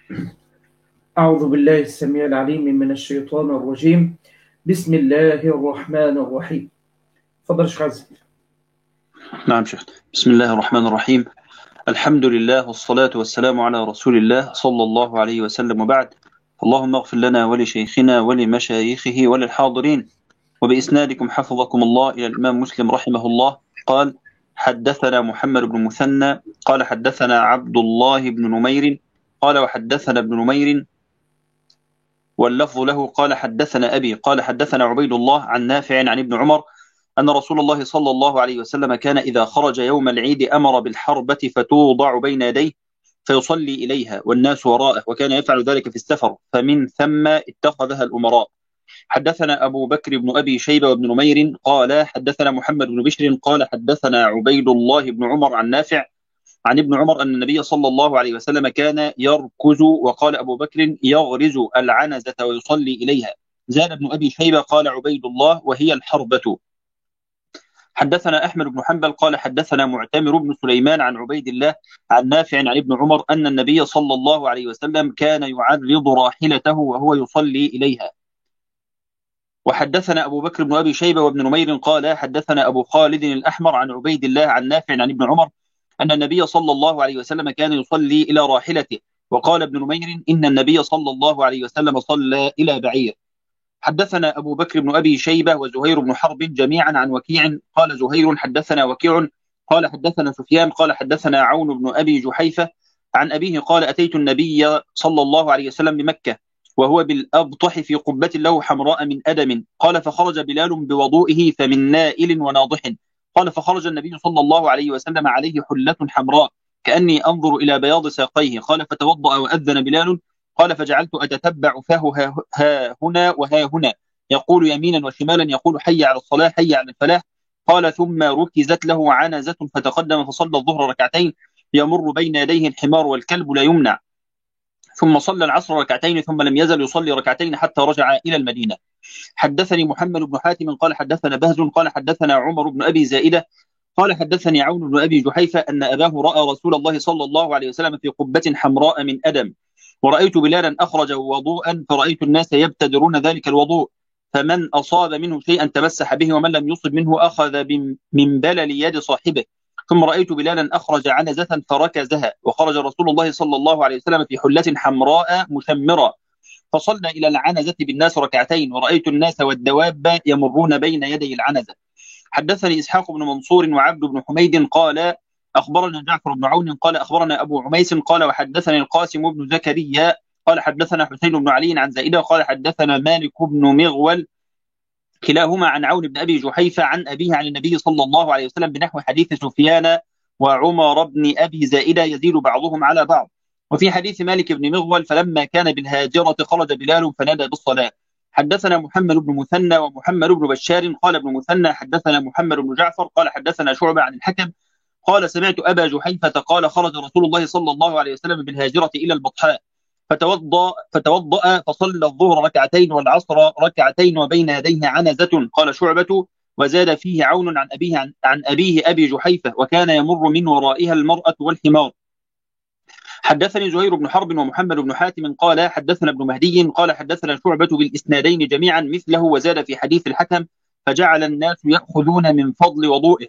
أعوذ بالله السميع العليم من الشيطان الرجيم. بسم الله الرحمن الرحيم. تفضل يا شيخ عزت. نعم شيخ. بسم الله الرحمن الرحيم. الحمد لله والصلاة والسلام على رسول الله صلى الله عليه وسلم، وبعد. اللهم اغفر لنا ولشيخنا ولمشايخه وللحاضرين، وبإسنادكم حفظكم الله إلى الإمام مسلم رحمه الله قال: حدثنا محمد بن مثنى قال حدثنا عبد الله بن نمير قال وحدثنا ابن نمير، واللفظ له قال حدثنا أبي قال حدثنا عبيد الله عن نافع عن ابن عمر أن رسول الله صلى الله عليه وسلم كان إذا خرج يوم العيد أمر بالحربة فتوضع بين يديه فيصلي إليها والناس وراءه، وكان يفعل ذلك في السفر، فمن ثم اتخذها الأمراء. حدثنا أبو بكر بن أبي شيبة وابن نمير قال حدثنا محمد بن بشر قال حدثنا عبيد الله بن عمر عن نافع عن ابن عمر أن النبي صلى الله عليه وسلم كان يركز، وقال أبو بكر يغرز العنزة ويصلي إليها. زاد ابن أبي شيبة قال عبيد الله وهي الحربة. حدثنا أحمد بن حنبل قال حدثنا معتمر بن سليمان عن عبيد الله عن نافع عن ابن عمر أن النبي صلى الله عليه وسلم كان يعرض راحلته وهو يصلي إليها. وحدثنا أبو بكر بن أبي شيبة وابن نمير قال حدثنا أبو خالد الأحمر عن عبيد الله عن نافع عن ابن عمر أن النبي صلى الله عليه وسلم كان يصلي إلى راحلته. وقال ابن نمير إن النبي صلى الله عليه وسلم صلى إلى بعير. حدثنا أبو بكر بن أبي شيبة وزهير بن حرب جميعا عن وكيع قال زهير حدثنا وكيع قال حدثنا سفيان قال حدثنا عون بن أبي جحيفة عن أبيه قال أتيت النبي صلى الله عليه وسلم بمكة وهو بالأبطح في قبة له حمراء من أدم، قال فخرج بلال بوضوئه فمن نائل وناضح، قال فخرج النبي صلى الله عليه وسلم عليه حلة حمراء كأني أنظر إلى بياض ساقيه، قال فتوضأ وأذن بلال، قال فجعلت أتتبع فاه ها هنا وها هنا يقول يمينا وشمالا يقول حي على الصلاة حي على الفلاح، قال ثم ركزت له عنزة فتقدم فصلى الظهر ركعتين يمر بين يديه الحمار والكلب لا يمنع، ثم صلى العصر ركعتين ثم لم يزل يصلي ركعتين حتى رجع إلى المدينة. حدثني محمد بن حاتم قال حدثنا بهز قال حدثنا عمر بن أبي زائدة قال حدثني عون بن أبي جحيفة أن أباه رأى رسول الله صلى الله عليه وسلم في قبة حمراء من أدم، ورأيت بلالا أخرج وضوءا فرأيت الناس يبتدرون ذلك الوضوء، فمن أصاب منه شيئا تمسح به ومن لم يصب منه أخذ من بلل يد صاحبه، ثم رأيت بلالا أخرج عنزة فركزها، وخرج رسول الله صلى الله عليه وسلم في حلة حمراء مشمرة فصلى إلى العنزة بالناس ركعتين، ورأيت الناس والدواب يمرون بين يدي العنزة. حدثني إسحاق بن منصور وعبد بن حميد قال أخبرنا جعفر بن عون قال أخبرنا أبو عميس قال وحدثني القاسم بن زكريا قال حدثنا حسين بن علي عن زائدة قال حدثنا مالك بن مغول كلاهما عن عون بن أبي جحيفة عن أبيه عن النبي صلى الله عليه وسلم بنحو حديث سفيان وعمر بن أبي زائدة يزيد بعضهم على بعض. وفي حديث مالك بن مغول فلما كان بالهاجرة خرج بلال فنادى بالصلاة. حدثنا محمد بن مثنى ومحمد بن بشار قال ابن مثنى حدثنا محمد بن جعفر قال حدثنا شعبة عن الحكم قال سمعت أبا جحيفة قال خرج رسول الله صلى الله عليه وسلم بالهاجرة إلى البطحاء فتوضأ فصلى الظهر ركعتين والعصر ركعتين وبين يديه عنزة، قال شعبة وزاد فيه عون عن أبيه عن أبيه أبي جحيفة وكان يمر من ورائها المرأة والحمار. حدثني زهير بن حرب ومحمد بن حاتم قال حدثنا ابن مهدي قال حدثنا شعبة بالإسنادين جميعا مثله، وزاد في حديث الحكم فجعل الناس يأخذون من فضل وضوئه.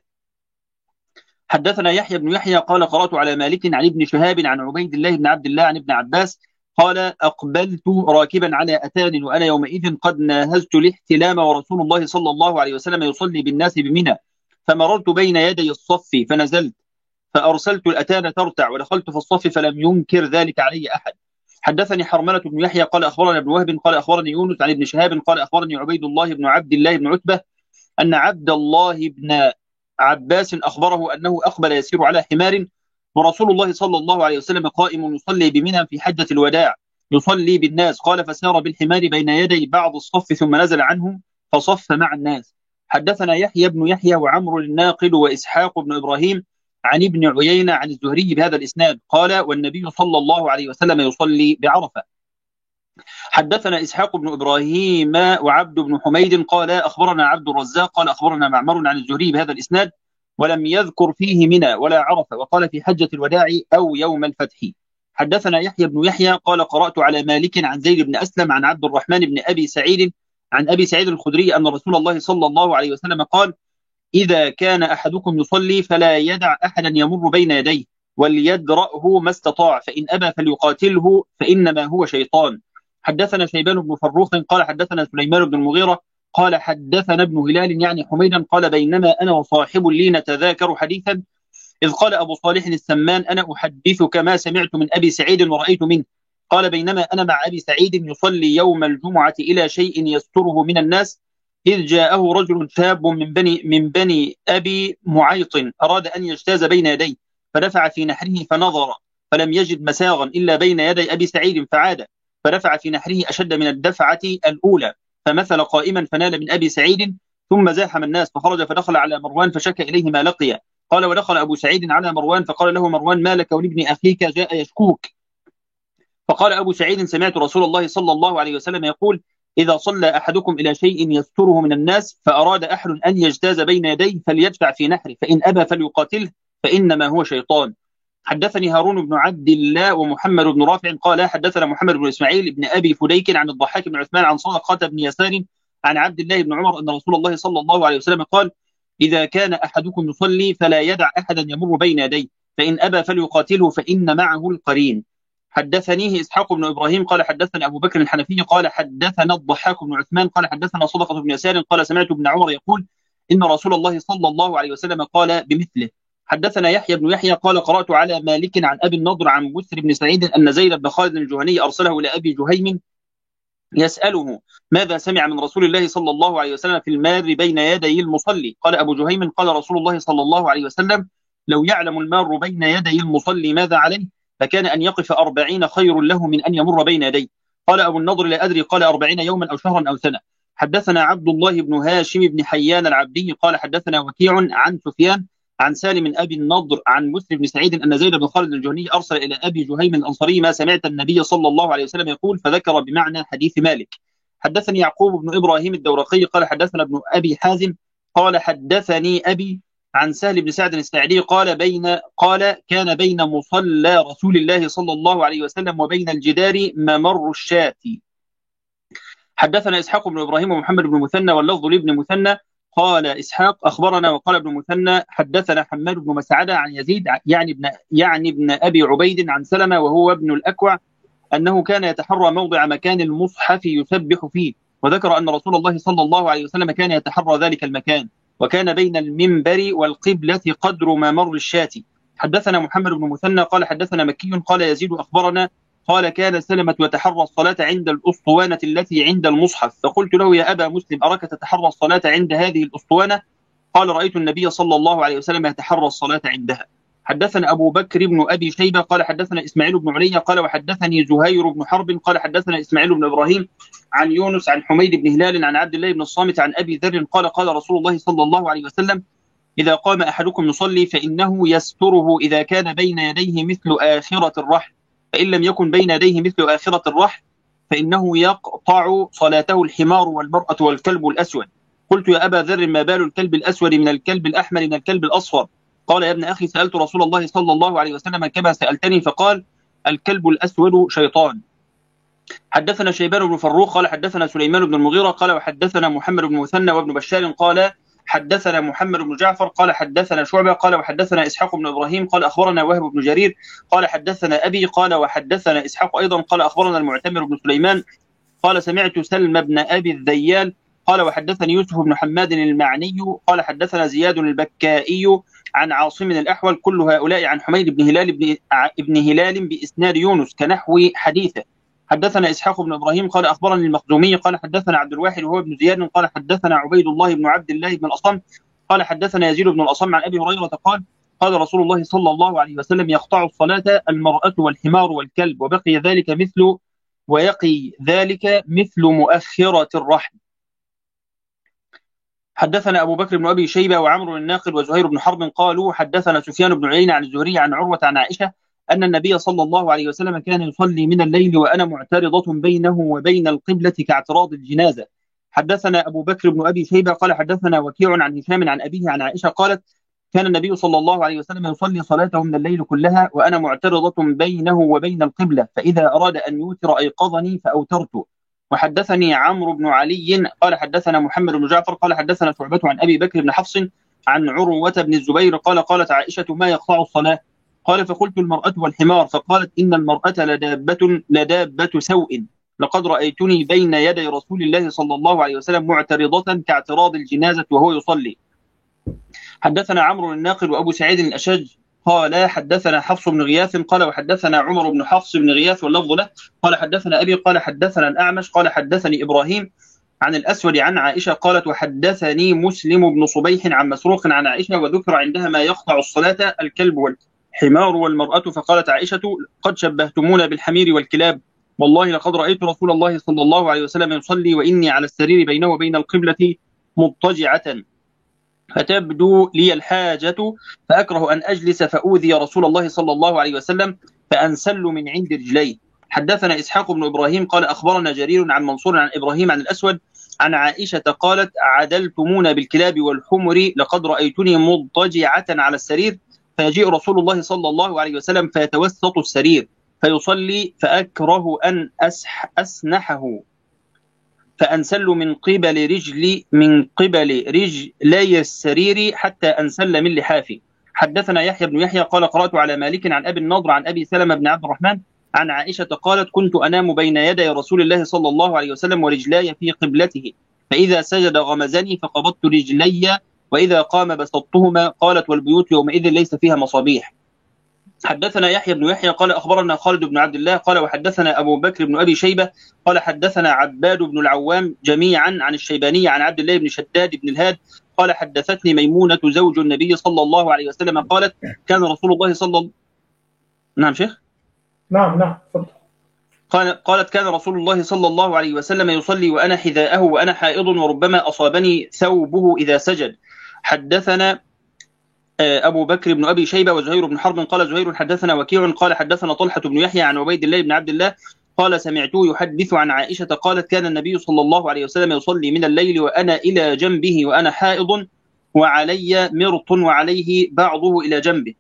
حدثنا يحيى بن يحيى قال قرأت على مالك عن ابن شهاب عن عبيد الله بن عبد الله عن ابن عباس قال أقبلت راكبا على أتان وأنا يومئذ قد ناهزت الاحتلام ورسول الله صلى الله عليه وسلم يصلي بالناس بمنى، فمررت بين يدي الصف فنزلت فأرسلت الأتان ترتع ودخلت في الصف فلم ينكر ذلك علي أحد. حدثني حرملة بن يحيى قال أخبرنا ابن وهب قال أخبرني يونس عن ابن شهاب قال أخبرني عبيد الله بن عبد الله بن عتبة أن عبد الله بن عباس أخبره أنه أقبل يسير على حمار ورسول الله صلى الله عليه وسلم قائم يصلي بمنى في حجة الوداع يصلي بالناس، قال فسار بالحمار بين يدي بعض الصف ثم نزل عنه فصف مع الناس. حدثنا يحيى بن يحيى وعمرو الناقد وإسحاق بن إبراهيم عن ابن عيينة عن الزهري بهذا الإسناد قال والنبي صلى الله عليه وسلم يصلي بعرفة. حدثنا إسحاق بن إبراهيم وعبد بن حميد قال أخبرنا عبد الرزاق قال أخبرنا معمر عن الزهري بهذا الإسناد ولم يذكر فيه منى ولا عرفة، وقال في حجة الوداع أو يوم الفتح. حدثنا يحيى بن يحيى قال قرأت على مالك عن زيد بن أسلم عن عبد الرحمن بن أبي سعيد عن أبي سعيد الخدري أن رسول الله صلى الله عليه وسلم قال: إذا كان أحدكم يصلي فلا يدع أحدا يمر بين يديه وليدرأه ما استطاع، فإن أبى فليقاتله فإنما هو شيطان. حدثنا شيبان بن فروخ قال حدثنا سليمان بن المغيرة قال حدثنا ابن هلال يعني حميدا قال: بينما أنا وصاحب لي نتذاكر حديثا إذ قال أبو صالح السمان: أنا أحدثك ما سمعت من أبي سعيد ورأيت منه. قال: بينما أنا مع أبي سعيد يصلي يوم الجمعة إلى شيء يستره من الناس إذ جاءه رجل شاب من بني أبي معيط أراد أن يجتاز بين يديه فدفع في نحره فنظر فلم يجد مساغا إلا بين يدي أبي سعيد فعاد فدفع في نحره أشد من الدفعة الأولى فمثل قائما فنال من أبي سعيد ثم زاحم الناس فخرج فدخل على مروان فشكى إليه ما لقي. قال: ودخل أبو سعيد على مروان فقال له مروان: ما لك ولابن أخيك جاء يشكوك؟ فقال أبو سعيد: سمعت رسول الله صلى الله عليه وسلم يقول: إذا صلى أحدكم إلى شيء يستره من الناس فأراد أحد أن يجتاز بين يديه فليدفع في نحره فإن أبى فليقاتله فإنما هو شيطان. حدثني هارون بن عبد الله ومحمد بن رافع قال حدثنا محمد بن إسماعيل بن أبي فديك عن الضحاك بن عثمان عن صدقة بن يسار عن عبد الله بن عمر أن رسول الله صلى الله عليه وسلم قال: إذا كان أحدكم يصلي فلا يدع أحدا يمر بين يديه فإن أبى فليقاتله فإن معه القرين. حدثنيه إسحاق بن إبراهيم قال حدثنا أبو بكر الحنفي قال حدثنا الضحاك بن عثمان قال حدثنا صدقة بن يسار قال سمعت ابن عمر يقول: إن رسول الله صلى الله عليه وسلم قال بمثله. حدثنا يحيى بن يحيى قال قرأت على مالك عن أبي النضر عن بسر بن سعيد أن زيد بن خالد الجهني أرسله إلى أبي جهيم يسأله ماذا سمع من رسول الله صلى الله عليه وسلم في المار بين يدي المصلي. قال أبو جهيم: قال رسول الله صلى الله عليه وسلم: لو يعلم المار بين يدي المصلي ماذا عليه فكان أن يقف 40 خير له من أن يمر بين يديه. قال أبو النضر: لا أدري، قال 40 يوما أو شهرا أو سنة. حدثنا عبد الله بن هاشم بن حيان العبدي قال حدثنا وكيع عن سفيان عن سالم من أبي النضر عن بسر بن سعيد أن زيد بن خالد الجهني أرسل إلى أبي جهيم الأنصاري: ما سمعت النبي صلى الله عليه وسلم يقول، فذكر بمعنى حديث مالك. حدثني يعقوب بن إبراهيم الدورقي قال حدثنا ابن أبي حازم قال حدثني أبي عن سهل بن سعد الساعدي قال كان بين مصلى رسول الله صلى الله عليه وسلم وبين الجدار ممر الشاة. حدثنا إسحاق بن إبراهيم ومحمد بن مثنى واللفظ لابن مثنى قال إسحاق أخبرنا وقال ابن مثنى حدثنا حماد بن مسعدة عن يزيد يعني ابن أبي عبيد عن سلمة وهو ابن الأكوع أنه كان يتحرى موضع مكان المصحف يسبح فيه، وذكر أن رسول الله صلى الله عليه وسلم كان يتحرى ذلك المكان وكان بين المنبر والقبلة قدر ما مر الشاة. حدثنا محمد بن مثنى قال حدثنا مكي قال يزيد أخبرنا قال كان سلمة يتحرى الصلاة عند الأسطوانة التي عند المصحف، فقلت له: يا أبا مسلم أراك تتحرى الصلاة عند هذه الأسطوانة؟ قال: رأيت النبي صلى الله عليه وسلم يتحرى الصلاة عندها. حدثنا أبو بكر بن أبي شيبة قال حدثنا إسماعيل بن علي قال وحدثني زهير بن حرب قال حدثنا إسماعيل بن إبراهيم عن يونس عن حميد بن هلال عن عبد الله بن الصامت عن أبي ذر قال قال رسول الله صلى الله عليه وسلم: إذا قام أحدكم يصلي فإنه يستره إذا كان بين يديه مثل آخرة الرحل، فإن لم يكن بين يديه مثل آخرة الرحل فإنه يقطع صلاته الحمار والمرأة والكلب الأسود. قلت: يا أبا ذر ما بال الكلب الأسود من الكلب الأحمر من الكلب الأصفر؟ قال: يا ابن أخي سألت رسول الله صلى الله عليه وسلم كما سألتني فقال: الكلب الأسود شيطان. حدثنا شيبان بن فروخ قال حدثنا سليمان بن المغيرة قال وحدثنا محمد بن مثنى وابن بشار قال حدثنا محمد بن جعفر قال حدثنا شعبة قال وحدثنا إسحاق بن إبراهيم قال أخبرنا وهب بن جرير قال حدثنا أبي قال وحدثنا إسحاق أيضا قال أخبرنا المعتمر بن سليمان قال سمعت سلم بن أبي الذيال قال وحدثني يوسف بن حماد المعني قال حدثنا زياد البكائي عن عاصم الأحول كل هؤلاء عن حميد بن هلال بإسناد يونس كنحو حديثه. حدثنا إسحاق بن إبراهيم قال أخبرني المخزومي قال حدثنا عبد الواحد وهو ابن زياد قال حدثنا عبيد الله بن عبد الله بن الأصم قال حدثنا يزيد بن الأصم عن أبي هريرة قال قال رسول الله صلى الله عليه وسلم: يقطع الصلاة المرأة والحمار والكلب ويقي ذلك مثل مؤخرة الرحم. حدثنا أبو بكر بن أبي شيبة وعمرو الناقد وزهير بن حرب قالوا حدثنا سفيان بن عيينة عن الزهري عن عروة عن عائشة أن النبي صلى الله عليه وسلم كان يصلي من الليل وأنا معترضة بينه وبين القبلة كاعتراض الجنازة. حدثنا أبو بكر بن أبي شيبة قال حدثنا وكيع عن هشام عن أبيه عن عائشة قالت: كان النبي صلى الله عليه وسلم يصلي صلاته من الليل كلها وأنا معترضة بينه وبين القبلة، فإذا أراد أن يوتر أيقظني فأوترت. وحدثني عمرو بن علي قال حدثنا محمد بن جعفر قال حدثنا شعبة عن أبي بكر بن حفص عن عروة بن الزبير قال قالت عائشة ما يقطع الصلاة؟ قال فقلت المرأة والحمار، فقالت إن المرأة لدابة سوء، لقد رأيتني بين يدي رسول الله صلى الله عليه وسلم معترضة كاعتراض الجنازة وهو يصلي. حدثنا عمرو الناقد وأبو سعيد الأشج قال حدثنا حفص بن غياث قال وحدثنا عمر بن حفص بن غياث واللفظ له قال حدثنا أبي قال حدثنا الأعمش قال حدثني إبراهيم عن الأسود عن عائشة قالت وحدثني مسلم بن صبيح عن مسروق عن عائشة وذكر عندها ما يقطع الصلاة الكلب والحمار والمرأة، فقالت عائشة قد شبهتمونا بالحمير والكلاب، والله لقد رأيت رسول الله صلى الله عليه وسلم يصلي وإني على السرير بينه وبين القبلة مضطجعة، فتبدو لي الحاجة فأكره أن أجلس فأوذي رسول الله صلى الله عليه وسلم فأنسل من عند رجليه. حدثنا إسحاق بن إبراهيم قال أخبرنا جرير عن منصور عن إبراهيم عن الأسود عن عائشة قالت عدلتمونا بالكلاب والحمر، لقد رأيتني مضطجعة على السرير فيجيء رسول الله صلى الله عليه وسلم فيتوسط السرير فيصلي فأكره أن أسنحه فأنسل من قبل رجلي السرير حتى أنسل من لحافي. حدثنا يحيى بن يحيى قال قرأت على مالك عن أبي النضر عن أبي سلمة بن عبد الرحمن عن عائشة قالت كنت أنام بين يدي رسول الله صلى الله عليه وسلم ورجلاي في قبلته، فإذا سجد غمزني فقبضت رجلي وإذا قام بسطتهما، قالت والبيوت يومئذ ليس فيها مصابيح. حدثنا يحيى بن يحيى قال أخبرنا خالد بن عبد الله قال وحدثنا أبو بكر بن أبي شيبة قال حدثنا عباد بن العوام جميعا عن الشيباني عن عبد الله بن شداد بن الهاد قال حدثتني ميمونة زوج النبي صلى الله عليه وسلم قالت كان رسول الله نعم شيخ؟ نعم قالت كان رسول الله صلى الله عليه وسلم يصلي وأنا حذاءه وأنا حائض وربما أصابني ثوبه إذا سجد. حدثنا أبو بكر بن أبي شيبة وزهير بن حرب قال زهير حدثنا وكيع قال حدثنا طلحة بن يحيى عن عبيد الله بن عبد الله قال سمعته يحدث عن عائشة قالت كان النبي صلى الله عليه وسلم يصلي من الليل وأنا إلى جنبه وأنا حائض وعلي مرط وعليه بعضه إلى جنبه.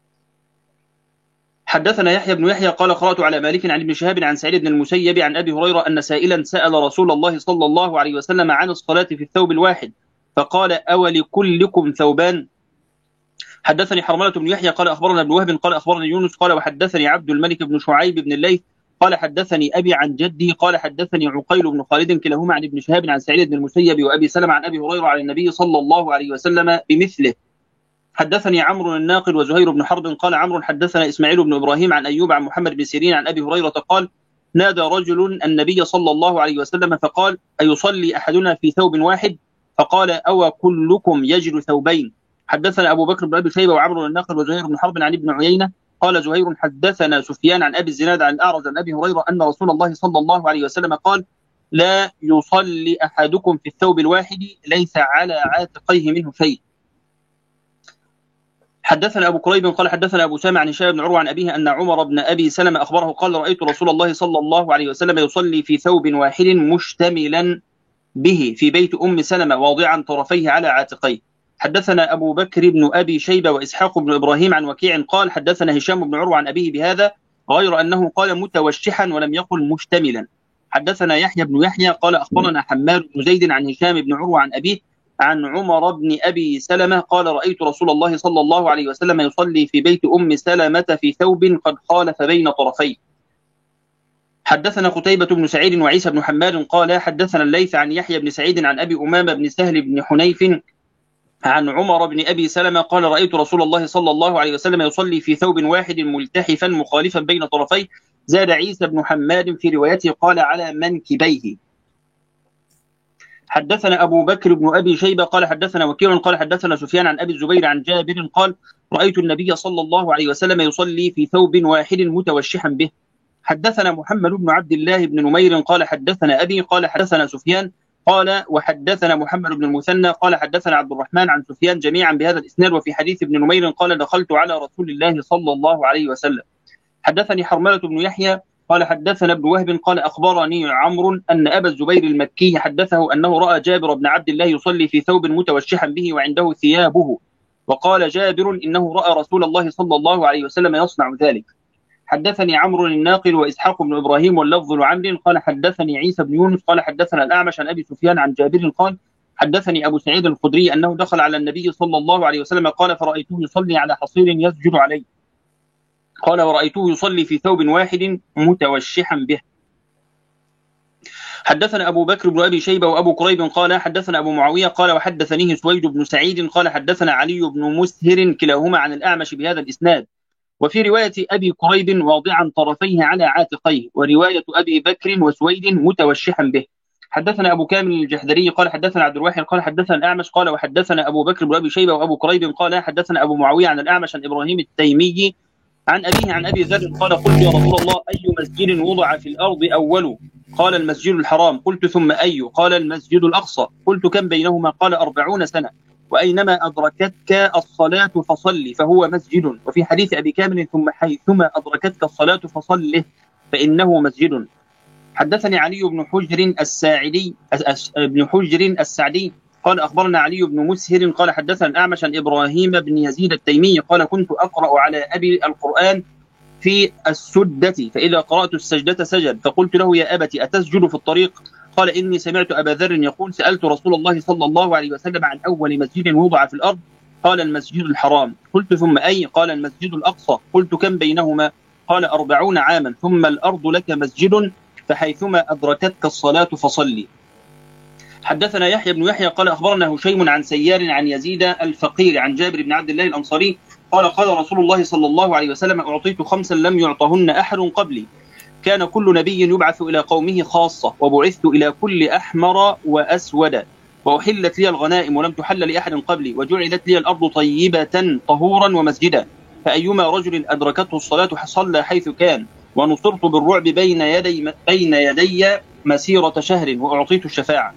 حدثنا يحيى بن يحيى قال قرأت على مالك عن ابن شهاب عن سعيد بن المسيب عن أبي هريرة أن سائلا سأل رسول الله صلى الله عليه وسلم عن الصلاة في الثوب الواحد فقال أولكلكم ثوبان؟ حدثني حرملة بن يحيى قال أخبرنا ابن وهب قال أخبرني يونس قال وحدثني عبد الملك بن شعيب بن الليث قال حدثني أبي عن جدي قال حدثني عقيل بن خالد كلاهما عن ابن شهاب عن سعيد بن المسيب وأبي سلمة عن أبي هريرة عن النبي صلى الله عليه وسلم بمثله. حدثني عمرو الناقد وزهير بن حرب قال عمرو حدثنا إسماعيل بن إبراهيم عن أيوب عن محمد بن سيرين عن أبي هريرة قال نادى رجل النبي صلى الله عليه وسلم فقال أيصلي أحدنا في ثوب واحد؟ فقال أو كلكم يجد ثوبين؟ حدثنا أبو بكر بن أبي شيبة وعمرو الناقد وزهير بن حرب عن ابن عيينة قال زهير حدثنا سفيان عن أبي الزناد عن الأعرج عن أبي هريرة أن رسول الله صلى الله عليه وسلم قال لا يصلي أحدكم في الثوب الواحد ليس على عاتقيه منه شيء. حدثنا أبو كريب قال حدثنا أبو سامع عن هشام بن عروة عن أبيه أن عمر بن أبي سلمة أخبره قال رأيت رسول الله صلى الله عليه وسلم يصلي في ثوب واحد مشتملا به في بيت أم سلمة واضعا طرفيه على عاتقيه. حدثنا أبو بكر بن أبي شيبة وإسحاق بن إبراهيم عن وكيع قال حدثنا هشام بن عروة عن أبيه بهذا غير أنه قال متوشحا ولم يقل مشتملا. حدثنا يحيى بن يحيى قال أخبرنا حماد بن زيد عن هشام بن عروة عن أبيه عن عمر بن أبي سلمة قال رأيت رسول الله صلى الله عليه وسلم يصلي في بيت أم سلمة في ثوب قد خالف بين طرفيه. حدثنا قتيبة بن سعيد وعيسى بن حماد قال حدثنا الليث عن يحيى بن سعيد عن أبي أمامة بن سهل بن حنيف عن عمر بن أبي سلمة قال رأيت رسول الله صلى الله عليه وسلم يصلي في ثوب واحد ملتحفا مخالفا بين طرفيه. زاد عيسى بن حماد في روايته قال على منكبيه. حدثنا أبو بكر بن أبي شيبة قال حدثنا وكيع قال حدثنا سفيان عن أبي الزبير عن جابر قال رأيت النبي صلى الله عليه وسلم يصلي في ثوب واحد متوشحا به. حدثنا محمد بن عبد الله بن نمير قال حدثنا أبي قال حدثنا سفيان قال وحدثنا محمد بن المثنى قال حدثنا عبد الرحمن عن سفيان جميعا بهذا الإسناد. وفي حديث ابن نمير قال دخلت على رسول الله صلى الله عليه وسلم. حدثني حرملة بن يحيى قال حدثنا ابن وهب قال أخبرني عمرو أن أبا الزبير المكي حدثه أنه رأى جابر بن عبد الله يصلي في ثوب متوشحا به وعنده ثيابه وقال جابر إنه رأى رسول الله صلى الله عليه وسلم يصنع ذلك. حدثني عمرو الناقل وإسحاق بن إبراهيم واللفظ لعمرو قال حدثني عيسى بن يونس قال حدثنا الأعمش عن أبي سفيان عن جابر قال حدثني أبو سعيد الخدري أنه دخل على النبي صلى الله عليه وسلم قال فرأيته يصلي على حصير يسجد عليه، قال ورأيته يصلي في ثوب واحد متوشحا به. حدثنا أبو بكر بن أبي شيبة وأبو كريب قال حدثنا أبو معاوية قال وحدثنيه سويد بن سعيد قال حدثنا علي بن مسهر كلاهما عن الأعمش بهذا الإسناد، وفي رواية أبي كريب واضعا طرفيه على عاتقيه، ورواية أبي بكر وسويد متوشحا به. حدثنا أبو كامل الجحدري قال حدثنا عبد الواحد قال حدثنا الأعمش قال وحدثنا أبو بكر بن أبي شيبة وأبو كريب قال حدثنا أبو معاوية عن الأعمش عن إبراهيم التيمي عن أبيه عن أبي ذر قال قلت يا رسول الله أي مسجد وضع في الأرض أول؟ قال المسجد الحرام. قلت ثم أي؟ قال المسجد الأقصى. قلت كم بينهما؟ قال 40 سنة، وأينما أدركتك الصلاة فصل فهو مسجد. وفي حديث أبي كامل ثم حيثما أدركتك الصلاة فصله فإنه مسجد. حدثني علي بن حجر السعدي قال أخبرنا علي بن مسهر قال حدثنا الأعمش عن إبراهيم بن يزيد التيمي قال كنت أقرأ على أبي القرآن في السدة فإذا قرأت السجدة سجد، فقلت له يا أبت أتسجد في الطريق؟ قال إني سمعت أبا ذر يقول سألت رسول الله صلى الله عليه وسلم عن أول مسجد وضع في الأرض، قال المسجد الحرام. قلت ثم أي؟ قال المسجد الأقصى. قلت كم بينهما؟ قال 40 عاما، ثم الأرض لك مسجد فحيثما أدركتك الصلاة فصلي. حدثنا يحيى بن يحيى قال أخبرنا هشيم عن سيار عن يزيد الفقير عن جابر بن عبد الله الأنصاري قال قال رسول الله صلى الله عليه وسلم أعطيت 5 لم يعطهن أحد قبلي، كان كل نبي يبعث إلى قومه خاصة، وبعثت إلى كل أحمر وأسود، وأحلت لي الغنائم ولم تحل لأحد قبلي، وجعلت لي الأرض طيبة طهورا ومسجدا، فأيما رجل أدركته الصلاة صلى حيث كان، ونصرت بالرعب بين يدي مسيرة شهر، وأعطيت الشفاعة.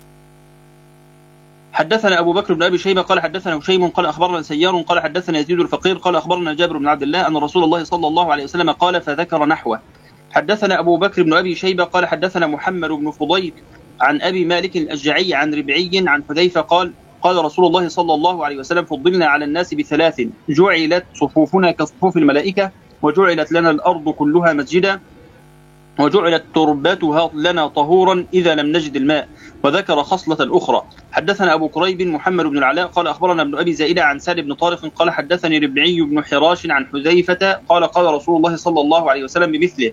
حدثنا أبو بكر بن أبي شيبة قال حدثنا هشيم قال أخبرنا سيار قال حدثنا يزيد الفقير قال أخبرنا جابر بن عبد الله أن رسول الله صلى الله عليه وسلم قال فذكر نحوه. حدثنا أبو بكر بن أبي شيبة قال حدثنا محمد بن فضيل عن أبي مالك الأشجعي عن ربعي عن حذيفة قال قال رسول الله صلى الله عليه وسلم فضلنا على الناس ب3: جعلت صفوفنا كصفوف الملائكة، وجعلت لنا الأرض كلها مسجدا، وجعلت تربتها لنا طهورا إذا لم نجد الماء. وذكر خصلة أخرى. حدثنا أبو كريب محمد بن العلاء قال أخبرنا ابن أبي زائدة عن سعد بن طارق قال حدثني ربعي بن حراش عن حذيفة قال قال رسول الله صلى الله عليه وسلم بمثله.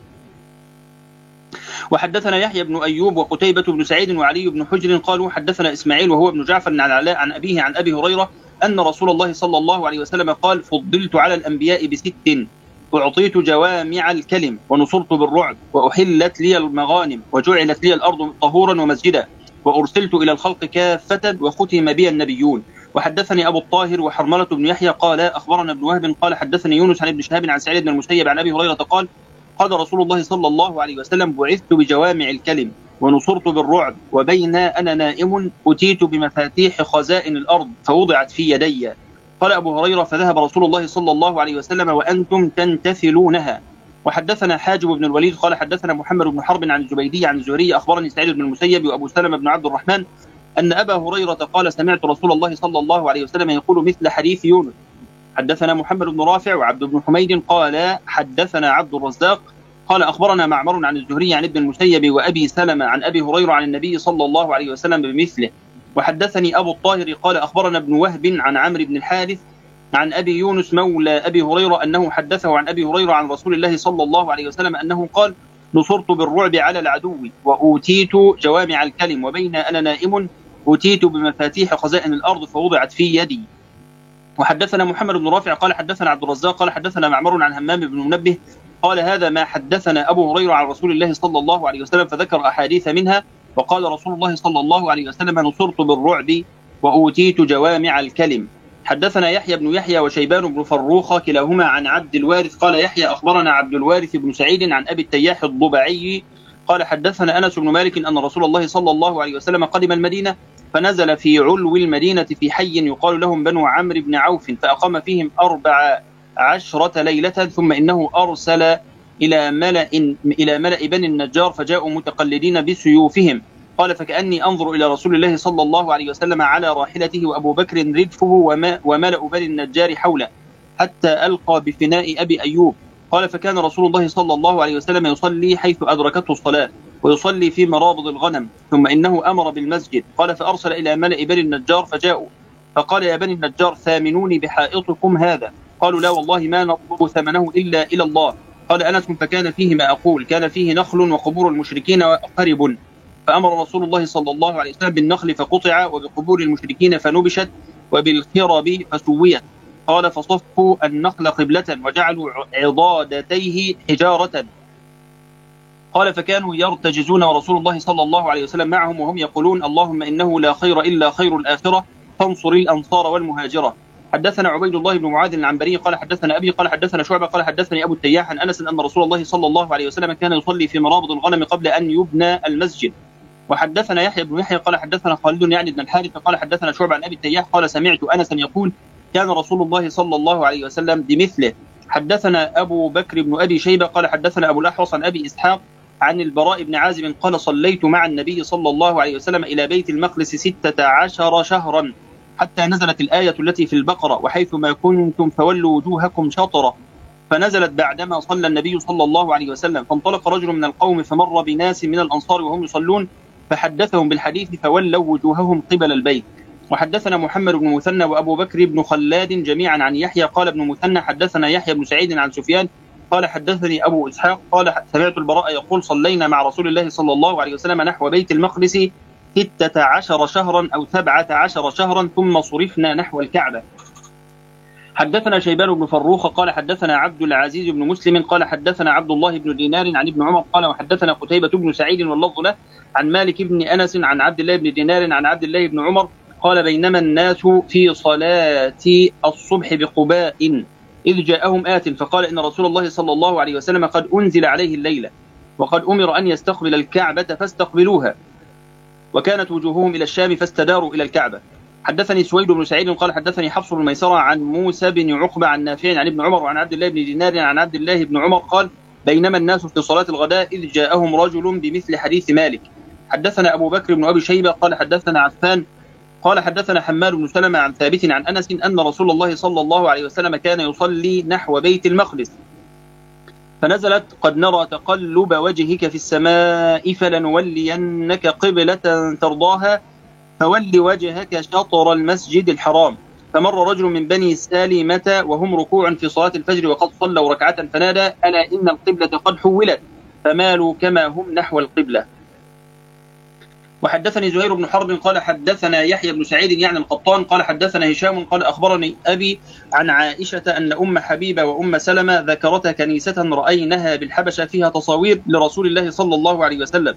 وحدثنا يحيى بن أيوب وقتيبة بن سعيد وعلي بن حجر قالوا حدثنا إسماعيل وهو ابن جعفر عن العلاء عن أبيه عن أبي هريرة أن رسول الله صلى الله عليه وسلم قال فضلت على الأنبياء ب6: أعطيت جوامع الكلم، ونصرت بالرعب، وأحلت لي المغانم، وجعلت لي الأرض طهورا ومسجدا، وأرسلت إلى الخلق كافة، وختم بي النبيون. وحدثني أبو الطاهر وحرملة بن يحيى قال أخبرنا ابن وهب قال حدثني يونس عن ابن شهاب عن سعيد بن المسيب عن أبي هريرة قال قال رسول الله صلى الله عليه وسلم بعثت بجوامع الكلم ونصرت بالرعب، وبين أنا نائم أتيت بمفاتيح خزائن الأرض فوضعت في يدي. قال أبو هريرة فذهب رسول الله صلى الله عليه وسلم وأنتم تنتثلونها. وحدثنا حاجب بن الوليد قال حدثنا محمد بن حرب عن الزبيدي عن الزهري أخبرني سعيد بن المسيب وأبو سلمة بن عبد الرحمن أن أبا هريرة قال سمعت رسول الله صلى الله عليه وسلم يقول مثل حديث يونس. حدثنا محمد بن رافع وعبد بن حميد قال حدثنا عبد الرزاق قال أخبرنا معمر عن الزهري عن ابن المسيب وأبي سلمة عن أبي هريرة عن النبي صلى الله عليه وسلم بمثله. وحدثني أبو الطاهر قال أخبرنا ابن وهب عن عمرو بن الحارث عن أبي يونس مولى أبي هريرة أنه حدثه عن أبي هريرة عن رسول الله صلى الله عليه وسلم أنه قال نصرت بالرعب على العدو، وأوتيت جوامع الكلم، وبين أنا نائم أوتيت بمفاتيح خزائن الأرض فوضعت في يدي. وحدثنا محمد بن رافع قال حدثنا عبد الرزاق قال حدثنا معمر عن همام بن منبه قال هذا ما حدثنا أبو هريرة عن رسول الله صلى الله عليه وسلم، فذكر أحاديث منها. وقال رسول الله صلى الله عليه وسلم نصرت بالرعب وأوتيت جوامع الكلم. حدثنا يحيى بن يحيى وشيبان بن فروخ كلاهما عن عبد الوارث قال يحيى أخبرنا عبد الوارث بن سعيد عن أبي التياح الضبعي قال حدثنا أنس بن مالك أن رسول الله صلى الله عليه وسلم قدم المدينة فنزل في علو المدينة في حي يقال لهم بنو عمرو بن عوف، فأقام فيهم 14 ليلة، ثم إنه أرسل إلى ملأ بني النجار فجاءوا متقلدين بسيوفهم، قال فكأني أنظر إلى رسول الله صلى الله عليه وسلم على راحلته وأبو بكر ردفه وملأ بني النجار حوله حتى ألقى بفناء أبي أيوب. قال فكان رسول الله صلى الله عليه وسلم يصلي حيث أدركته الصلاة ويصلي في مرابض الغنم، ثم إنه أمر بالمسجد. قال فأرسل إلى ملأ بني النجار فجاءوا فقال يا بني النجار ثامنوني بحائطكم هذا. قالوا لا والله ما نطلب ثمنه إلا إلى الله. قال أنس فكان فيه ما أقول، كان فيه نخل وقبور المشركين وقرب، فأمر رسول الله صلى الله عليه وسلم بالنخل فقطع وبقبور المشركين فنبشت وبالخرب فسويت. قال فصفوا النخل قبلة وجعلوا عضادتيه حجارة. قال فكانوا يرتجزون ورسول الله صلى الله عليه وسلم معهم وهم يقولون اللهم إنه لا خير إلا خير الآخرة فانصر الأنصار والمهاجرة. حدثنا عبيد الله بن معاذ العنبري قال حدثنا أبي قال حدثنا شعبة قال حدثني أبو التياح عن أنس أن رسول الله صلى الله عليه وسلم كان يصلي في مرابض الغنم قبل أن يبنى المسجد. وحدثنا يحيى بن يحيى قال حدثنا خالد يعني بن الحارث قال حدثنا شعبة عن أبي التياح قال سمعت أنسا يقول كان رسول الله صلى الله عليه وسلم بمثله. حدثنا أبو بكر بن أبي شيبة قال حدثنا أبو الأحوص عن أبي إسحاق عن البراء بن عازب قال صليت مع النبي صلى الله عليه وسلم إلى بيت المقدس 16 شهرا حتى نزلت الآية التي في البقرة وحيث ما كنتم فولوا وجوهكم شطرة، فنزلت بعدما صلى النبي صلى الله عليه وسلم. فانطلق رجل من القوم فمر بناس من الأنصار وهم يصلون فحدثهم بالحديث فولوا وجوههم قبل البيت. وحدثنا محمد بن مثنى وأبو بكر بن خلاد جميعا عن يحيى قال ابن مثنى حدثنا يحيى بن سعيد عن سفيان قال حدثني أبو إسحاق قال سمعت البراء يقول صلينا مع رسول الله صلى الله عليه وسلم نحو بيت المقدس 16 شهرا أو 17 شهرا ثم صرفنا نحو الكعبة. حدثنا شيبان بن فروخ قال حدثنا عبد العزيز بن مسلم قال حدثنا عبد الله بن دينار عن ابن عمر قال وحدثنا قتيبة بن سعيد واللفظ له عن مالك بن أنس عن عبد الله بن دينار عن عبد الله بن عمر قال بينما الناس في صلاة الصبح بقباء إذ جاءهم آت فقال إن رسول الله صلى الله عليه وسلم قد أنزل عليه الليلة وقد أمر أن يستقبل الكعبة فاستقبلوها وكانت وجوههم إلى الشام فاستداروا إلى الكعبة. حدثني سويد بن سعيد قال حدثني حفص بن ميسرة عن موسى بن عقبة عن نافع عن ابن عمر وعن عبد الله بن دينار عن عبد الله بن عمر قال بينما الناس في صلاة الغداء إذ جاءهم رجل بمثل حديث مالك. حدثنا أبو بكر بن أبي شيبة قال حدثنا عفان قال حدثنا حماد بن سلمة عن ثابت عن أنس أن رسول الله صلى الله عليه وسلم كان يصلي نحو بيت المقدس فنزلت قد نرى تقلب وجهك في السماء فلنولينك قبلة ترضاها فول وجهك شطر المسجد الحرام. فمر رجل من بني سالمة وهم ركوع في صلاة الفجر وقد صلوا ركعة فنادى ألا إن القبلة قد حولت فمالوا كما هم نحو القبلة. وحدثني زهير بن حرب قال حدثنا يحيى بن سعيد يعني القطان قال حدثنا هشام قال أخبرني أبي عن عائشة أن أم حبيبة وأم سلمة ذكرتا كنيسة رأينها بالحبشة فيها تصاوير لرسول الله صلى الله عليه وسلم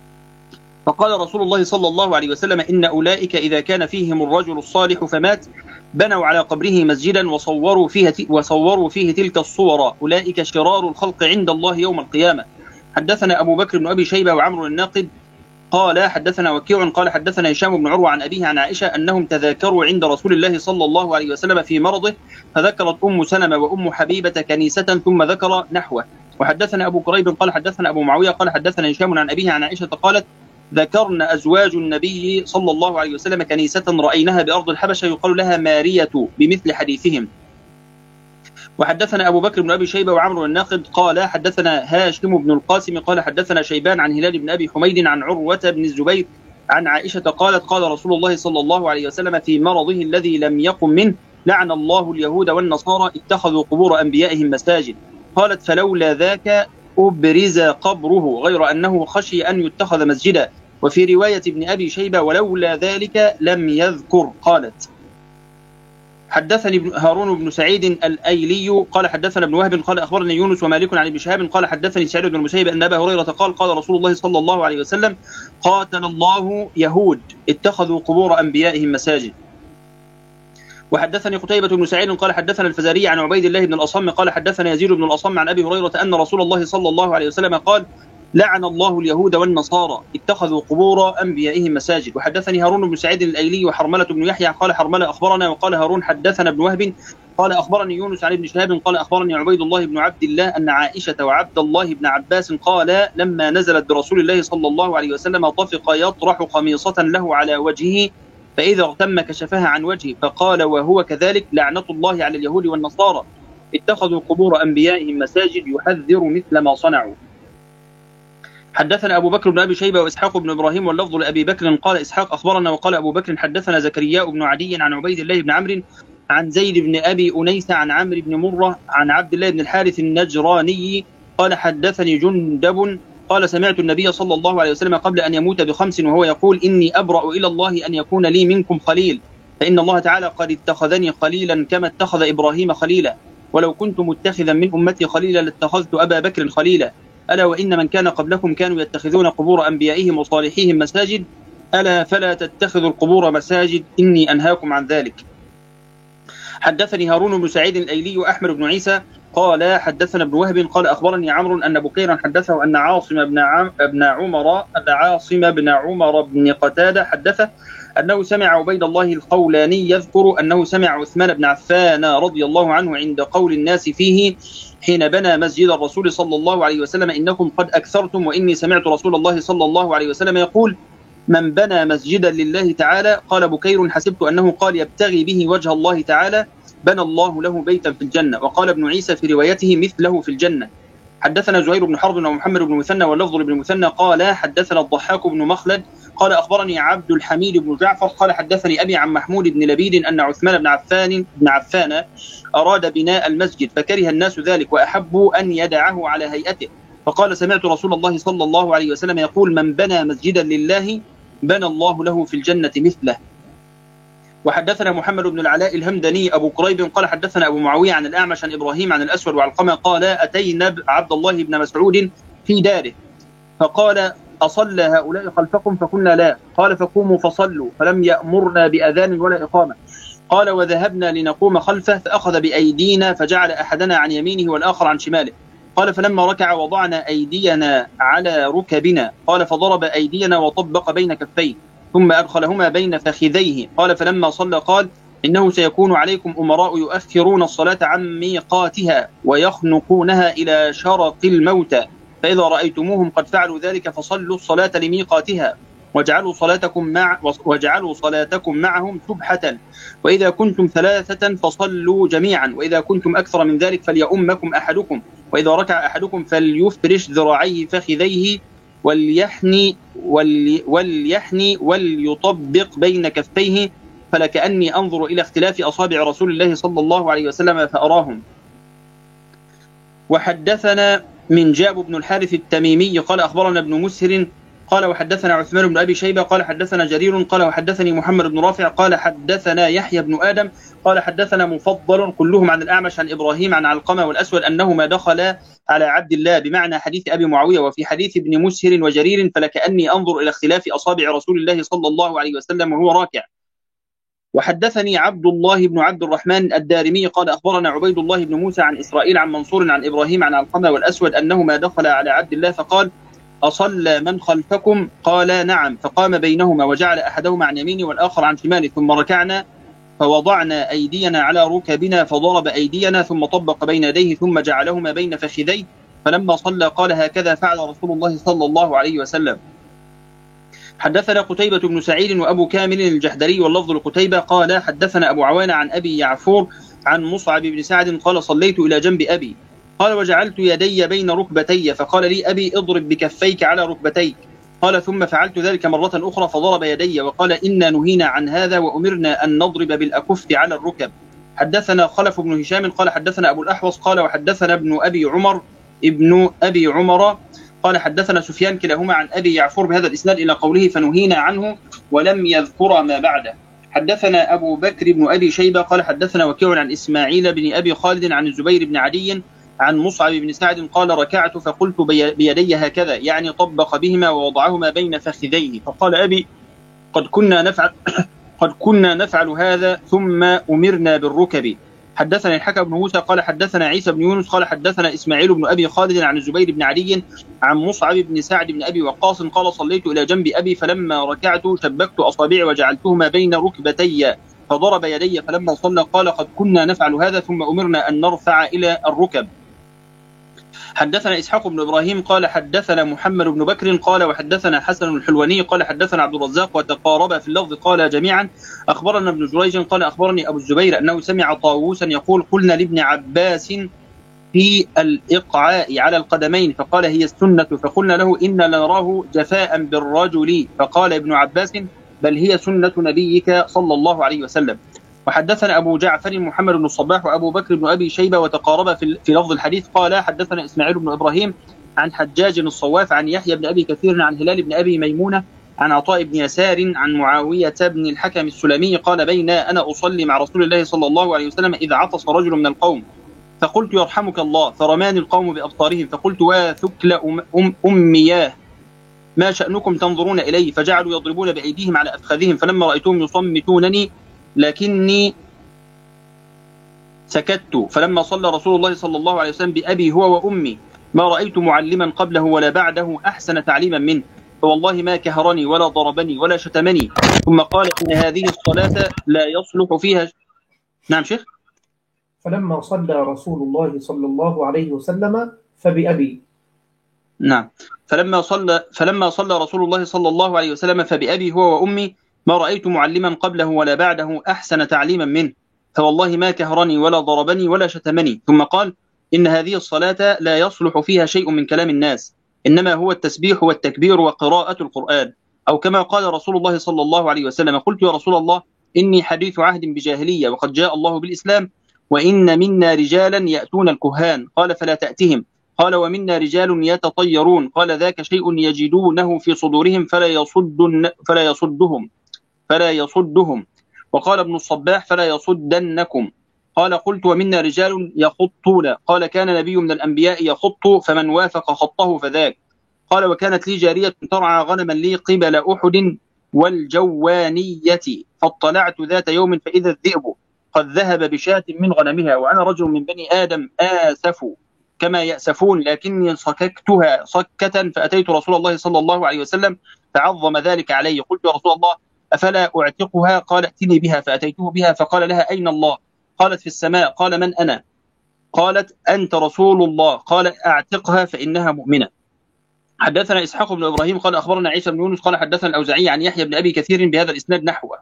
فقال رسول الله صلى الله عليه وسلم إن أولئك إذا كان فيهم الرجل الصالح فمات بنوا على قبره مسجدا وصوروا فيه تلك الصور أولئك شرار الخلق عند الله يوم القيامة. حدثنا أبو بكر بن أبي شيبة وعمر الناقد قال حدثنا وكيع قال حدثنا هشام بن عروة عن أبيه عن عائشة أنهم تذاكروا عند رسول الله صلى الله عليه وسلم في مرضه فذكرت أم سلمة وأم حبيبة كنيسة ثم ذكر نحوه. وحدثنا أبو كريب قال حدثنا أبو معاوية قال حدثنا هشام عن أبيه عن عائشة قالت ذكرنا أزواج النبي صلى الله عليه وسلم كنيسة رأيناها بأرض الحبشة يقال لها مارية بمثل حديثهم. وحدثنا أبو بكر بن أبي شيبة وعمر الناقد قال حدثنا هاشم بن القاسم قال حدثنا شيبان عن هلال بن أبي حميد عن عروة بن الزبير عن عائشة قالت قال رسول الله صلى الله عليه وسلم في مرضه الذي لم يقم منه لعن الله اليهود والنصارى اتخذوا قبور أنبيائهم مساجد. قالت فلولا ذاك أبرز قبره غير أنه خشي أن يتخذ مسجدا. وفي رواية ابن أبي شيبة ولولا ذلك لم يذكر. قالت حدثني هارون بن سعيد الأيلي قال حدثنا ابن وهب قال أخبرني يونس ومالك عن ابن شهاب قال حدثني سعيد بن المسيب أن أبا هريرة قال قال رسول الله صلى الله عليه وسلم قاتل الله يهود اتخذوا قبور أنبيائهم مساجد. وحدثني قتيبة بن سعيد قال حدثنا الفزاري عن عبيد الله بن الأصم قال حدثنا يزيد بن الأصم عن أبي هريرة أن رسول الله صلى الله عليه وسلم قال لعن الله اليهود والنصارى اتخذوا قبور أنبيائهم مساجد. وحدثني هارون بن سعيد الأيلي وحرملة بن يحيى قال حرملة أخبرنا، وقال هارون حدثنا ابن وهب قال أخبرني يونس عن ابن شهاب قال أخبرني عبيد الله بن عبد الله أن عائشة وعبد الله بن عباس قال لما نزلت برسول الله صلى الله عليه وسلم طفق يطرح قميصة له على وجهه، فإذا ارتم كشفها عن وجهه، فقال وهو كذلك لعنة الله على اليهود والنصارى اتخذوا قبور أنبيائهم مساجد يحذر مثل ما صنعوا. حدثنا أبو بكر بن أبي شيبة وإسحاق بن إبراهيم واللفظ لأبي بكر قال إسحاق أخبرنا، وقال أبو بكر حدثنا زكرياء بن عدي عن عبيد الله بن عمرو عن زيد بن أبي أنيس عن عمرو بن مرة عن عبد الله بن الحارث النجراني قال حدثني جندب قال سمعت النبي صلى الله عليه وسلم قبل أن يموت ب5 وهو يقول إني أبرأ إلى الله أن يكون لي منكم خليل، فإن الله تعالى قد اتخذني خليلا كما اتخذ إبراهيم خليلا، ولو كنت متخذا من أمتي خليلا لاتخذت أبا بكر خليلا، ألا وإن من كان قبلكم كانوا يتخذون قبور أنبيائهم وصالحيهم مساجد، ألا فلا تتخذوا القبور مساجد إني أنهاكم عن ذلك. حدثني هارون بن سعيد الأيلي وأحمد بن عيسى قال حدثنا ابن وهب قال أخبرني عمرو أن بكيرا حدثه أن عاصم بن عمر بن قتادة حدثه أنه سمع عبيد الله الخولاني يذكر أنه سمع عثمان بن عفان رضي الله عنه عند قول الناس فيه حين بنى مسجد الرسول صلى الله عليه وسلم إنكم قد أكثرتم، وإني سمعت رسول الله صلى الله عليه وسلم يقول من بنى مسجدا لله تعالى، قال بكير حسبت أنه قال يبتغي به وجه الله تعالى بنى الله له بيتا في الجنة. وقال ابن عيسى في روايته مثله في الجنة. حدثنا زهير بن حرب ومحمد بن مثنى واللفظ لابن مثنى قال حدثنا الضحاك بن مخلد قال أخبرني عبد الحميد بن جعفر قال حدثني أبي عن محمود بن لبيد أن عثمان بن عفان أراد بناء المسجد فكره الناس ذلك وأحبوا أن يدعه على هيئته، فقال سمعت رسول الله صلى الله عليه وسلم يقول من بنى مسجدا لله بنى الله له في الجنة مثله. وحدثنا محمد بن العلاء الهمداني أبو كريب قال حدثنا أبو معاوية عن الأعمش عن إبراهيم عن الأسود وعلقمة قال أتينا عبد الله بن مسعود في داره فقال أصلى هؤلاء خلفكم؟ فقلنا لا. قال فقوموا فصلوا، فلم يأمرنا بأذان ولا إقامة. قال وذهبنا لنقوم خلفه فأخذ بأيدينا فجعل أحدنا عن يمينه والآخر عن شماله. قال فلما ركع وضعنا أيدينا على ركبنا، قال فضرب أيدينا وطبق بين كفيه ثم أدخلهما بين فخذيه. قال فلما صلى قال إنه سيكون عليكم أمراء يؤخرون الصلاة عن ميقاتها ويخنقونها إلى شرق الموتى، فإذا رأيتموهم قد فعلوا ذلك فصلوا الصلاة لميقاتها وجعلوا صلاتكم معهم سبحة، وإذا كنتم 3 فصلوا جميعا، وإذا كنتم أكثر من ذلك فليؤمكم أحدكم، وإذا ركع أحدكم فليفرش ذراعيه فخذيه وليحني وليطبق بين كفيه، فلكأني أنظر إلى اختلاف أصابع رسول الله صلى الله عليه وسلم فأراهم. وحدثنا من جاب بن الحارث التميمي قال أخبرنا ابن مسهر قال وحدثنا عثمان بن أبي شيبة قال حدثنا جرير قال وحدثني محمد بن رافع قال حدثنا يحيى بن آدم قال حدثنا مفضل كلهم عن الأعمش عن إبراهيم عن علقمة والأسود أنهما دخلا على عبد الله بمعنى حديث أبي معاوية. وفي حديث ابن مسهر وجرير فلكأني أنظر إلى اختلاف أصابع رسول الله صلى الله عليه وسلم وهو راكع. وحدثني عبد الله بن عبد الرحمن الدارمي قال أخبرنا عبيد الله بن موسى عن إسرائيل عن منصور عن إبراهيم عن علقمة والأسود أنهما دخلا على عبد الله فقال أصلى من خلفكم؟ قال نعم، فقام بينهما وجعل أحدهما عن يمينه والآخر عن شماله، ثم ركعنا فوضعنا أيدينا على ركبنا فضرب أيدينا ثم طبق بين يديه ثم جعلهما بين فخذيه، فلما صلى قال هكذا فعل رسول الله صلى الله عليه وسلم. حدثنا قتيبة بن سعيد وأبو كامل الجحدري واللفظ لقتيبة قال حدثنا أبو عوانة عن أبي يعفور عن مصعب بن سعد قال صليت إلى جنب أبي قال وجعلت يدي بين ركبتي فقال لي أبي اضرب بكفيك على ركبتيك، قال ثم فعلت ذلك مرة أخرى فضرب يدي وقال إنا نهينا عن هذا وأمرنا أن نضرب بالأكف على الركب. حدثنا خلف بن هشام قال حدثنا أبو الأحوص قال وحدثنا ابن أبي عمر قال حدثنا سفيان كلاهما عن أبي يعفور بهذا الإسناد إلى قوله فنهينا عنه ولم يذكر ما بعده. حدثنا أبو بكر بن أبي شيبة قال حدثنا وكيع عن إسماعيل بن أبي خالد عن الزبير بن عدي عن مصعب بن سعد قال ركعت فقلت بيدي هكذا يعني طبق بهما ووضعهما بين فخذيه، فقال أبي قد كنا نفعل هذا ثم أمرنا بالركب. حدثنا الحكم بن موسى قال حدثنا عيسى بن يونس قال حدثنا إسماعيل بن أبي خالد عن الزبير بن علي عن مصعب بن سعد بن أبي وقاص قال صليت إلى جنب أبي فلما ركعت شبكت أصابعي وجعلتهما بين ركبتي فضرب يدي فلما صلى قال قد كنا نفعل هذا ثم أمرنا أن نرفع إلى الركب. حدثنا إسحاق بن إبراهيم قال حدثنا محمد بن بكر قال وحدثنا حسن الحلواني قال حدثنا عبد الرزاق وتقارب في اللفظ قال جميعا أخبرنا ابن جريج قال أخبرني أبو الزبير أنه سمع طاووسا يقول قلنا لابن عباس في الإقعاء على القدمين فقال هي السنة فقلنا له إن لنراه جفاء بالرجل فقال ابن عباس بل هي سنة نبيك صلى الله عليه وسلم. وحدثنا أبو جعفر محمد بن الصباح وأبو بكر بن أبي شيبة وتقارب في لفظ الحديث قال حدثنا إسماعيل بن إبراهيم عن حجاج الصواف عن يحيى بن أبي كثير عن هلال بن أبي ميمونة عن عطاء بن يسار عن معاوية بن الحكم السلمي قال بين أنا أصلي مع رسول الله صلى الله عليه وسلم إذ عطس رجل من القوم فقلت يرحمك الله فرماني القوم بأبصارهم فقلت وثكل أمياه ما شأنكم تنظرون إلي فجعلوا يضربون بأيديهم على أفخاذهم فلما رأيتهم يصمتونني لكني سكت فلما صلى رسول الله صلى الله عليه وسلم بأبي هو وأمي ما رأيت معلما قبله ولا بعده أحسن تعليما منه فوالله ما كهرني ولا ضربني ولا شتمني ثم قال إن هذه الصلاة لا يصلح فيها. نعم شيخ. فلما صلى رسول الله صلى الله عليه وسلم فبأبي. نعم فلما صلى رسول الله صلى الله عليه وسلم فبأبي هو وأمي ما رأيت معلما قبله ولا بعده أحسن تعليما منه فوالله ما كهرني ولا ضربني ولا شتمني ثم قال إن هذه الصلاة لا يصلح فيها شيء من كلام الناس إنما هو التسبيح والتكبير وقراءة القرآن أو كما قال رسول الله صلى الله عليه وسلم قلت يا رسول الله إني حديث عهد بجاهلية وقد جاء الله بالإسلام وإن منا رجالا يأتون الكهان قال فلا تأتهم قال ومنا رجال يتطيرون قال ذاك شيء يجدونه في صدورهم فلا يصدهم وقال ابن الصباح فلا يصدنكم قال قلت ومنا رجال يخطون قال كان نبي من الأنبياء يخط فمن وافق خطه فذاك قال وكانت لي جارية ترعى غنما لي قبل أحد والجوانية فاطلعت ذات يوم فإذا الذئب قد ذهب بشاة من غنمها وأنا رجل من بني آدم آسف كما يأسفون لكني صككتها صكة فأتيت رسول الله صلى الله عليه وسلم فعظم ذلك علي قلت يا رسول الله أفلا أعتقها قال ائتني بها فأتيته بها فقال لها أين الله قالت في السماء قال من أنا قالت أنت رسول الله قال أعتقها فإنها مؤمنة. حدثنا إسحاق بن إبراهيم قال أخبرنا عيسى بن يونس قال حدثنا الأوزاعي عن يحيى بن أبي كثير بهذا الإسناد نحوه.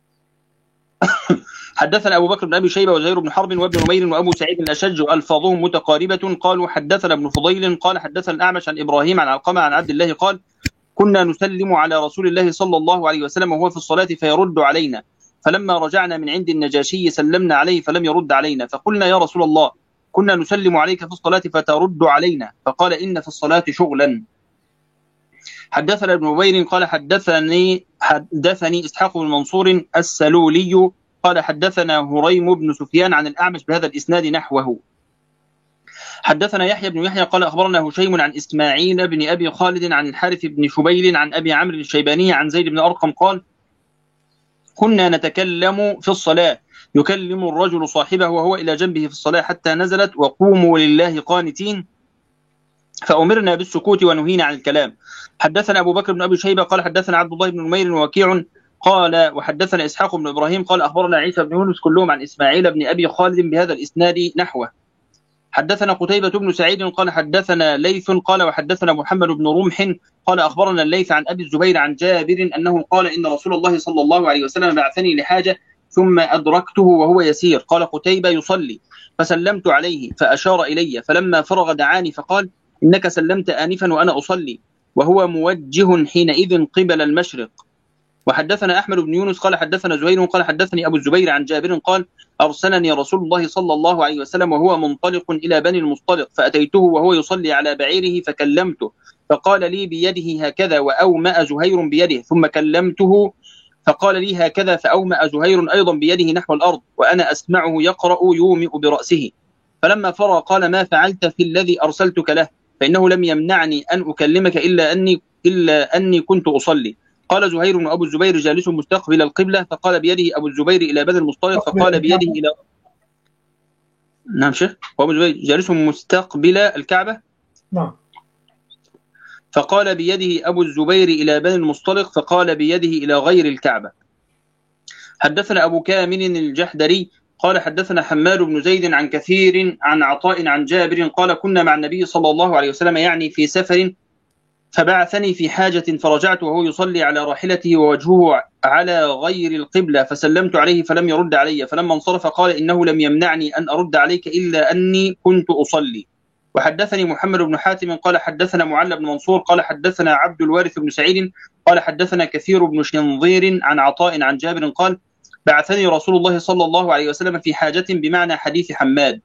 حدثنا أبو بكر بن أبي شيبة وزهير بن حرب وابن نمير وأبو سعيد الأشج ألفاظهم متقاربة قالوا حدثنا ابن فضيل قال حدثنا الأعمش عن إبراهيم عن علقمة عن عبد الله قال كنا نسلم على رسول الله صلى الله عليه وسلم وهو في الصلاة فيرد علينا فلما رجعنا من عند النجاشي سلمنا عليه فلم يرد علينا فقلنا يا رسول الله كنا نسلم عليك في الصلاة فترد علينا فقال إن في الصلاة شغلا. حدثنا ابن نمير قال حدثني إسحاق بن منصور السلولي قال حدثنا هريم بن سفيان عن الأعمش بهذا الإسناد نحوه. حدثنا يحيى بن يحيى قال أخبرنا هشيم عن إسماعيل بن أبي خالد عن الحارث بن شبيل عن أبي عمرو الشيباني عن زيد بن أرقم قال كنا نتكلم في الصلاة يكلم الرجل صاحبه وهو إلى جنبه في الصلاة حتى نزلت وقوموا لله قانتين فأمرنا بالسكوت ونهينا عن الكلام. حدثنا أبو بكر بن أبي شيبة قال حدثنا عبد الله بن نمير ووكيع قال وحدثنا إسحاق بن إبراهيم قال أخبرنا عيسى بن يونس كلهم عن إسماعيل بن أبي خالد بهذا الإسناد نحوه. حدثنا قتيبة بن سعيد قال حدثنا ليث قال وحدثنا محمد بن رمح قال أخبرنا الليث عن أبي الزبير عن جابر أنه قال إن رسول الله صلى الله عليه وسلم بعثني لحاجة ثم أدركته وهو يسير قال قتيبة يصلي فسلمت عليه فأشار إلي فلما فرغ دعاني فقال إنك سلمت آنفا وأنا أصلي وهو موجه حينئذ قبل المشرق. وحدثنا أحمد بن يونس قال حدثنا زهير قال حدثني أبو الزبير عن جابر قال أرسلني رسول الله صلى الله عليه وسلم وهو منطلق إلى بني المصطلق فأتيته وهو يصلي على بعيره فكلمته فقال لي بيده هكذا وأومأ زهير بيده ثم كلمته فقال لي هكذا فأومأ زهير أيضا بيده نحو الأرض وأنا أسمعه يقرأ يومئ برأسه فلما فرغ قال ما فعلت في الذي أرسلتك له فإنه لم يمنعني أن أكلمك إلا أني كنت أصلي. قال زهير وأبو الزبير جالس مستقبل القبلة فقال بيده أبو الزبير إلى بني المصطلق فقال بيده إلى نعم شيخ. وأبو الزبير جالس مستقبل الكعبة. نعم. فقال بيده أبو الزبير إلى بني المصطلق، فقال بيده إلى غير الكعبة. حدثنا أبو كامل الجحدري قال حدثنا حماد بن زيد عن كثير عن عطاء عن جابر قال كنا مع النبي صلى الله عليه وسلم يعني في سفر، فبعثني في حاجة فرجعت وهو يصلي على راحلته ووجهه على غير القبلة، فسلمت عليه فلم يرد علي، فلما انصرف قال إنه لم يمنعني أن أرد عليك إلا أني كنت أصلي. وحدثني محمد بن حاتم قال حدثنا معل بن منصور قال حدثنا عبد الوارث بن سعيد قال حدثنا كثير بن شنظير عن عطاء عن جابر قال بعثني رسول الله صلى الله عليه وسلم في حاجة بمعنى حديث حماد.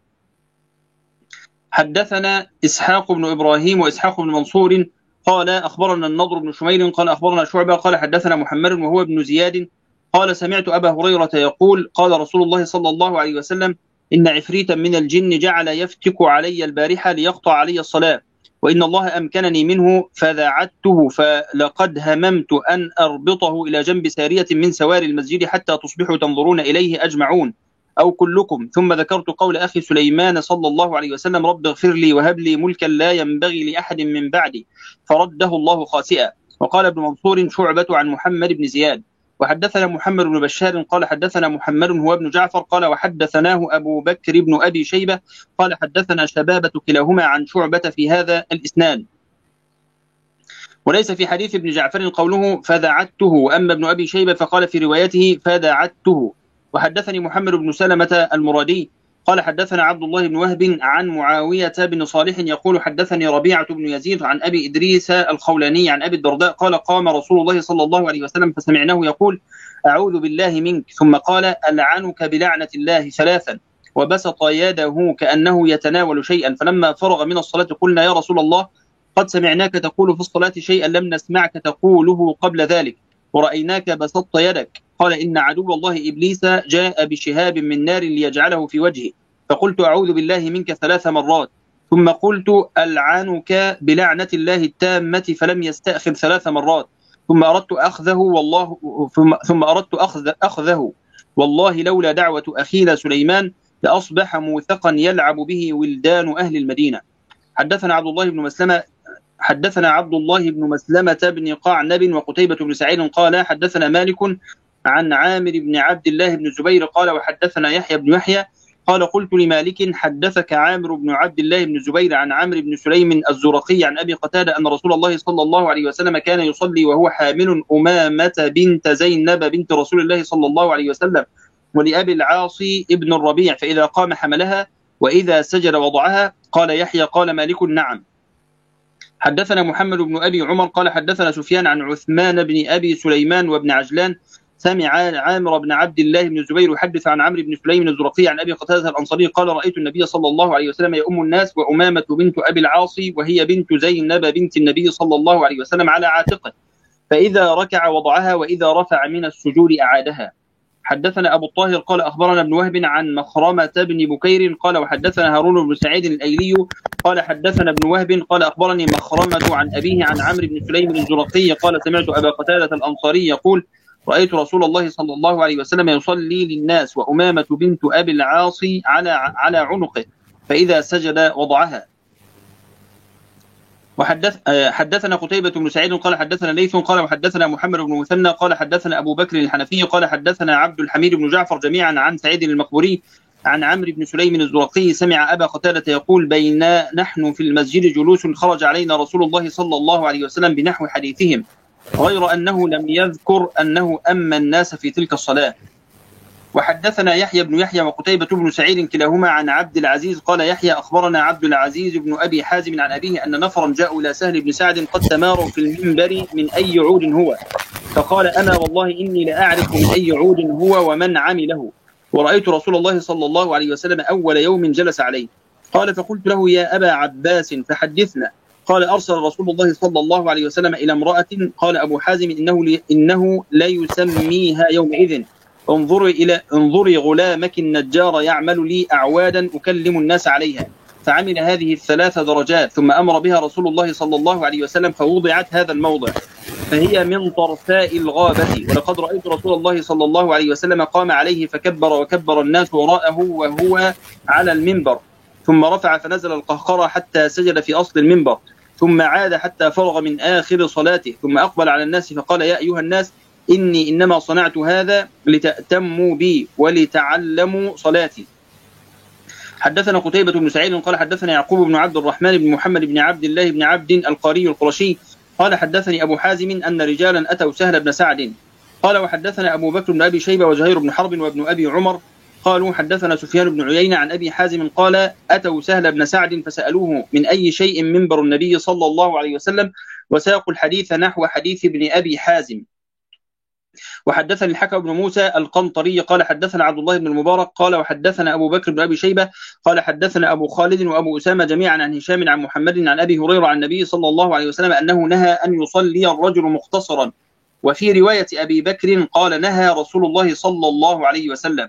حدثنا إسحاق بن إبراهيم وإسحاق بن منصور قال أخبرنا النضر بن شميل قال أخبرنا شعبة قال حدثنا محمد وهو ابن زياد قال سمعت أبا هريرة يقول قال رسول الله صلى الله عليه وسلم إن عفريتا من الجن جعل يفتك علي البارحة ليقطع علي الصلاة، وإن الله أمكنني منه فذعدته، فلقد هممت أن أربطه إلى جنب سارية من سوار المسجد حتى تصبحوا تنظرون إليه أجمعون أو كلكم. ثم ذكرت قول أخي سليمان صلى الله عليه وسلم رب اغفر لي وهب لي ملكا لا ينبغي لأحد من بعدي، فرده الله خاسئا. وقال ابن منصور شعبة عن محمد بن زياد. وحدثنا محمد بن بشار قال حدثنا محمد هو ابن جعفر قال وحدثناه أبو بكر بن أبي شيبة قال حدثنا شبابة كلاهما عن شعبة في هذا الإسناد. وليس في حديث ابن جعفر قوله فذعدته، وأما ابن أبي شيبة فقال في روايته فذعدته. وحدثني محمد بن سلمة المرادي قال حدثنا عبد الله بن وهب عن معاوية بن صالح يقول حدثني ربيعة بن يزيد عن أبي إدريس الخولاني عن أبي الدرداء قال قام رسول الله صلى الله عليه وسلم فسمعناه يقول أعوذ بالله منك، ثم قال ألعنك بلعنة الله ثلاثا، وبسط يده كأنه يتناول شيئا. فلما فرغ من الصلاة قلنا يا رسول الله قد سمعناك تقول في الصلاة شيئا لم نسمعك تقوله قبل ذلك، ورأيناك بسطت يدك. قال إن عدو الله إبليس جاء بشهاب من نار ليجعله في وجهه، فقلت أعوذ بالله منك 3 مرات، ثم قلت ألعنك بلعنة الله التامة، فلم يستأخر 3 مرات، ثم أردت أخذه والله لولا دعوة أخينا سليمان لأصبح موثقا يلعب به ولدان أهل المدينة. حدثنا عبد الله بن مسلمة بن قعنب وقتيبة بن سعيد قال حدثنا مالك عن عامر بن عبد الله بن الزبير قال وحدثنا يحيى بن يحيى قال قلت لمالك حدثك عامر بن عبد الله بن الزبير عن عمرو بن سليم الزرقي عن أبي قتادة أن رسول الله صلى الله عليه وسلم كان يصلي وهو حامل أمامة بنت زينب بنت رسول الله صلى الله عليه وسلم ولأبي العاص ابن الربيع، فإذا قام حملها وإذا سجد وضعها. قال يحيى قال مالك نعم. حدثنا محمد بن أبي عمر قال حدثنا سفيان عن عثمان بن أبي سليمان وابن عجلان سمع عامر بن عبد الله بن الزبير يحدث عن عمرو بن سليم الزرقي عن أبي قتادة الأنصاري قال رأيت النبي صلى الله عليه وسلم يؤم الناس وأمامة بنت أبي العاص وهي بنت زينب بنت النبي صلى الله عليه وسلم على عاتقه، فإذا ركع وضعها وإذا رفع من السجود أعادها. حدثنا أبو الطاهر قال أخبرنا ابن وهب عن مخرمة بن بكير قال وحدثنا هارون بن سعيد الأيلي قال حدثنا ابن وهب قال أخبرني مخرمة عن أبيه عن عمرو بن سليم الزرقي قال سمعت أبا قتادة الأنصاري يقول رأيت رسول الله صلى الله عليه وسلم يصلي للناس وأمامة بنت أبي العاص على عنقه، فإذا سجد وضعها. حدثنا قتيبة بن سعيد قال حدثنا ليث قال وحدثنا محمد بن مثنى قال حدثنا أبو بكر الحنفي قال حدثنا عبد الحميد بن جعفر جميعا عن سعيد المقبوري عن عمرو بن سليم الزرقي سمع أبا قتادة يقول بينا نحن في المسجد جلوس خرج علينا رسول الله صلى الله عليه وسلم بنحو حديثهم، غير أنه لم يذكر أنه أما الناس في تلك الصلاة. وحدثنا يحيى بن يحيى وقتيبة بن سعيد كلاهما عن عبد العزيز قال يحيى أخبرنا عبد العزيز بن أبي حازم عن أبيه أن نفرا جاءوا إلى سهل بن سعد قد تماروا في المنبر من أي عود هو، فقال أنا والله إني لأعرف من أي عود هو ومن عمله، ورأيت رسول الله صلى الله عليه وسلم أول يوم جلس عليه. قال فقلت له يا أبا عباس فحدثنا. قال أرسل رسول الله صلى الله عليه وسلم إلى امرأة قال أبو حازم إنه لا يسميها يومئذ انظري غلامك النجار يعمل لي أعوادا أكلم الناس عليها، فعمل هذه الثلاث درجات ثم أمر بها رسول الله صلى الله عليه وسلم فوضعت هذا الموضع، فهي من طرفاء الغابة. ولقد رأيت رسول الله صلى الله عليه وسلم قام عليه فكبر وكبر الناس وراءه وهو على المنبر، ثم رفع فنزل القهقرة حتى سجد في أصل المنبر، ثم عاد حتى فرغ من آخر صلاته، ثم أقبل على الناس فقال: يا أيها الناس، إني إنما صنعت هذا لتأتموا بي ولتعلموا صلاتي. حدثنا قتيبة بن سعيد قال حدثنا يعقوب بن عبد الرحمن بن محمد بن عبد الله بن عبد القاري القرشي قال حدثني أبو حازم أن رجالا أتوا سهل بن سعد قال وحدثنا أبو بكر بن أبي شيبة وزهير بن حرب وابن أبي عمر قالوا حدثنا سفيان بن عيينة عن أبي حازم قال أتوا سهل بن سعد فسألوه من أي شيء منبر النبي صلى الله عليه وسلم، وساقوا الحديث نحو حديث ابن أبي حازم. وحدثني الحكم بن موسى القنطري قال حدثنا عبد الله بن المبارك قال وحدثنا أبو بكر بن أبي شيبة قال حدثنا أبو خالد وأبو أسامة جميعا عن هشام عن محمد عن أبي هريرة عن النبي صلى الله عليه وسلم أنه نهى أن يصلي الرجل مختصرا. وفي رواية أبي بكر قال نهى رسول الله صلى الله عليه وسلم.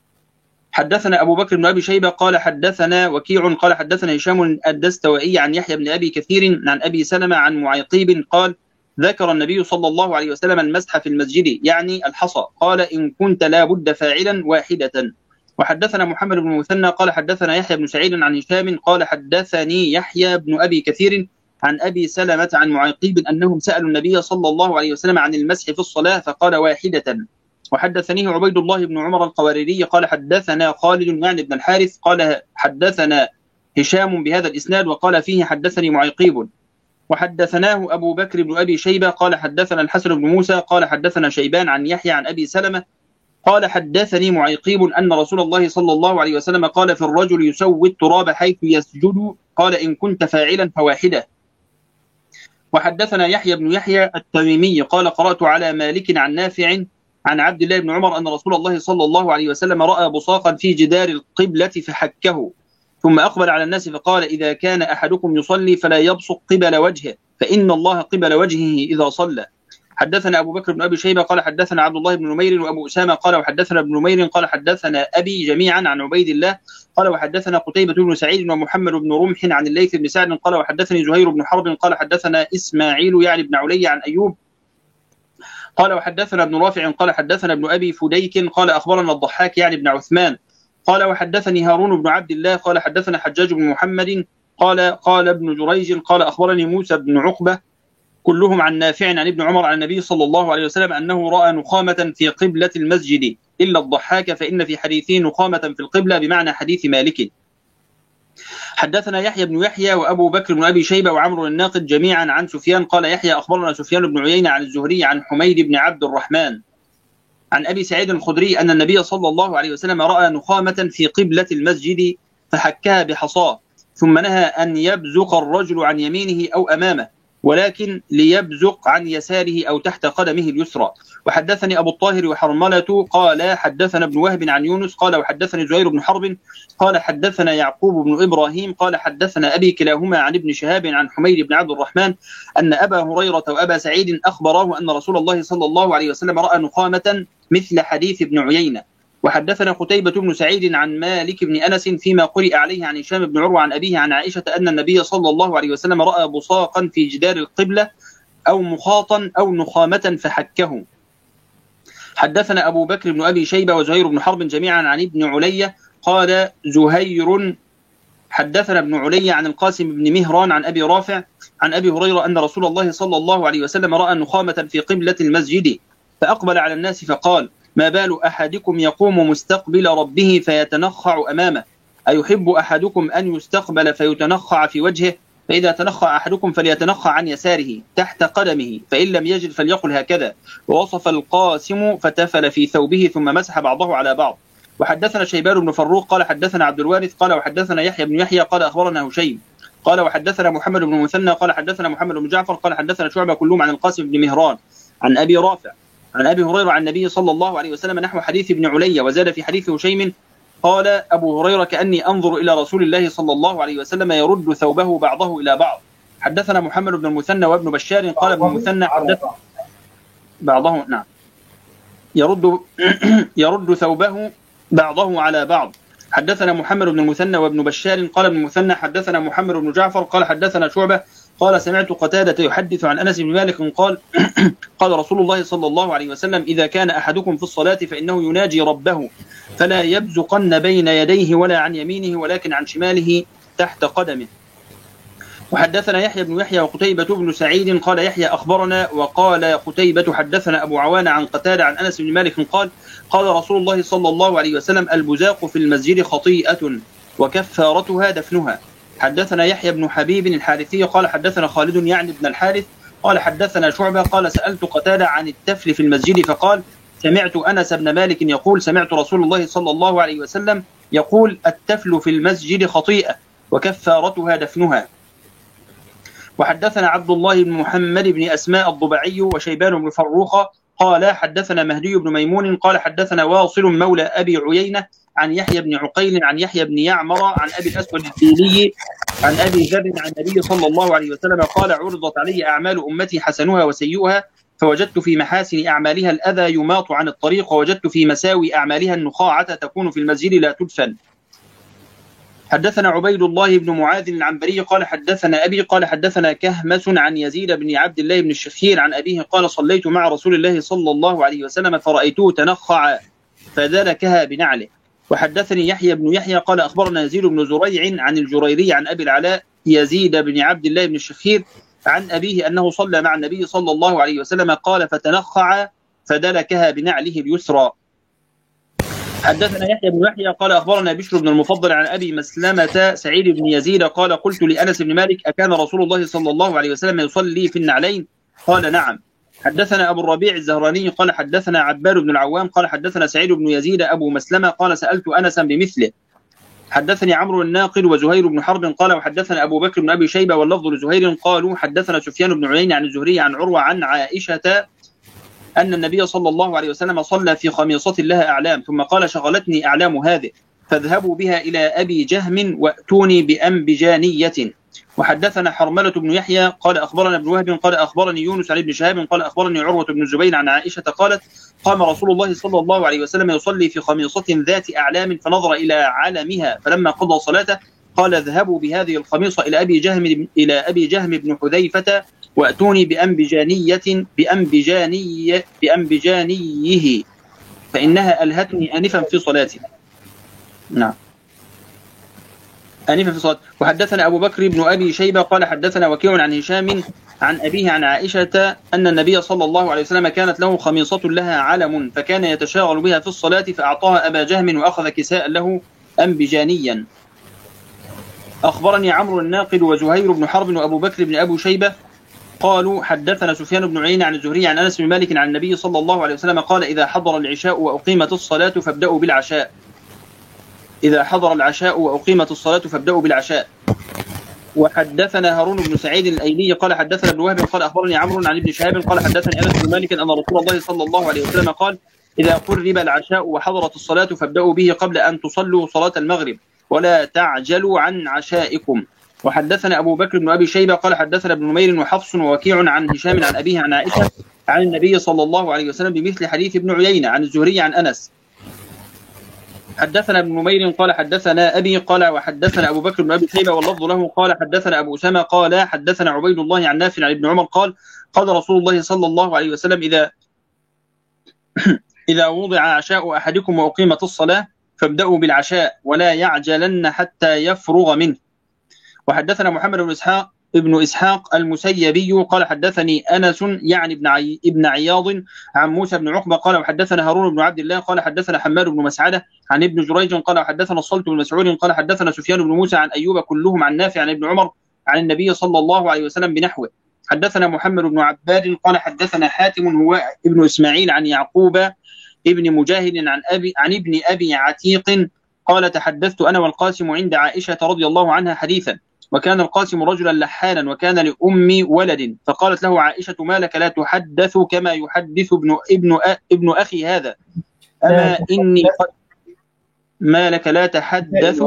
حدثنا أبو بكر بن أبي شيبة قال حدثنا وكيع قال حدثنا هشام الدستوائي عن يحيى بن أبي كثير عن أبي سلمة عن معيقيب قال ذكر النبي صلى الله عليه وسلم المسح في المسجد يعني الحصى، قال إن كنت لا بد فاعلا واحدة. وحدثنا محمد بن المثنى قال حدثنا يحيى بن سعيد عن هشام قال حدثني يحيى بن أبي كثير عن أبي سلمة عن معيقيب أنهم سألوا النبي صلى الله عليه وسلم عن المسح في الصلاة فقال واحدة. وحدثنيه عبيد الله بن عمر القواريري قال حدثنا خالد يعني بن الحارث قال حدثنا هشام بهذا الإسناد وقال فيه حدثني معيقيب. وحدثناه أبو بكر بن أبي شيبة قال حدثنا الحسن بن موسى قال حدثنا شيبان عن يحيى عن أبي سلمة قال حدثني معيقيب أن رسول الله صلى الله عليه وسلم قال في الرجل يسوي التراب حيث يسجد، قال إن كنت فاعلا فواحدة. وحدثنا يحيى بن يحيى التميمي قال قرأت على مالك عن نافع عن عبد الله بن عمر أن رسول الله صلى الله عليه وسلم رأى بصاقا في جدار القبلة فحكه، ثم أقبل على الناس فقال إذا كان أحدكم يصلي فلا يبصق قبل وجهه فإن الله قبل وجهه إذا صلى. حدثنا أبو بكر بن أبي شيبة قال حدثنا عبد الله بن نمير وأبو أسامة قال وحدثنا ابن نمير قال حدثنا أبي جميعا عن عبيد الله قال وحدثنا قتيبة بن سعيد ومحمد بن رمح عن الليث بن سعد قال وحدثني زهير بن حرب قال حدثنا إسماعيل يعني بن علي عن أيوب قال وحدثنا ابن رافع قال حدثنا ابن أبي فديك قال أخبرنا الضحاك يعني بن عثمان قال وحدثني هارون بن عبد الله قال حدثنا حجاج بن محمد قال ابن جريج قال أخبرني موسى بن عقبة كلهم عن نافع عن ابن عمر عن النبي صلى الله عليه وسلم أنه رأى نخامة في قبلة المسجد إلا الضحاك فإن في حديثه نخامة في القبلة بمعنى حديث مالك. حدثنا يحيى بن يحيى وأبو بكر بن أبي شيبة وعمر الناقد جميعا عن سفيان قال يحيى أخبرنا سفيان بن عيينة عن الزهري عن حميد بن عبد الرحمن عن أبي سعيد الخدري أن النبي صلى الله عليه وسلم رأى نخامة في قبلة المسجد فحكها بحصاه، ثم نهى أن يبزق الرجل عن يمينه أو أمامه ولكن ليبزق عن يساره أو تحت قدمه اليسرى. وحدثني أبو الطاهر وحرملة قال حدثنا ابن وهب عن يونس قال وحدثني زهير بن حرب قال حدثنا يعقوب بن إبراهيم قال حدثنا أبي كلاهما عن ابن شهاب عن حميد بن عبد الرحمن أن أبا هريرة وأبا سعيد أخبراه أن رسول الله صلى الله عليه وسلم رأى نخامة مثل حديث ابن عيينة. وحدثنا قتيبة بن سعيد عن مالك بن أنس فيما قرئ عليه عن هشام بن عروة عن أبيه عن عائشة أن النبي صلى الله عليه وسلم رأى بصاقا في جدار القبلة أو مخاطا أو نخامة فحكه. حدثنا أبو بكر بن أبي شيبة وزهير بن حرب جميعا عن ابن علي قال زهير حدثنا ابن علي عن القاسم بن مهران عن أبي رافع عن أبي هريرة أن رسول الله صلى الله عليه وسلم رأى نخامة في قبلة المسجد فأقبل على الناس فقال ما بال أحدكم يقوم مستقبل ربه فيتنخع أمامه أيحب أحدكم أن يستقبل فيتنخع في وجهه فإذا تنخع أحدكم فليتنخع عن يساره تحت قدمه فإن لم يجد فليقل هكذا. ووصف القاسم فتفل في ثوبه ثم مسح بعضه على بعض. وحدثنا شيبان بن فروق قال حدثنا عبد الوارث قال وحدثنا يحيى بن يحيى قال أخبرنا هشيم قال وحدثنا محمد بن مثنى قال حدثنا محمد بن جعفر قال حدثنا شعبة كلهم عن القاسم بن مهران عن أبي رافع عن أبي هريرة عن النبي صلى الله عليه وسلم نحو حديث ابن علي وزاد في حديث هشيم قال أبو هريرة كأني أنظر إلى رسول الله صلى الله عليه وسلم يرد ثوبه بعضه إلى بعض. حدثنا محمد بن المثنى وابن بشار قال ابن المثنى حدث بعضه نعم يرد ثوبه بعضه على بعض. حدثنا محمد بن المثنى وابن بشار قال ابن المثنى حدثنا محمد بن جعفر قال حدثنا شعبة قال سمعت قتادة يحدث عن أنس بن مالك قال قال رسول الله صلى الله عليه وسلم إذا كان أحدكم في الصلاة فإنه يناجي ربه فلا يبزقن بين يديه ولا عن يمينه ولكن عن شماله تحت قدمه. وحدثنا يحيى بن يحيى وقتيبة بن سعيد قال يحيى أخبرنا وقال قتيبة حدثنا أبو عوان عن قتادة عن أنس بن مالك قال قال رسول الله صلى الله عليه وسلم البزاق في المسجد خطيئة وكفارتها دفنها. حدثنا يحيى بن حبيب الحارثي قال حدثنا خالد يعني بن الحارث قال حدثنا شعبة قال سألت قتادة عن التفل في المسجد فقال سمعت أنس بن مالك يقول سمعت رسول الله صلى الله عليه وسلم يقول التفل في المسجد خطيئة وكفارتها دفنها. وحدثنا عبد الله بن محمد بن أسماء الضبعي وشيبان بن فروخة قال حدثنا مهدي بن ميمون قال حدثنا واصل مولى أبي عيينة عن يحيى بن عقيل عن يحيى بن يعمر عن أبي الأسود الديلي عن أبي ذر عن النبي صلى الله عليه وسلم قال عرضت علي أعمال أمتي حسنها وسيئها فوجدت في محاسن أعمالها الأذى يماط عن الطريق ووجدت في مساوي أعمالها النخاعة تكون في المسجد لا تدفن. حدثنا عبيد الله بن معاذ العنبري قال حدثنا أبي قال حدثنا كهمس عن يزيد بن عبد الله بن الشخير عن أبيه قال صليت مع رسول الله صلى الله عليه وسلم فرأيته تنخع فدلكها بنعله. وحدثني يحيى بن يحيى قال أخبرنا يزيد بن زريع عن الجريري عن أبي العلاء يزيد بن عبد الله بن الشخير عن أبيه أنه صلى مع النبي صلى الله عليه وسلم قال فتنخع فدلكها بنعله اليسرى. حدثنا يحيى بن يحيى قال أخبرنا بشر بن المفضل عن أبي مسلمة سعيد بن يزيد قال قلت لأنس بن مالك أكان رسول الله صلى الله عليه وسلم يصلي في النعلين قال نعم. حدثنا أبو الربيع الزهراني قال حدثنا عباد بن العوام قال حدثنا سعيد بن يزيد أبو مسلمة قال سألت أنسا بمثله. حدثني عمرو الناقد وزهير بن حرب قال وحدثنا أبو بكر بن أبي شيبة واللفظ لزهير قالوا حدثنا سفيان بن عيينة عن الزهري عن عروة عن عائشة أن النبي صلى الله عليه وسلم صلى في خميصة لها أعلام ثم قال شغلتني أعلام هذه فاذهبوا بها إلى أبي جهم وأتوني بأنبجانية. وحدثنا حرملة بن يحيى قال أخبرنا ابن وهب قال أخبرني يونس عن ابن شهاب قال أخبرني عروة بن الزبير عن عائشة قالت قام رسول الله صلى الله عليه وسلم يصلي في خميصة ذات أعلام فنظر إلى علمها فلما قضى صلاته قال اذهبوا بهذه الخميصة إلى أبي جهم بن حذيفة وأتوني بأنبجانيه فإنها ألهتني آنفا في صلاتي. نعم آنفا في صلاتي. وحدثنا أبو بكر بن أبي شيبة قال حدثنا وكيع عن هشام عن أبيه عن عائشة أن النبي صلى الله عليه وسلم كانت له خميصة لها علم فكان يتشاغل بها في الصلاة فأعطاها أبا جهم وأخذ كساء له أنبجانيا. أخبرني عمرو الناقد وزهير بن حرب وأبو بكر بن أبي شيبة قالوا حدثنا سفيان بن عيينة عن الزهري عن أنس بن مالك عن النبي صلى الله عليه وسلم قال إذا حضر العشاء وأقيمت الصلاة فابدأوا بالعشاء. إذا حضر العشاء وأقيمت الصلاة فابدأوا بالعشاء. وحدثنا هارون بن سعيد الأيلي قال حدثنا ابن وهب قال أخبرني عمرو عن ابن شهاب قال حدثني أنس بن مالك أن رسول الله صلى الله عليه وسلم قال إذا قرب العشاء وحضرت الصلاة فابدأوا به قبل أن تصلوا صلاة المغرب ولا تعجلوا عن عشائكم. وحدثنا أبو بكر بن أبي شيبة قال حدثنا ابن نمير وحفص ووكيع عن هشام عن أبيه عن عائشة عن النبي صلى الله عليه وسلم بمثل حديث ابن عيينة عن الزهري عن أنس. حدثنا ابن نمير قال حدثنا أبي قال وحدثنا أبو بكر بن أبي شيبة واللفظ له قال حدثنا أبو أسامة قال حدثنا عبيد الله عن نافع عن ابن عمر قال قال رسول الله صلى الله عليه وسلم إذا وضع عشاء أحدكم وأقيمت الصلاة فابدأوا بالعشاء ولا يعجلن حتى يفرغ منه. وحدثنا محمد بن إسحاق المسيبي قال حدثني أنس يعني ابن عياض عن موسى بن عقبة قال وحدثنا هارون بن عبد الله قال حدثنا حماد بن مسعدة عن ابن جريج قال حدثنا الصلت بن مسعود قال حدثنا سفيان بن موسى عن أيوب كلهم عن نافع عن ابن عمر عن النبي صلى الله عليه وسلم بنحوه. حدثنا محمد بن عباد قال حدثنا حاتم هو ابن إسماعيل عن يعقوب ابن مجاهد عن ابن أبي عتيق قال تحدثت أنا والقاسم عند عائشة رضي الله عنها حديثا وكان القاسم رجلا لحانا وكان لأمي ولد فقالت له عائشة ما لك لا تحدث كما يحدث ابن أخي هذا أما إني قد ما لك لا تحدث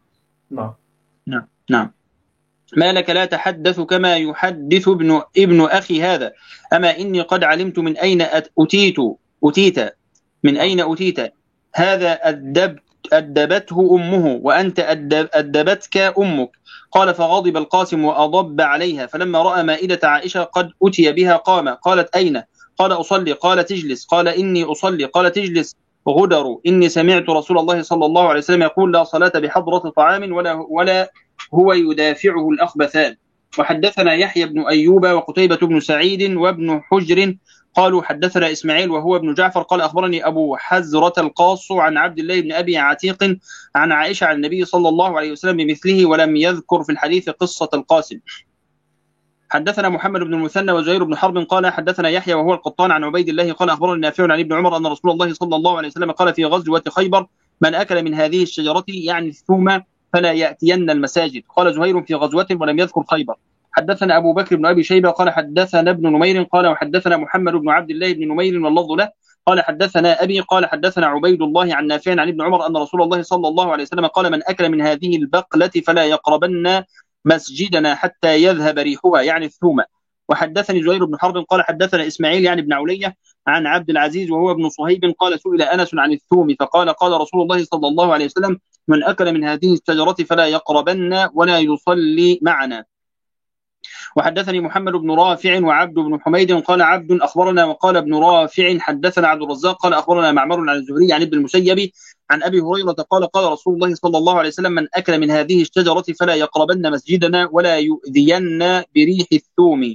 نعم ما لك لا تحدث كما يحدث ابن أخي هذا أما إني قد علمت من أين أتيت من أين أتيت هذا أدبته أمه وأنت أدبتك أمك. قال فغضب القاسم وأضب عليها، فلما رأى مائدة عائشة قد أتي بها قام. قالت أين؟ قال أصلي. قال تجلس. قال إني أصلي. قال تجلس. غدر. إني سمعت رسول الله صلى الله عليه وسلم يقول لا صلاة بحضرة طعام ولا هو يدافعه الأخبثان. وحدثنا يحيى بن أيوب وقتيبة بن سعيد وابن حجر قالوا حدثنا إسماعيل وهو ابن جعفر قال أخبرني أبو حزرة القاص عن عبد الله بن أبي عتيق عن عائشة عن النبي صلى الله عليه وسلم بمثله ولم يذكر في الحديث قصة القاسم. حدثنا محمد بن المثنى وزهير بن حرب قال حدثنا يحيى وهو القطان عن عبيد الله قال أخبرني نافع عن ابن عمر أن رسول الله صلى الله عليه وسلم قال في غزوة خيبر من أكل من هذه الشجرة يعني الثوم فلا يأتين المساجد. قال زهير في غزوة ولم يذكر خيبر. حدثنا أبو بكر بن أبي شيبة قال حدثنا ابن نمير قال وحدثنا محمد بن عبد الله بن نمير واللفظ له قال حدثنا أبي قال حدثنا عبيد الله عن نافع عن ابن عمر أن رسول الله صلى الله عليه وسلم قال من أكل من هذه البقلة فلا يقربن مسجدنا حتى يذهب ريحها يعني الثومة. وحدثني زهير بن حرب قال حدثنا إسماعيل يعني ابن علية عن عبد العزيز وهو ابن صهيب قال سئل أنس عن الثوم فقال قال رسول الله صلى الله عليه وسلم من أكل من هذه الشجرة فلا يقربن ولا يصلي معنا. وحدثني محمد بن رافع وعبد بن حميد قال عبد أخبرنا وقال ابن رافع حدثنا عبد الرزاق قال أخبرنا معمر عن الزهري عن ابن المسيب عن أبي هريرة قال قال رسول الله صلى الله عليه وسلم من أكل من هذه الشجرة فلا يقربن مسجدنا ولا يؤذين بريح الثوم.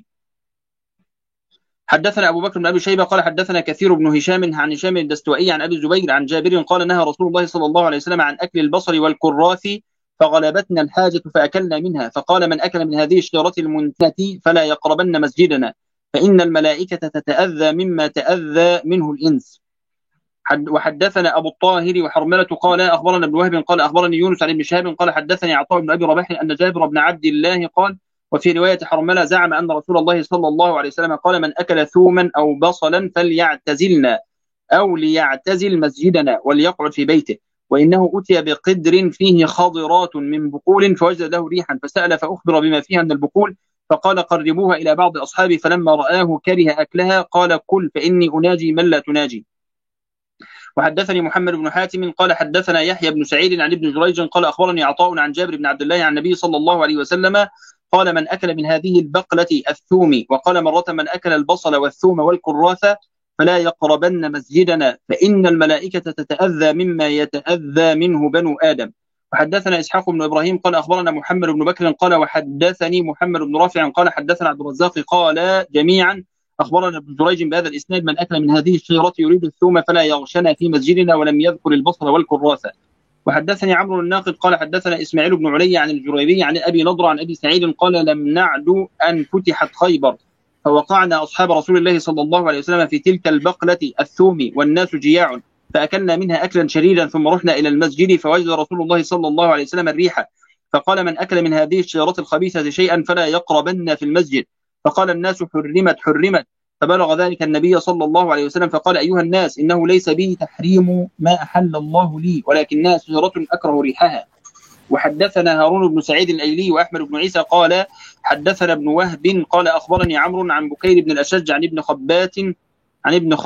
حدثنا أبو بكر بن أبي شيبة قال حدثنا كثير بن هشام عن هشام الدستوائي عن أبي الزبير عن جابر قال نهى رسول الله صلى الله عليه وسلم عن أكل البصل والكراث فغلبتنا الحاجة فأكلنا منها فقال من أكل من هذه الشجرة المنتنة فلا يقربن مسجدنا فإن الملائكة تتأذى مما تأذى منه الإنس. وحدثنا أبو الطاهر وحرملة قال أخبرنا ابن وهب قال أخبرني يونس عن ابن شهاب قال حدثني عطاء بن أبي رباح أن جابر بن عبد الله قال وفي رواية حرملة زعم أن رسول الله صلى الله عليه وسلم قال من أكل ثوما أو بصلا فليعتزلنا أو ليعتزل مسجدنا وليقعد في بيته وإنه أتي بقدر فيه خضرات من بقول فوجد له ريحا فسأل فأخبر بما فيها من البقول فقال قربوها إلى بعض أصحابي فلما رآه كره أكلها قال كل فإني أناجي من لا تناجي. وحدثني محمد بن حاتم قال حدثنا يحيى بن سعيد عن ابن جريج قال أخبرني عطاء عن جابر بن عبد الله عن النبي صلى الله عليه وسلم قال من أكل من هذه البقلة الثوم وقال مرة من أكل البصل والثوم والكراث فلا يقربن مسجدنا فإن الملائكة تتأذى مما يتأذى منه بنو آدم. وحدثنا إسحاق بن إبراهيم قال أخبرنا محمد بن بكر قال وحدثني محمد بن رافع قال حدثنا عبد الرزاق قال جميعا أخبرنا ابن جريج بهذا الإسناد من أكل من هذه الشجرة يريد الثوم فلا يغشنا في مسجدنا ولم يذكر البصل والكراث. وحدثني عمرو الناقد قال حدثنا إسماعيل بن علي عن الجريري عن أبي نضر عن أبي سعيد قال لم نعد أن فتحت خيبر فوقعنا أصحاب رسول الله صلى الله عليه وسلم في تلك البقلة الثوم والناس جياع فأكلنا منها أكلا شديدا ثم رحنا إلى المسجد فوجد رسول الله صلى الله عليه وسلم الريحة فقال من أكل من هذه الشجرة الخبيثة شيئا فلا يقربن في المسجد فقال الناس حرمت فبلغ ذلك النبي صلى الله عليه وسلم فقال أيها الناس إنه ليس به تحريم ما أحل الله لي ولكنها شجرة أكره ريحها. وحدثنا هارون بن سعيد الأيلي وأحمد بن عيسى قال حدثنا ابن وهب قال أخبرني عمرو عن بكير بن الأشج عن ابن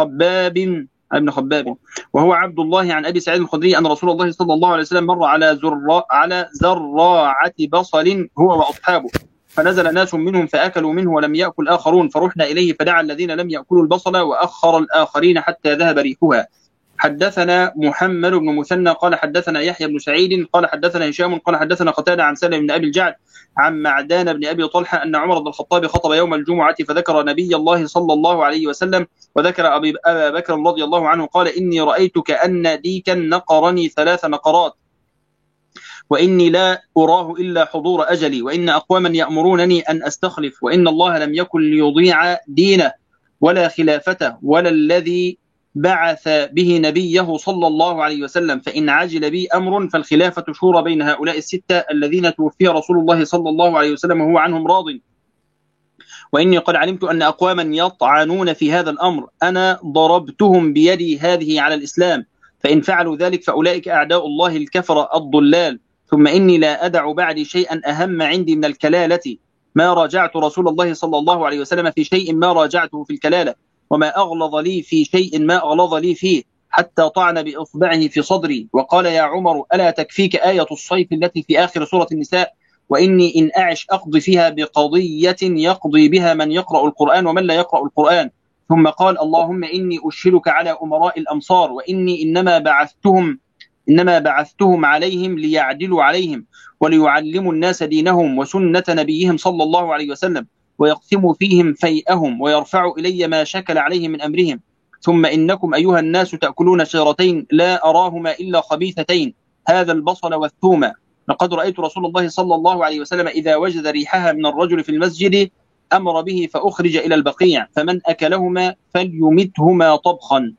خباب وهو عبد الله عن أبي سعيد الخدري أن رسول الله صلى الله عليه وسلم مر على زراعة بصل هو وأصحابه فنزل ناس منهم فأكلوا منه ولم يأكل آخرون فرحنا إليه فدعا الذين لم يأكلوا البصل وأخر الآخرين حتى ذهب ريحها. حدثنا محمد بن مثنى قال حدثنا يحيى بن سعيد قال حدثنا هشام قال حدثنا قتادة عن سالم بن أبي الجعد عن معدان بن أبي طلحة أن عمر بن الخطاب خطب يوم الجمعة فذكر نبي الله صلى الله عليه وسلم وذكر أبا بكر رضي الله عنه قال إني رأيت كأن ديكا نقرني 3 نقرات وإني لا أراه إلا حضور أجلي وإن أقواما يأمرونني أن أستخلف وإن الله لم يكن ليضيع دينه ولا خلافته ولا الذي بعث به نبيه صلى الله عليه وسلم فإن عجل بي أمر فالخلافة شورى بين هؤلاء الستة الذين توفي رسول الله صلى الله عليه وسلم وهو عنهم راض وإني قد علمت أن أقواما يطعنون في هذا الأمر أنا ضربتهم بيدي هذه على الإسلام فإن فعلوا ذلك فأولئك أعداء الله الكفر الضلال ثم إني لا أدع بعدي شيئا أهم عندي من الكلالة ما راجعت رسول الله صلى الله عليه وسلم في شيء ما راجعته في الكلالة وما أغلظ لي في شيء ما أغلظ لي فيه حتى طعن بإصبعه في صدري وقال: يا عمر، ألا تكفيك آية الصيف التي في آخر سورة النساء؟ وإني إن أعش أقضي فيها بقضية يقضي بها من يقرأ القرآن ومن لا يقرأ القرآن. ثم قال: اللهم إني أشهدك على أمراء الأمصار، وإني إنما بعثتهم عليهم ليعدلوا عليهم وليعلموا الناس دينهم وسنة نبيهم صلى الله عليه وسلم، ويقسموا فيهم فيئهم ويرفعوا إلي ما شكل عليهم من أمرهم. ثم إنكم أيها الناس تأكلون شجرتين لا أراهما إلا خبيثتين، هذا البصل والثوم. لقد رأيت رسول الله صلى الله عليه وسلم إذا وجد ريحها من الرجل في المسجد أمر به فأخرج إلى البقيع، فمن أكلهما فليمتهما طبخا.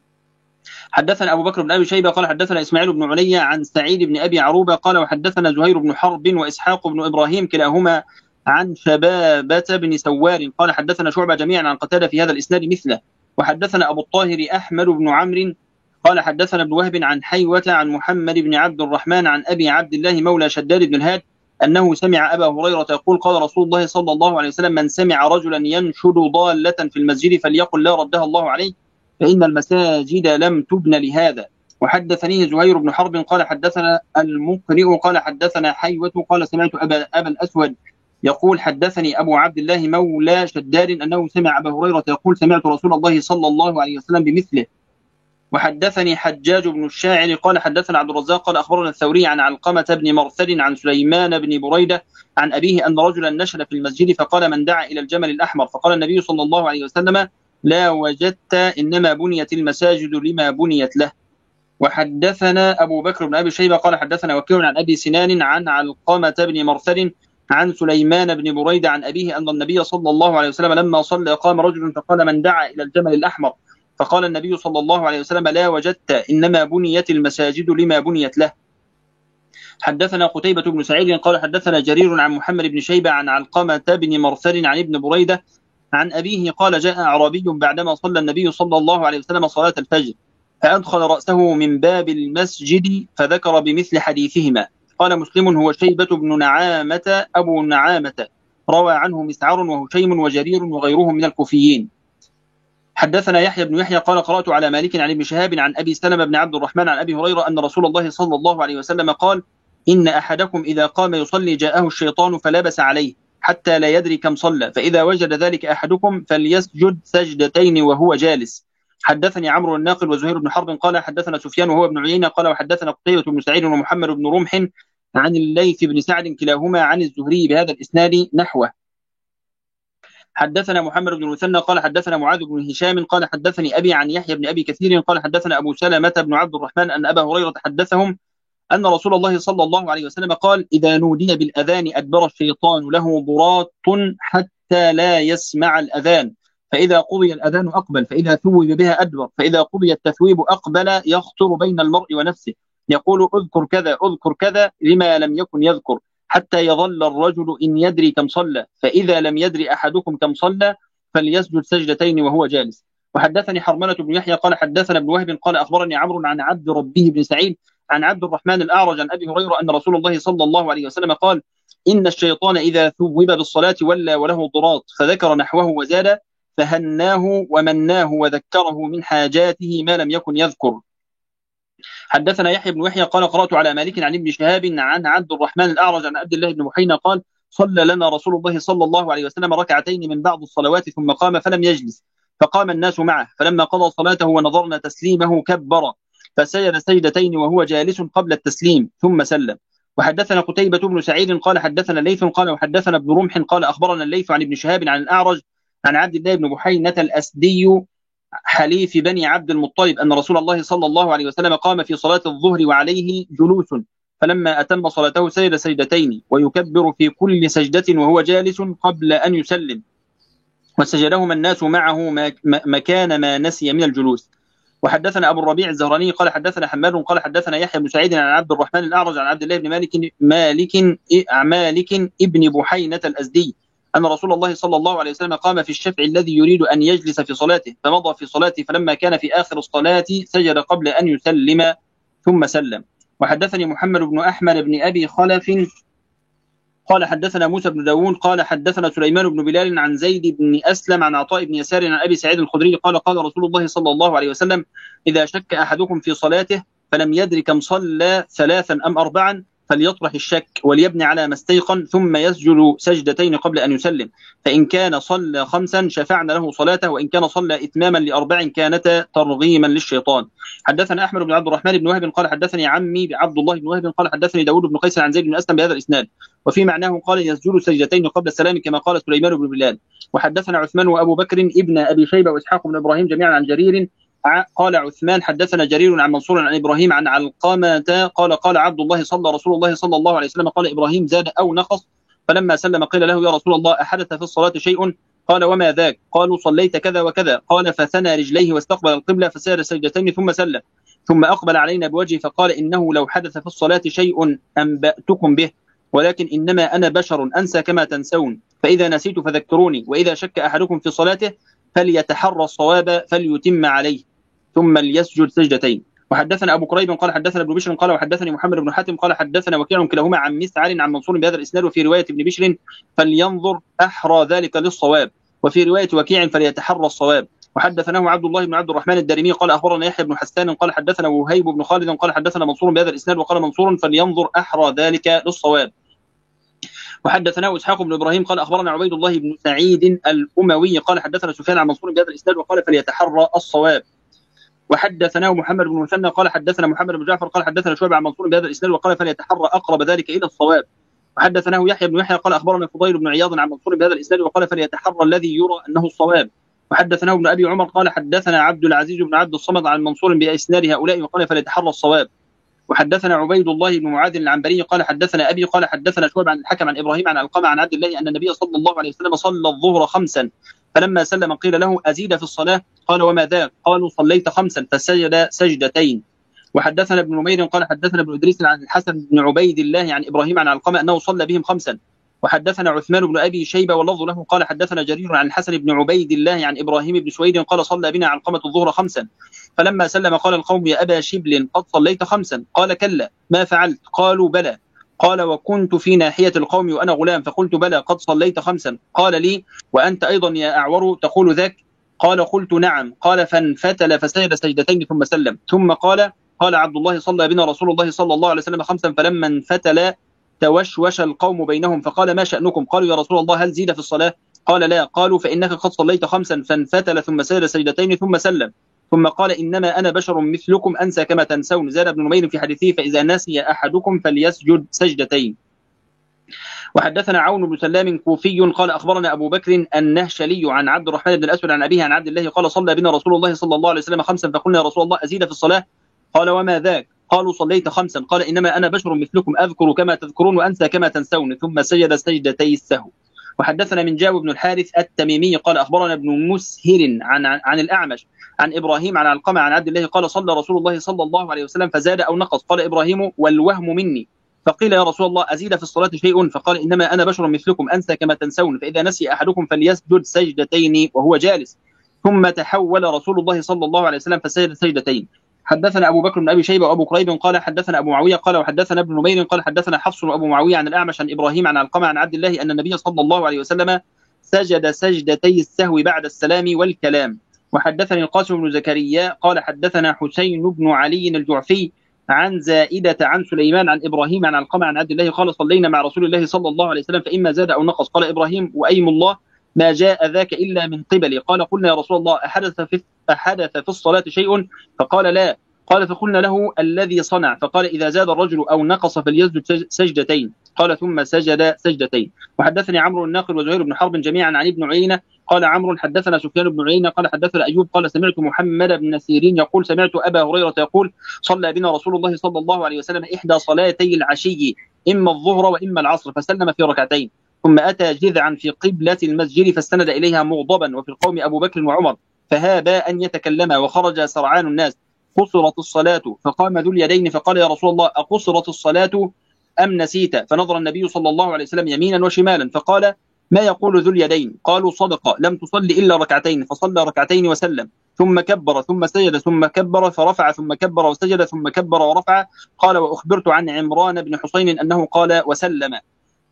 حدثنا أبو بكر بن أبي شيبة قال حدثنا إسماعيل بن علي عن سعيد بن أبي عروبة قال وحدثنا زهير بن حرب وإسحاق بن إبراهيم كلاهما عن شبابة بن سوار قال حدثنا شعبة جميعا عن قتادة في هذا الإسناد مثله. وحدثنا أبو الطاهر أحمد بن عمرو قال حدثنا ابن وهب عن حيوة عن محمد بن عبد الرحمن عن أبي عبد الله مولى شداد بن الهاد أنه سمع أبا هريرة يقول قال رسول الله صلى الله عليه وسلم: من سمع رجلا ينشد ضالة في المسجد فليقل لا ردها الله عليه، فإن المساجد لم تبن لهذا. وحدثني زهير بن حرب قال حدثنا المقرئ قال حدثنا حيوة قال سمعت أبا الأسود يقول حدثني أبو عبد الله مولى شداد أنه سمع أبا هريرة يقول سمعت رسول الله صلى الله عليه وسلم بمثله. وحدثني حجاج بن الشاعر قال حدثنا عبد الرزاق قال أخبرنا الثوري عن علقمة بن مرثد عن سليمان بن بريدة عن أبيه أن رجلا نشل في المسجد فقال: من دعا إلى الجمل الأحمر؟ فقال النبي صلى الله عليه وسلم: لا وجدت، إنما بنيت المساجد لما بنيت له. وحدثنا أبو بكر بن أبي شيبة قال حدثنا وكيع عن أبي سنان عن علقمة بن مرثد عن سليمان بن بريدة عن أبيه أن النبي صلى الله عليه وسلم لما صلى قام رجل فقال: من دعا إلى الجمل الأحمر؟ فقال النبي صلى الله عليه وسلم: لا وجدت، إنما بنيت المساجد لما بنيت له. حدثنا قتيبة بن سعيد قال حدثنا جرير عن محمد بن شيبة عن علقمة بن مرثد عن ابن بريدة عن أبيه قال: جاء أعرابي بعدما صلى النبي صلى الله عليه وسلم صلاة الفجر فأدخل رأسه من باب المسجد فذكر بمثل حديثهما. قال مسلم: هو شيبة بن نعامة أبو نعامة، روى عنه مسعر وهشيم وجرير وغيرهم من الكوفيين. حدثنا يحيى بن يحيى قال قرأت على مالك عن ابن شهاب عن أبي سلمة بن عبد الرحمن عن أبي هريرة أن رسول الله صلى الله عليه وسلم قال: إن أحدكم إذا قام يصلي جاءه الشيطان فلبس عليه حتى لا يدري كم صلى، فإذا وجد ذلك أحدكم فليسجد سجدتين وهو جالس. حدثني عمرو الناقل وزهير بن حرب قال حدثنا سفيان وهو ابن عيينة قال وحدثنا قتيبة بن سعيد ومحمد بن رمح عن الليث بن سعد كلاهما عن الزهري بهذا الإسناد نحوه. حدثنا محمد بن المثنى قال حدثنا معاذ بن هشام قال حدثني أبي عن يحيى بن أبي كثير قال حدثنا أبو سلمة بن عبد الرحمن أن أبا هريرة حدثهم أن رسول الله صلى الله عليه وسلم قال: إذا نودي بالأذان أدبر الشيطان له ضراط حتى لا يسمع الأذان، فإذا قضي الأذان أقبل، فإذا ثوب بها أدبر، فإذا قضي التثويب أقبل يخطر بين المرء ونفسه يقول: اذكر كذا اذكر كذا لما لم يكن يذكر، حتى يظل الرجل إن يدري كم صلى، فإذا لم يدري أحدكم كم صلى فليسجد سجدتين وهو جالس. وحدثني حرملة بن يحيى قال حدثنا ابن وهب قال أخبرني عمرو عن عبد ربه بن سعيد عن عبد الرحمن الأعرج عن أبي هريرة أن رسول الله صلى الله عليه وسلم قال: إن الشيطان إذا ثوب بالصلاة ولى وله ضراط، فذكر نحوه وزاد: فهناه ومناه وذكره من حاجاته ما لم يكن يذكر. حدثنا يحيى بن يحيى قال قرأت على مالك عن ابن شهاب عن عبد الرحمن الأعرج عن عبد الله بن محينا قال: صلى لنا رسول الله صلى الله عليه وسلم ركعتين من بعض الصلوات ثم قام فلم يجلس، فقام الناس معه، فلما قضى صلاته ونظرنا تسليمه كبر، فسجد سجدتين وهو جالس قبل التسليم ثم سلم. وحدثنا قتيبة بن سعيد قال حدثنا الليث قال وحدثنا ابن رمح قال أخبرنا الليث عن ابن شهاب عن الأعرج عن عبد الله بن بحينة الأسدي حليف بني عبد المطلب أن رسول الله صلى الله عليه وسلم قام في صلاة الظهر وعليه جلوس، فلما أتم صلاته سجد سجدتين ويكبر في كل سجدة وهو جالس قبل أن يسلم، وسجدهما الناس معه مكان ما نسي من الجلوس. وحدثنا أبو الربيع الزهراني قال حدثنا حماد قال حدثنا يحيى بن سعيد عن عبد الرحمن الأعرج عن عبد الله بن مالك ابن بحينة الأزدي أن رسول الله صلى الله عليه وسلم قام في الشفع الذي يريد أن يجلس في صلاته، فمضى في صلاته، فلما كان في آخر الصلاة سجد قبل أن يسلم ثم سلم. وحدثني محمد بن أحمد بن أبي خلف قال حدثنا موسى بن داوود قال حدثنا سليمان بن بلال عن زيد بن أسلم عن عطاء بن يسار عن أبي سعيد الخدري قال قال رسول الله صلى الله عليه وسلم إذا شك أحدكم في صلاته فلم يدر كم صلى 3 أم 4 فليطرح الشك وليبني على ما استيقن ثم يسجد سجدتين قبل أن يسلم، فإن كان صلى 5 شفعنا له صلاته، وإن كان صلى إتماما ل4 كانتا ترغيما للشيطان. حدثنا أحمد بن عبد الرحمن بن وهب قال حدثني عمي عبد الله بن وهب قال حدثني داود بن قيس عن زيد بن أسلم بهذا الإسناد، وفي معناه قال يسجد سجدتين قبل السلام كما قال سليمان بن بلال. وحدثنا عثمان وأبو بكر ابن أبي شيبة وإسحاق بن إبراهيم جميعا عن جرير قال عثمان حدثنا جرير عن منصور عن إبراهيم عن علقمة قال قال عبد الله صلى رسول الله صلى الله عليه وسلم قال إبراهيم زاد أو نقص، فلما سلم قيل له يا رسول الله أحدث في الصلاة شيء؟ قال وما ذاك؟ قالوا صليت كذا وكذا. قال فثنى رجليه واستقبل القبلة فسار سجدتين ثم سلم، ثم أقبل علينا بوجهه فقال إنه لو حدث في الصلاة شيء أنبأتكم به، ولكن إنما أنا بشر أنسى كما تنسون، فإذا نسيت فذكروني، وإذا شك أحدكم في صلاته فليتحرى الصواب فليتم عليه ثم ليسجد سجدتين. وحدثنا أبو كريب قال حدثنا ابن بشر قال وحدثني محمد بن حاتم قال حدثنا وكيع كلاهما عن مسعر عن منصور بهذا الإسناد، وفي رواية ابن بشر فلينظر أحرى ذلك للصواب، وفي رواية وكيع فليتحرى الصواب. وحدثناه عبد الله بن عبد الرحمن الدارمي قال أخبرنا يحيى بن حسان قال حدثنا وهيب بن خالد قال حدثنا منصور بهذا الإسناد، وقال منصور فلينظر أحرى ذلك للصواب. وحدثنا إسحاق بن إبراهيم قال أخبرنا عبيد الله بن سعيد الأموي قال حدثنا سفيان عن منصور بهذا الإسناد وقال فليتحرى الصواب. وحدثناه محمد بن مثنى قال حدثنا محمد بن جعفر قال حدثنا شعبة عن منصور بهذا الإسناد وقال فليتحرى أقرب ذلك إلى الصواب. وحدثناه يحيى بن يحيى قال أخبرنا فضيل بن عياض عن منصور بهذا الإسناد وقال فليتحرى الذي يرى أنه الصواب. وحدثناه ابن أبي عمر قال حدثنا عبد العزيز بن عبد الصمد عن منصور بإسناد هؤلاء وقال فليتحرى الصواب. وحدثنا عبيد الله بن معاذ العنبري قال حدثنا أبي قال حدثنا شعبة عن الحكم عن إبراهيم عن علقمة عن عبد الله أن النبي صلى الله عليه وسلم صلى الظهر 5 فلما سلم قيل له أزيد في الصلاة؟ قال وما ذاك؟ قالوا صليت 5 فسجد سجدتين. وحدثنا ابن نمير قال حدثنا ابن إدريس عن الحسن بن عبيد الله عن إبراهيم عن علقمة أنه صلى بهم 5. وحدثنا عثمان بن أبي شيبة واللفظ له قال حدثنا جرير عن الحسن بن عبيد الله عن إبراهيم بن سويد قال صلى بنا علقمة الظهر 5 فلما سلم قال القوم يا أبا شبل قد صليت 5؟ قال كلا ما فعلت؟ قالوا بلى. قال وكنت في ناحية القوم وأنا غلام فقلت بلى قد صليت 5. قال لي وأنت أيضا يا أعور تقول ذاك؟ قال قلت نعم. قال فانفتل فسجد سجدتين ثم سلم، ثم قال عبد الله صلى بنا رسول الله صلى الله عليه وسلم 5 فلما انفتل توشوش القوم بينهم فقال ما شأنكم؟ قالوا يا رسول الله هل زيد في الصلاة؟ قال لا. قالوا فإنك قد صليت 5 فانفتل ثم سجد سجدتين ثم سلم، ثم قال إنما أنا بشر مثلكم أنسى كما تنسون. زاد ابن نمير في حديثه فإذا نسي أحدكم فليسجد سجدتين. وحدثنا عون بن سلام كوفي قال أخبرنا أبو بكر النهشلي عن عبد الرحمن بن الأسود عن أبيه عن عبد الله قال صلى بنا رسول الله صلى الله عليه وسلم 5 فقلنا يا رسول الله أزيد في الصلاة؟ قال وما ذاك؟ قالوا صليت 5. قال إنما أنا بشر مثلكم أذكر كما تذكرون وأنسى كما تنسون، ثم سجد سجدتي السهو. وحدثنا من جاو بن الحارث التميمي قال أخبرنا ابن مسهر عن الأعمش عن إبراهيم عن علقمة عن عبد الله قال صلى رسول الله صلى الله عليه وسلم فزاد أو نقص؟ قال إبراهيم والوهم مني. فقيل يا رسول الله أزيد في الصلاة شيء؟ فقال إنما أنا بشر مثلكم أنسى كما تنسون، فإذا نسي أحدكم فليسجد سجدتين وهو جالس. ثم تحول رسول الله صلى الله عليه وسلم فسجد سجدتين. حدثنا أبو بكر بن أبي شيبة وأبو كريب قال حدثنا أبو معاوية قال وحدثنا ابن نمير قال حدثنا حفص وأبو معاوية عن الأعمش عن إبراهيم عن علقمة عن عبد الله أن النبي صلى الله عليه وسلم سجد سجدتي السهو بعد السلام والكلام. وحدثني القاسم بن زكريا قال حدثنا حسين بن علي الجعفي عن زائدة عن سليمان عن إبراهيم عن علقمة عن عبد الله قال صلينا مع رسول الله صلى الله عليه وسلم فإما زاد أو نقص. قال إبراهيم وأيم الله ما جاء ذاك إلا من قبلي. قال قلنا يا رسول الله أحدث في الصلاة شيء؟ فقال لا. قال فقلنا له الذي صنع؟ فقال إذا زاد الرجل أو نقص فليسجد سجدتين. قال ثم سجد سجدتين. وحدثني عمرو الناقل وزهير بن حرب جميعا عن ابن عيينة قال عمرو حدثنا سفيان بن عيينة قال حدثنا أيوب قال سمعت محمد بن سيرين يقول سمعت أبا هريرة يقول صلى بنا رسول الله صلى الله عليه وسلم إحدى صلاتي العشي إما الظهر وإما العصر فسلم في ركعتين، ثم أتى جذعا في قبلة المسجد فاستند إليها مغضبا وفي القوم أبو بكر وعمر فهابا أن يتكلما وخرج سرعان الناس. قصرت الصلاة فقام ذو اليدين فقال يا رسول الله أقصرت الصلاة أم نسيت؟ فنظر النبي صلى الله عليه وسلم يمينا وشمالا فقال ما يقول ذو اليدين؟ قالوا صدق لم تصلي إلا ركعتين. فصلى ركعتين وسلم ثم كبر ثم سجد ثم كبر فرفع ثم كبر وسجد ثم كبر ورفع. قال وأخبرت عن عمران بن حسين أنه قال وسلم.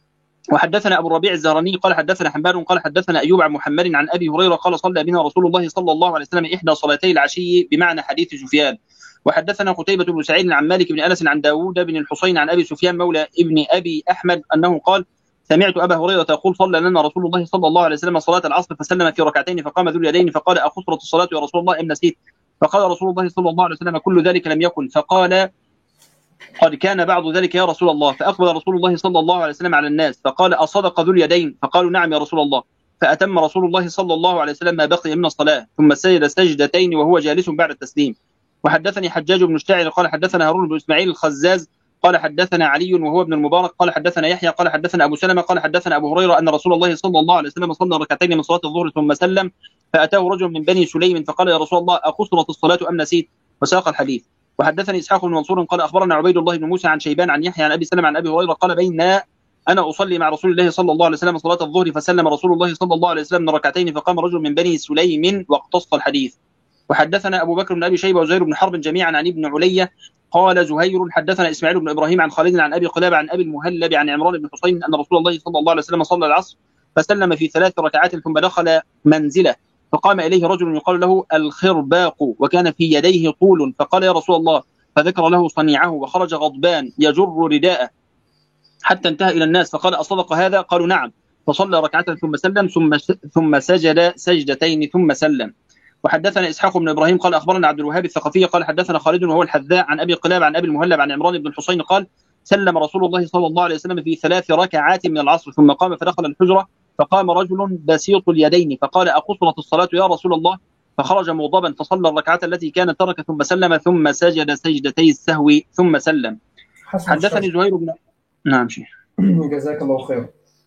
وحدثنا أبو الربيع الزهراني قال حدثنا حماد قال حدثنا أيوب عن محمد عن أبي هريرة قال صلى بنا رسول الله صلى الله عليه وسلم إحدى صلاتي العشي بمعنى حديث سفيان. وحدثنا قتيبة بن سعيد عن مالك بن أنس عن داود بن الحصين عن أبي سفيان مولى ابن أبي أحمد أنه قال سمعت أبا هريرة يقول صلى لنا رسول الله صلى الله عليه وسلم صلاة العصر فسلم في ركعتين فقام ذو اليدين فقال أخسرت الصلاة يا رسول الله أم نسيت؟ فقال رسول الله صلى الله عليه وسلم كل ذلك لم يكن. فقال قد كان بعض ذلك يا رسول الله. فأقبل رسول الله صلى الله عليه وسلم على الناس فقال أصدق ذو اليدين؟ فقالوا نعم يا رسول الله. فأتم رسول الله صلى الله عليه وسلم ما بقي من الصلاة ثم سجد سجدتين وهو جالس بعد التسليم. وحدثني حجاج بن الشاعر قال حدثنا هارون بن إسماعيل الخزاز قال حدثنا علي وهو ابن المبارك قال حدثنا يحيى قال حدثنا أبو سلمة قال حدثنا أبو هريرة أن رسول الله صلى الله عليه وسلم صلى ركعتين من صلاة الظهر ثم سلم فأتاه رجل من بني سليم فقال يا رسول الله أقصرت الصلاة أم نسيت؟ وساق الحديث. وحدثني إسحاق بن منصور قال أخبرنا عبيد الله بن موسى عن شيبان عن يحيى عن أبي سلمة عن أبي هريرة قال بين أنا أصلي مع رسول الله صلى الله عليه وسلم صلاة الظهر فسلم رسول الله صلى الله عليه وسلم من ركعتين فقام رجل من بني سليم واقتص الحديث. وحدثنا أبو بكر بن أبي شيبة وزهير بن حرب جميعا عن ابن علية قال زهير حدثنا إسماعيل بن إبراهيم عن خالد عن أبي قلابة عن أبي المهلب عن عمران بن حسين أن رسول الله صلى الله عليه وسلم صلى العصر فسلم في 3 ركعات ثم دخل منزله فقام إليه رجل يقال له الخرباق وكان في يديه طول فقال يا رسول الله فذكر له صنيعه وخرج غضبان يجر رداءه حتى انتهى إلى الناس فقال أصدق هذا؟ قالوا نعم. فصلى ركعة ثم سلم ثم سجد سجدتين ثم سلم. وحدثنا إسحاق بن إبراهيم قال أخبرنا عبد الوهاب الثقفي قال حدثنا خالد وهو الحذاء عن أبي قلاب عن أبي المهلب عن عمران بن الحسين قال سلم رسول الله صلى الله عليه وسلم في 3 ركعات من العصر ثم قام فدخل الحجرة فقام رجل بسيط اليدين فقال أقصرت الصلاة يا رسول الله؟ فخرج مغضبا فصلى الركعة التي كانت ترك ثم سلم ثم سجد سجدتي السهو ثم سلم. حدثني زهير بن نعم شيخ. جزاك الله خير.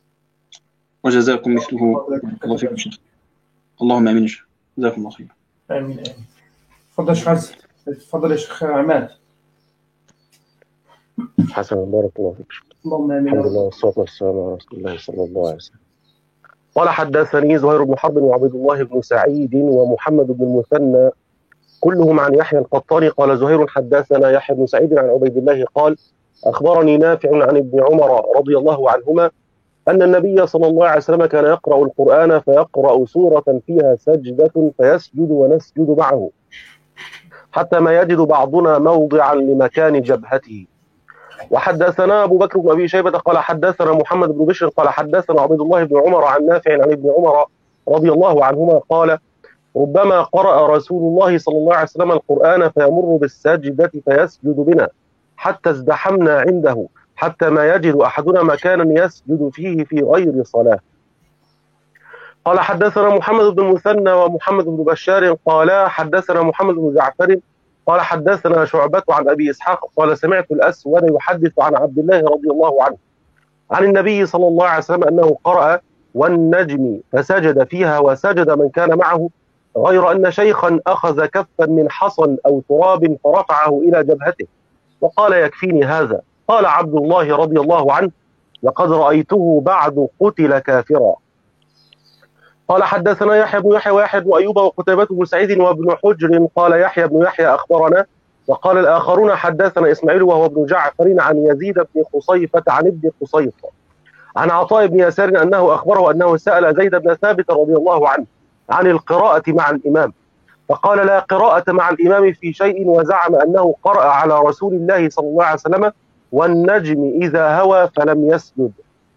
وجزاكم مثله. الله فيكم شيخ. اللهم امين. جزاكم الله خير. امين. تفضل يا شيخ عزيز. تفضل يا شيخ عماد. حسنا بارك الله فيك. اللهم امين. الحمد لله والصلاه والسلام على رسول الله صلى الله عليه وسلم. قال حدثني زهير بن حرب وعبيد الله بن سعيد ومحمد بن المثنى كلهم عن يحيى القطاني قال زهير حدثنا يحيى بن سعيد عن عبيد الله قال أخبرني نافع عن ابن عمر رضي الله عنهما أن النبي صلى الله عليه وسلم كان يقرأ القرآن فيقرأ سورة فيها سجدة فيسجد ونسجد معه حتى ما يجد بعضنا موضعا لمكان جبهته. وحدثنا أبو بكر بن أبي شيبة قال حدثنا محمد بن بشر قال حدثنا عبد الله بن عمر عن نافع عن ابن عمر رضي الله عنهما قال ربما قرأ رسول الله صلى الله عليه وسلم القرآن فيمر بالسجدة فيسجد بنا حتى ازدحمنا عنده حتى ما يجد أحدنا مكانا يسجد فيه في غير صلاة. قال حدثنا محمد بن المثنى ومحمد بن بشار قال حدثنا محمد بن جعفر قال حدثنا شعبة عن أبي إسحاق قال سمعت الأسود يحدث عن عبد الله رضي الله عنه عن النبي صلى الله عليه وسلم أنه قرأ والنجم فسجد فيها وسجد من كان معه غير أن شيخا أخذ كفا من حصى أو تراب فرفعه إلى جبهته وقال يكفيني هذا. قال عبد الله رضي الله عنه لقد رأيته بعد قتل كافرا. قال حدثنا يحيى بن يحيى ويحيى بن أيوب وقتيبة بن سعيد وابن حجر قال يحيى بن يحيى أخبرنا وقال الآخرون حدثنا إسماعيل وهو ابن جعفر عن يزيد بن خصيفة عن ابن خصيفة عن عطاء بن يسار أنه أخبره أنه سأل زيد بن ثابت رضي الله عنه عن القراءة مع الإمام فقال لا قراءة مع الإمام في شيء وزعم أنه قرأ على رسول الله صلى الله عليه وسلم والنجم إذا هوى فلم يسجد.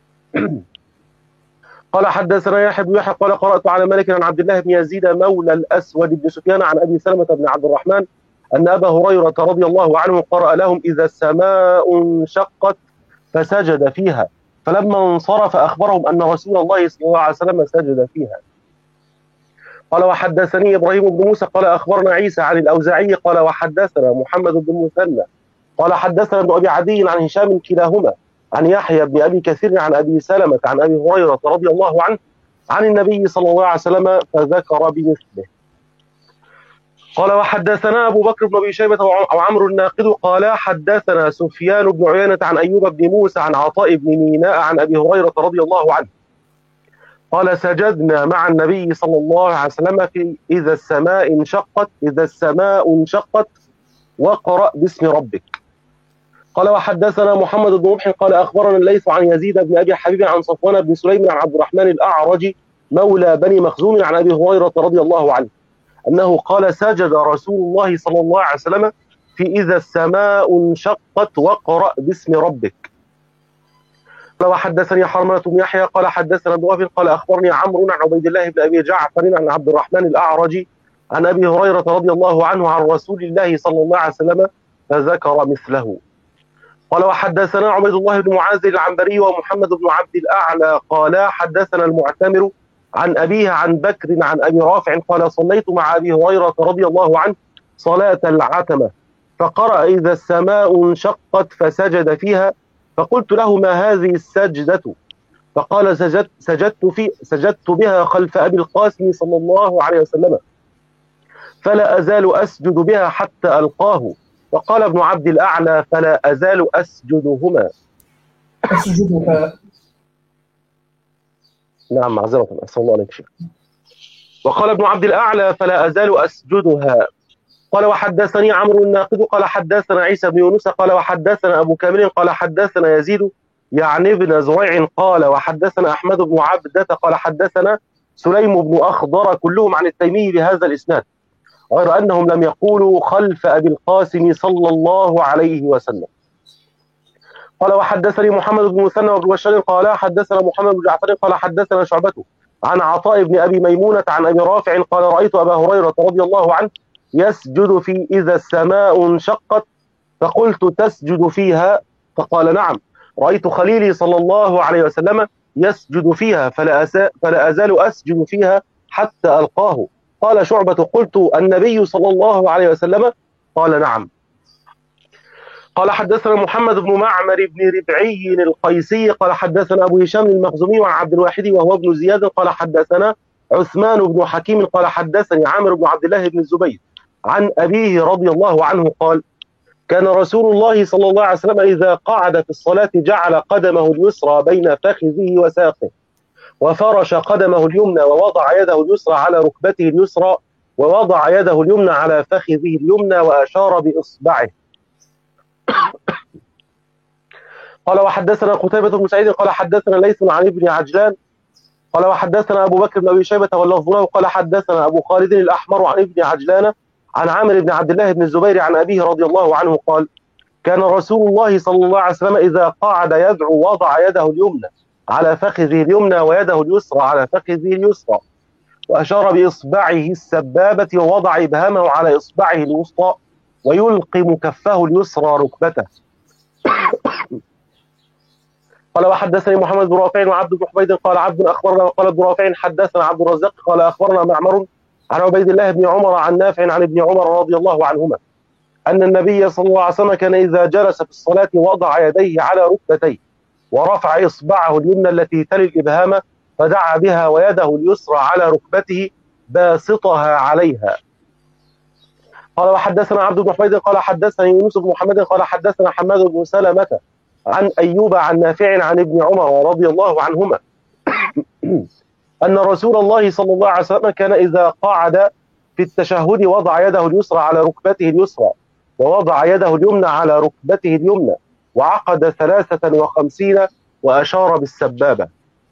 قال حدثنا يحيى بن يحيى قال قرأت على مالك عن عبد الله بن يزيد مولى الأسود بن سفيان عن أبي سلمة بن عبد الرحمن أن أبا هريرة رضي الله عنه قرأ لهم إذا السماء انشقت فسجد فيها فلما انصرف أخبرهم أن رسول الله صلى الله عليه وسلم سجد فيها. قال وحدثني إبراهيم بن موسى قال أخبرنا عيسى عن الأوزاعي قال وحدثنا محمد بن المثنى قال حدثنا ابن أبي عدي عن هشام كلاهما عن يحيى بن أبي كثير عن أبي سلمة عن أبي هريرة رضي الله عنه عن النبي صلى الله عليه وسلم فذكر بمثله. قال وحدثنا أبو بكر بن أبي شيبة وعمرو الناقد قال حدثنا سفيان بن عيينة عن أيوب بن موسى عن عطاء بن ميناء عن أبي هريرة رضي الله عنه قال سجدنا مع النبي صلى الله عليه وسلم في إذا السماء انشقت وقرأ باسم ربك. قال وحدثنا محمد بن رمح قال أخبرنا الليث عن يزيد بن أبي حبيب عن صفوان بن سليم عن عبد الرحمن الأعرج مولى بني مخزوم عن أبي هريرة رضي الله عنه أنه قال سجد رسول الله صلى الله عليه وسلم في إذا السماء انشقت واقرأ باسم ربك. قال وحدثني حرملة بن يحيى قال حدثنا ابن وهب قال أخبرني عمرو عن عبيد الله بن أبي جعفر عن عبد الرحمن الأعرج عن أبي هريرة رضي الله عنه عن رسول الله صلى الله عليه وسلم فذكر مثله. قال وحدثنا عبيد الله بن معاذ العنبري ومحمد بن عبد الأعلى قال حدثنا المعتمر عن أبيه عن بكر عن أبي رافع قال صليت مع أبي هريرة رضي الله عنه صلاة العتمة فقرأ إذا السماء انشقت فسجد فيها فقلت له ما هذه السجدة؟ فقال سجدت بها خلف أبي القاسم صلى الله عليه وسلم فلا أزال أسجد بها حتى ألقاه. فقال ابن عبد الأعلى فلا أزال أسجدهما. أسجدها. نعم معذرة أسأل الله عليك شيخ. وقال ابن عبد الأعلى فلا أزال أسجدها. قال وحدثني عمرو الناقد قال حدثنا عيسى بن يونس قال وحدثنا أبو كامل قال حدثنا يزيد يعني ابن زريع قال وحدثنا أحمد بن عبدة قال حدثنا سليم بن أخضر كلهم عن التيمي بهذا الإسناد غير أنهم لم يقولوا خلف أبي القاسم صلى الله عليه وسلم. قال وحدثني محمد بن مثنى وابن بشار قال حدثنا محمد بن جعفر قال حدثنا شعبته عن عطاء بن أبي ميمونة عن أبي رافع قال رأيت أبا هريرة رضي الله عنه يسجد في إذا السماء انشقت فقلت تسجد فيها؟ فقال نعم رأيت خليلي صلى الله عليه وسلم يسجد فيها فلا أزال أسجد فيها حتى ألقاه. قال شعبة قلت النبي صلى الله عليه وسلم؟ قال نعم. قال حدثنا محمد بن معمر بن ربعي القيسي قال حدثنا أبو هشام المخزومي وعن عبد الواحد وهو ابن زياد قال حدثنا عثمان بن حكيم قال حدثني عامر بن عبد الله بن الزبير عن أبيه رضي الله عنه قال كان رسول الله صلى الله عليه وسلم إذا قعد في الصلاة جعل قدمه اليسرى بين فخذه وساقه وفرش قدمه اليمنى ووضع يده اليسرى على ركبته اليسرى ووضع يده اليمنى على فخذه اليمنى وأشار بإصبعه. قال وحدثنا قتيبة بن سعيد قال حدثنا ليث عن ابن عجلان قال وحدثنا أبو بكر بن أبي شيبة واللفظ له قال حدثنا أبو خالد الأحمر عن ابن عجلان عن عامر بن عبد الله بن الزبير عن أبيه رضي الله عنه قال كان رسول الله صلى الله عليه وسلم إذا قعد يدعو وضع يده اليمنى على فخذه اليمنى ويده اليسرى على فخذه اليسرى وأشار بإصبعه السبابة ووضع إبهامه على إصبعه الوسطى ويلقم كفه اليسرى ركبته. قال وحدثني محمد بن رافع وعبد بن حميد قال عبد أخبرنا وقال ابن رافع حدثنا عبد الرزاق قال أخبرنا معمر عن عبيد الله بن عمر عن نافع عن ابن عمر رضي الله عنهما أن النبي صلى الله عليه وسلم كان إذا جلس في الصلاة وضع يديه على ركبتيه ورفع إصبعه اليمنى التي تلي الإبهام فدعا بها ويده اليسرى على ركبته باسطها عليها. قال وحدثنا عبد بن حميد قال حدثني يونس بن محمد قال حدثنا حماد بن سلمة عن أيوب عن نافع عن ابن عمر رضي الله عنهما أن رسول الله صلى الله عليه وسلم كان إذا قعد في التشهد وضع يده اليسرى على ركبته اليسرى ووضع يده اليمنى على ركبته اليمنى وعقد 53 وأشار بالسبابة.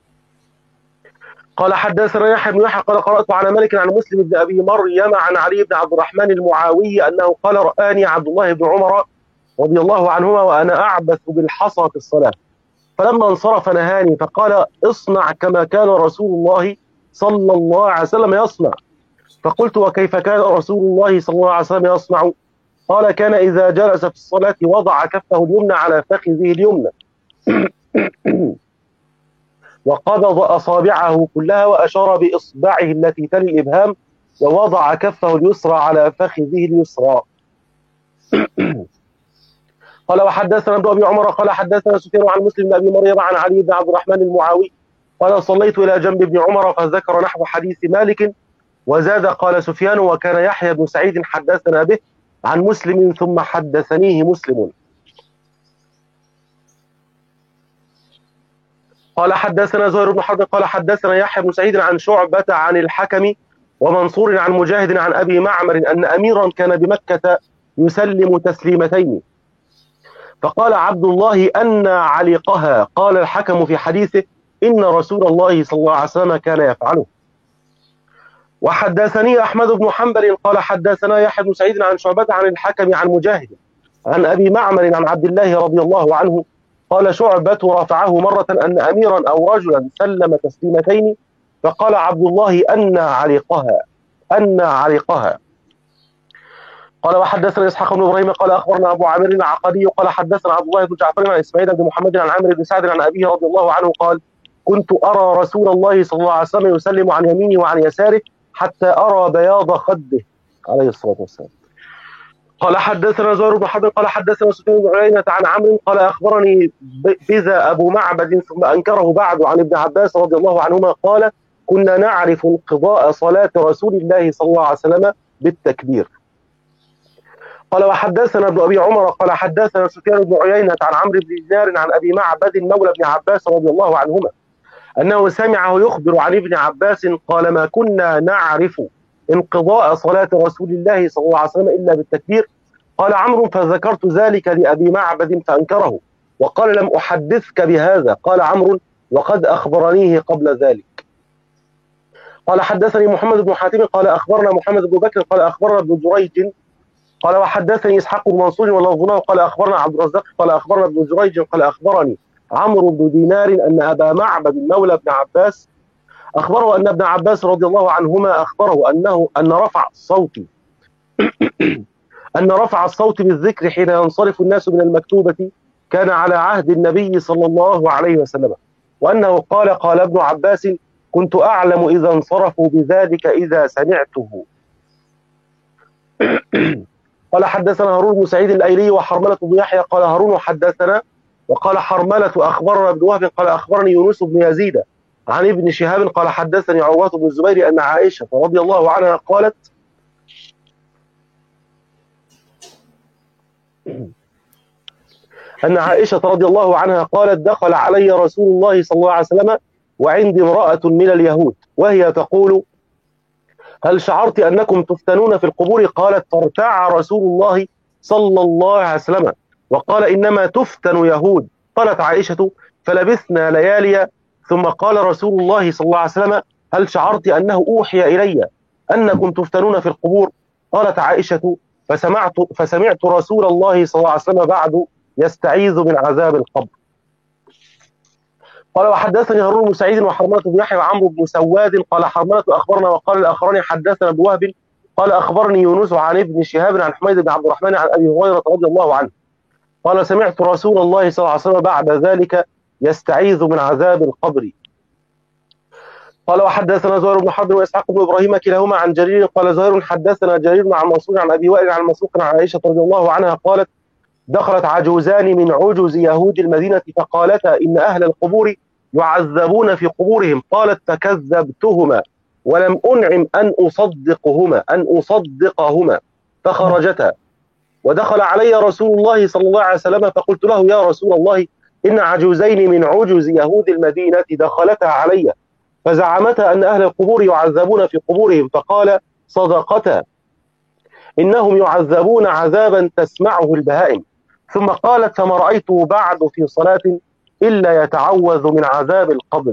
قال حدثنا يحيى بن يحيى قال قرأت على مالك عن مسلم بن أبي مريم عن علي بن عبد الرحمن المعاوي أنه قال رآني عبد الله بن عمر رضي الله عنهما وأنا أعبث بالحصى في الصلاة فلما انصرف نهاني فقال اصنع كما كان رسول الله صلى الله عليه وسلم يصنع. فقلت وكيف كان رسول الله صلى الله عليه وسلم يصنع؟ قال كان إذا جلس في الصلاة وضع كفه اليمنى على فخذه اليمنى وقبض أصابعه كلها وأشار بإصبعه التي تلي الإبهام ووضع كفه اليسرى على فخذه اليسرى. قال وحدثنا ابن أبي عمر قال حدثنا سفيان عن مسلم بن أبي مريم عن علي بن عبد الرحمن المعاوي قال صليت إلى جنب ابن عمر فذكر نحو حديث مالك وزاد قال سفيان وكان يحيى بن سعيد حدثنا به عن مسلم ثم حدثنيه مسلم. قال حدثنا زهير بن حرب قال حدثنا يحيى بن سعيد عن شعبة عن الحكم ومنصور عن مجاهد عن أبي معمر أن أميرا كان بمكة يسلم تسليمتين فقال عبد الله أن علقها. قال الحكم في حديثه إن رسول الله صلى الله عليه وسلم كان يفعله. وحدثني أحمد بن حنبل قال حدثنا يحيى بن سعيد عن شعبة عن الحكم عن مجاهد عن أبي معمر عن عبد الله رضي الله عنه قال شعبة رفعه مرة أن أميرا أو رجلا سلم تسليمتين فقال عبد الله أن علقها. قال وحدثنا إسحاق بن إبراهيم قال أخبرنا أبو عامر العقدي قال حدثنا عبد الله بن جعفر عن إسماعيل بن محمد عن عمرو بن سعد عن أبيه رضي الله عنه قال كنت أرى رسول الله صلى الله عليه وسلم يسلم عن يمينه وعن يساره حتى أرى بياض خده عليه الصلاة والسلام. قال حدثنا زهير بن حرب قال حدثنا سفيان بن عيينة عن عمرو قال أخبرني بذا أبو معبد ثم أنكره بعد عن ابن عباس رضي الله عنهما قال كنا نعرف انقضاء صلاة رسول الله صلى الله عليه وسلم بالتكبير. قال وحدثنا ابن أبي عمر قال حدثنا سفيان بن عيينة عن عمرو بن دينار عن أبي معبد مولى ابن عباس رضي الله عنهما أنه سمعه يخبر عن ابن عباس قال ما كنا نعرف انقضاء صلاة رسول الله صلى الله عليه وسلم إلا بالتكبير. قال عمرو فذكرت ذلك لأبي معبد فأنكره وقال لم أحدثك بهذا. قال عمرو وقد أخبرنيه قبل ذلك. قال حدثني محمد بن حاتم قال أخبرنا محمد بن بكر قال أخبرنا ابن جريج قال وحدثني إسحاق بن منصور ولفظه قال أخبرنا عبد الرزاق قال أخبرنا ابن جريج قال أخبرني عمرو بن دينار أن أبا معبد مولى ابن عباس أخبره أن ابن عباس رضي الله عنهما أخبره أن رفع الصوت بالذكر حين ينصرف الناس من المكتوبة كان على عهد النبي صلى الله عليه وسلم وأنه قال ابن عباس كنت أعلم إذا انصرفوا بذلك إذا سمعته. قال حدثنا هارون بن سعيد الأيلي وحرملة بن يحيى قال هارون حدثنا وقال حرملة أخبرنا ابن وهب قال أخبرني يونس بن يزيد عن ابن شهاب قال حدثني عروة بن الزبير أن عائشة رضي الله عنها قالت دخل علي رسول الله صلى الله عليه وسلم وعندي امرأة من اليهود وهي تقول هل شعرت أنكم تفتنون في القبور؟ قالت فارتاع رسول الله صلى الله عليه وسلم وقال إنما تفتن يهود. قالت عائشة فلبثنا ليالي ثم قال رسول الله صلى الله عليه وسلم هل شعرت أنه أوحي إلي أنكم تفتنون في القبور؟ قالت عائشة فسمعت رسول الله صلى الله عليه وسلم بعد يستعيذ من عذاب القبر. قال وحدثني هارون بن سعيد وحرملة بن يحيى وعمرو بن سواد قال حرملة أخبرنا وقال الآخران حدثنا ابن وهب قال أخبرني يونس عن ابن شهاب عن حميد بن عبد الرحمن عن أبي هريرة رضي الله عنه قال سمعت رسول الله صلى الله عليه وسلم بعد ذلك يستعيذ من عذاب القبر. قال وحدثنا زهير بن حرب وإسحاق بن إبراهيم كلاهما عن جرير قال زهير حدثنا جرير عن منصور عن أبي وائل عن مسروق عن عائشة رضي الله عنها قالت دخلت عجوزان من عجوز يهود المدينة فقالتا إن أهل القبور يعذبون في قبورهم. قالت فكذبتهما ولم أنعم أن أصدقهما فخرجتا ودخل علي رسول الله صلى الله عليه وسلم فقلت له يا رسول الله إن عجوزين من عجوز يهود المدينة دخلتا علي فزعمتا أن أهل القبور يعذبون في قبورهم فقال صدقتا إنهم يعذبون عذابا تسمعه البهائم. ثم قالت فما رأيته بعد في صلاة إلا يتعوذ من عذاب القبر.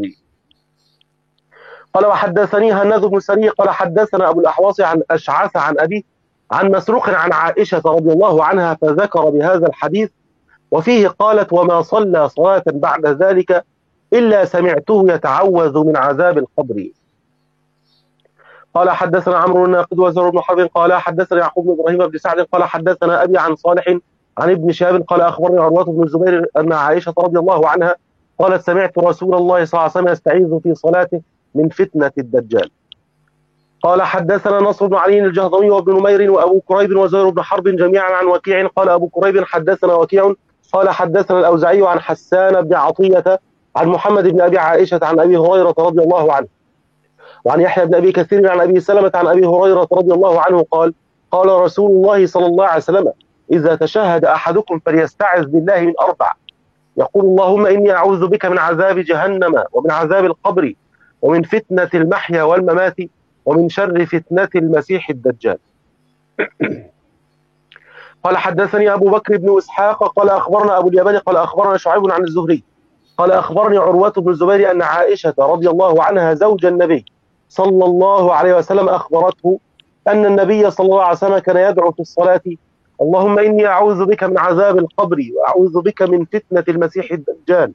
قال وحدثني هناد بن سري قال حدثنا أبو الأحواص عن أشعث عن أبي عن مسروق عن عائشة رضي الله عنها فذكر بهذا الحديث وفيه قالت وما صلى صلاة بعد ذلك إلا سمعته يتعوذ من عذاب القبر. قال حدثنا عمرو الناقد وزهير بن حرب قال حدثنا يعقوب بن إبراهيم بن سعد قال حدثنا أبي عن صالح عن ابن شهاب قال أخبرني عروة بن الزبير أن عائشة رضي الله عنها قالت سمعت رسول الله صلى الله عليه وسلم يستعيذ في صلاته من فتنة الدجال. قال حدثنا نصر بن علي الجهضمي وابن نمير وأبو كريب وزهير بن حرب جميعا عن وكيع قال أبو كريب حدثنا وكيع قال حدثنا الأوزاعي عن حسان بن عطية عن محمد بن أبي عائشة عن أبي هريرة رضي الله عنه وعن يحيى بن أبي كثير عن أبي سلمة عن أبي هريرة رضي الله عنه قال قال رسول الله صلى الله عليه وسلم إذا تشهد أحدكم فليستعذ بالله من 4 يقول اللهم إني أعوذ بك من عذاب جهنم ومن عذاب القبر ومن فتنة المحيا والممات ومن شر فتنة المسيح الدجال. قال حدثني أبو بكر بن إسحاق قال أخبرنا أبو اليمان قال أخبرنا شعيب عن الزهري قال أخبرني عروة بن الزبير أن عائشة رضي الله عنها زوج النبي صلى الله عليه وسلم أخبرته أن النبي صلى الله عليه وسلم كان يدعو في الصلاة: اللهم إني أعوذ بك من عذاب القبر، وأعوذ بك من فتنة المسيح الدجال،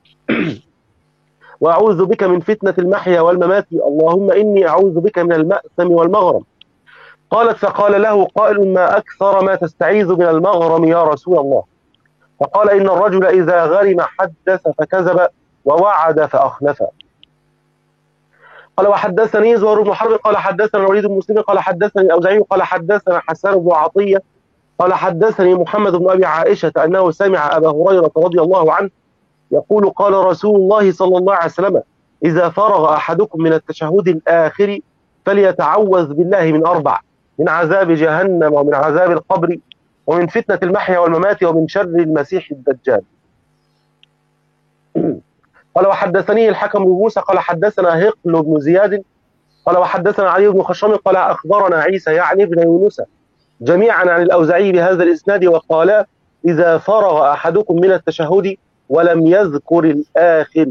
وأعوذ بك من فتنة المحيا والممات، اللهم إني أعوذ بك من المأثم والمغرم. قالت: فقال له قائل: ما أكثر ما تستعيذ من المغرم يا رسول الله؟ فقال: إن الرجل إذا غرم حدث فكذب ووعد فأخلف. قال: وحدثني زهير بن حرب قال حدثنا الوليد بن مسلم قال حدثني الأوزاعي قال حدثنا حسان بن عطية قال حدثني محمد بن أبي عائشة أنه سمع أبا هريرة رضي الله عنه يقول: قال رسول الله صلى الله عليه وسلم: إذا فرغ أحدكم من التشهد الآخر فليتعوذ بالله من أربع: من عذاب جهنم، ومن عذاب القبر، ومن فتنة المحيا والممات، ومن شر المسيح الدجال. قال: وحدثني الحكم بن موسى قال حدثنا هقل بن زياد قال وحدثنا علي بن خشرم قال أخبرنا عيسى يعني بن يونس جميعا عن الأوزاعي بهذا الإسناد وقال: إذا فرغ أحدكم من التشهد، ولم يذكر الآخر.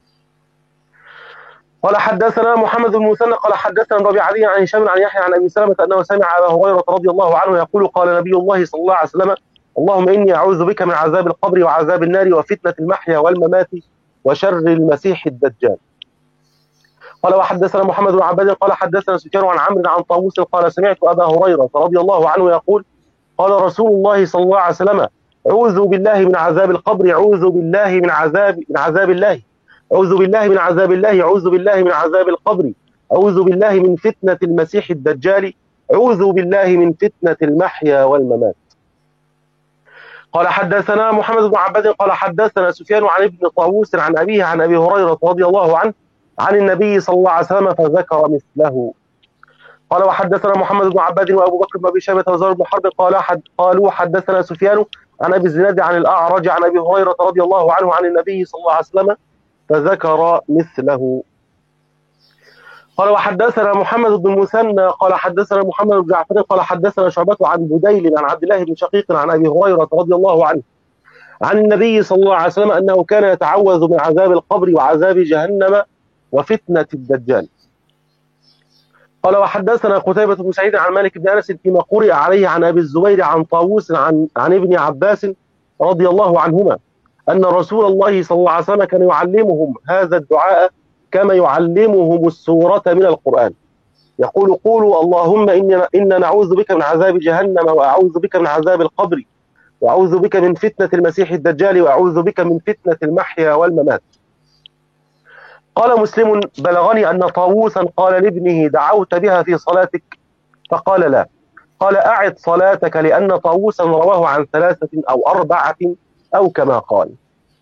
قال حدثنا محمد بن مثنى قال حدثنا ربيعة عن هشام عن يحيى عن أبي سلمة أنه سمع أبا هريرة رضي الله عنه يقول: قال نبي الله صلى الله عليه وسلم: اللهم إني أعوذ بك من عذاب القبر وعذاب النار وفتنة المحيا والممات وشر المسيح الدجال. قال: وحدثنا محمد بن عباد قال حدثنا سفيان عن عمرو عن طاووس قال سمعت أبا هريرة رضي الله عنه يقول: قال رسول الله صلى الله عليه وسلم: أعوذ بالله من عذاب القبر، أعوذ بالله من عذاب الله، أعوذ بالله من عذاب الله، أعوذ بالله من عذاب القبر، أعوذ بالله من فتنة المسيح الدجال، أعوذ بالله من فتنة المحيا والممات. قال حدثنا محمد بن عباد قال حدثنا سفيان عن ابن طاووس عن أبيه عن أبي هريرة رضي الله عنه عن النبي صلى الله عليه وسلم فذكر مثله. قال: وحدثنا محمد بن عباد وأبو بكر بن أبي شيبة وزهير بن حرب قالوا حدثنا سفيان عن أبي الزناد عن الأعرج عن أبي هريرة رضي الله عنه عن النبي صلى الله عليه وسلم فذكر مثله. قال: وحدثنا محمد بن المثنى قال حدثنا محمد بن جعفر قال حدثنا شعبة عن بديل عن عبد الله بن شقيق عن أبي هريرة رضي الله عنه عن النبي صلى الله عليه وسلم أنه كان يتعوذ من عذاب القبر وعذاب جهنم وفتنة الدجال. قال: وحدثنا قتيبة بن سعيد عن مالك بن أنس فيما قرئ عليه عن أبي الزبير عن طاووس عن ابن عباس رضي الله عنهما أن رسول الله صلى الله عليه وسلم كان يعلمهم هذا الدعاء كما يعلمهم السورة من القرآن، يقول: قولوا اللهم إنا نعوذ بك من عذاب جهنم، وأعوذ بك من عذاب القبر، وأعوذ بك من فتنة المسيح الدجال، وأعوذ بك من فتنة المحيا والممات. قال مسلم: بلغني أن طاووسا قال لابنه: دعوت بها في صلاتك؟ فقال: لا. قال: أعد صلاتك، لأن طاووسا رواه عن 3 أو 4 أو كما قال.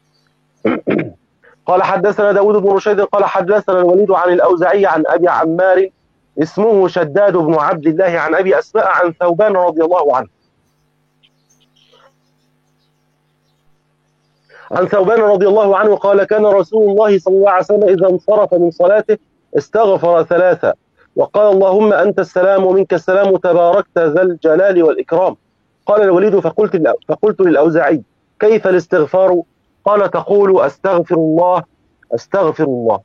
قال: حدثنا داود بن رشيد قال حدثنا الوليد عن الأوزاعي عن أبي عمار اسمه شداد بن عبد الله عن أبي أسماء عن ثوبان رضي الله عنه قال: كان رسول الله صلى الله عليه وسلم إذا انصرف من صلاته استغفر 3 وقال: اللهم أنت السلام ومنك السلام تباركت ذا الجلال والإكرام. قال الوليد: فقلت للأوزاعي: كيف الاستغفار؟ قال: تقول: أستغفر الله أستغفر الله.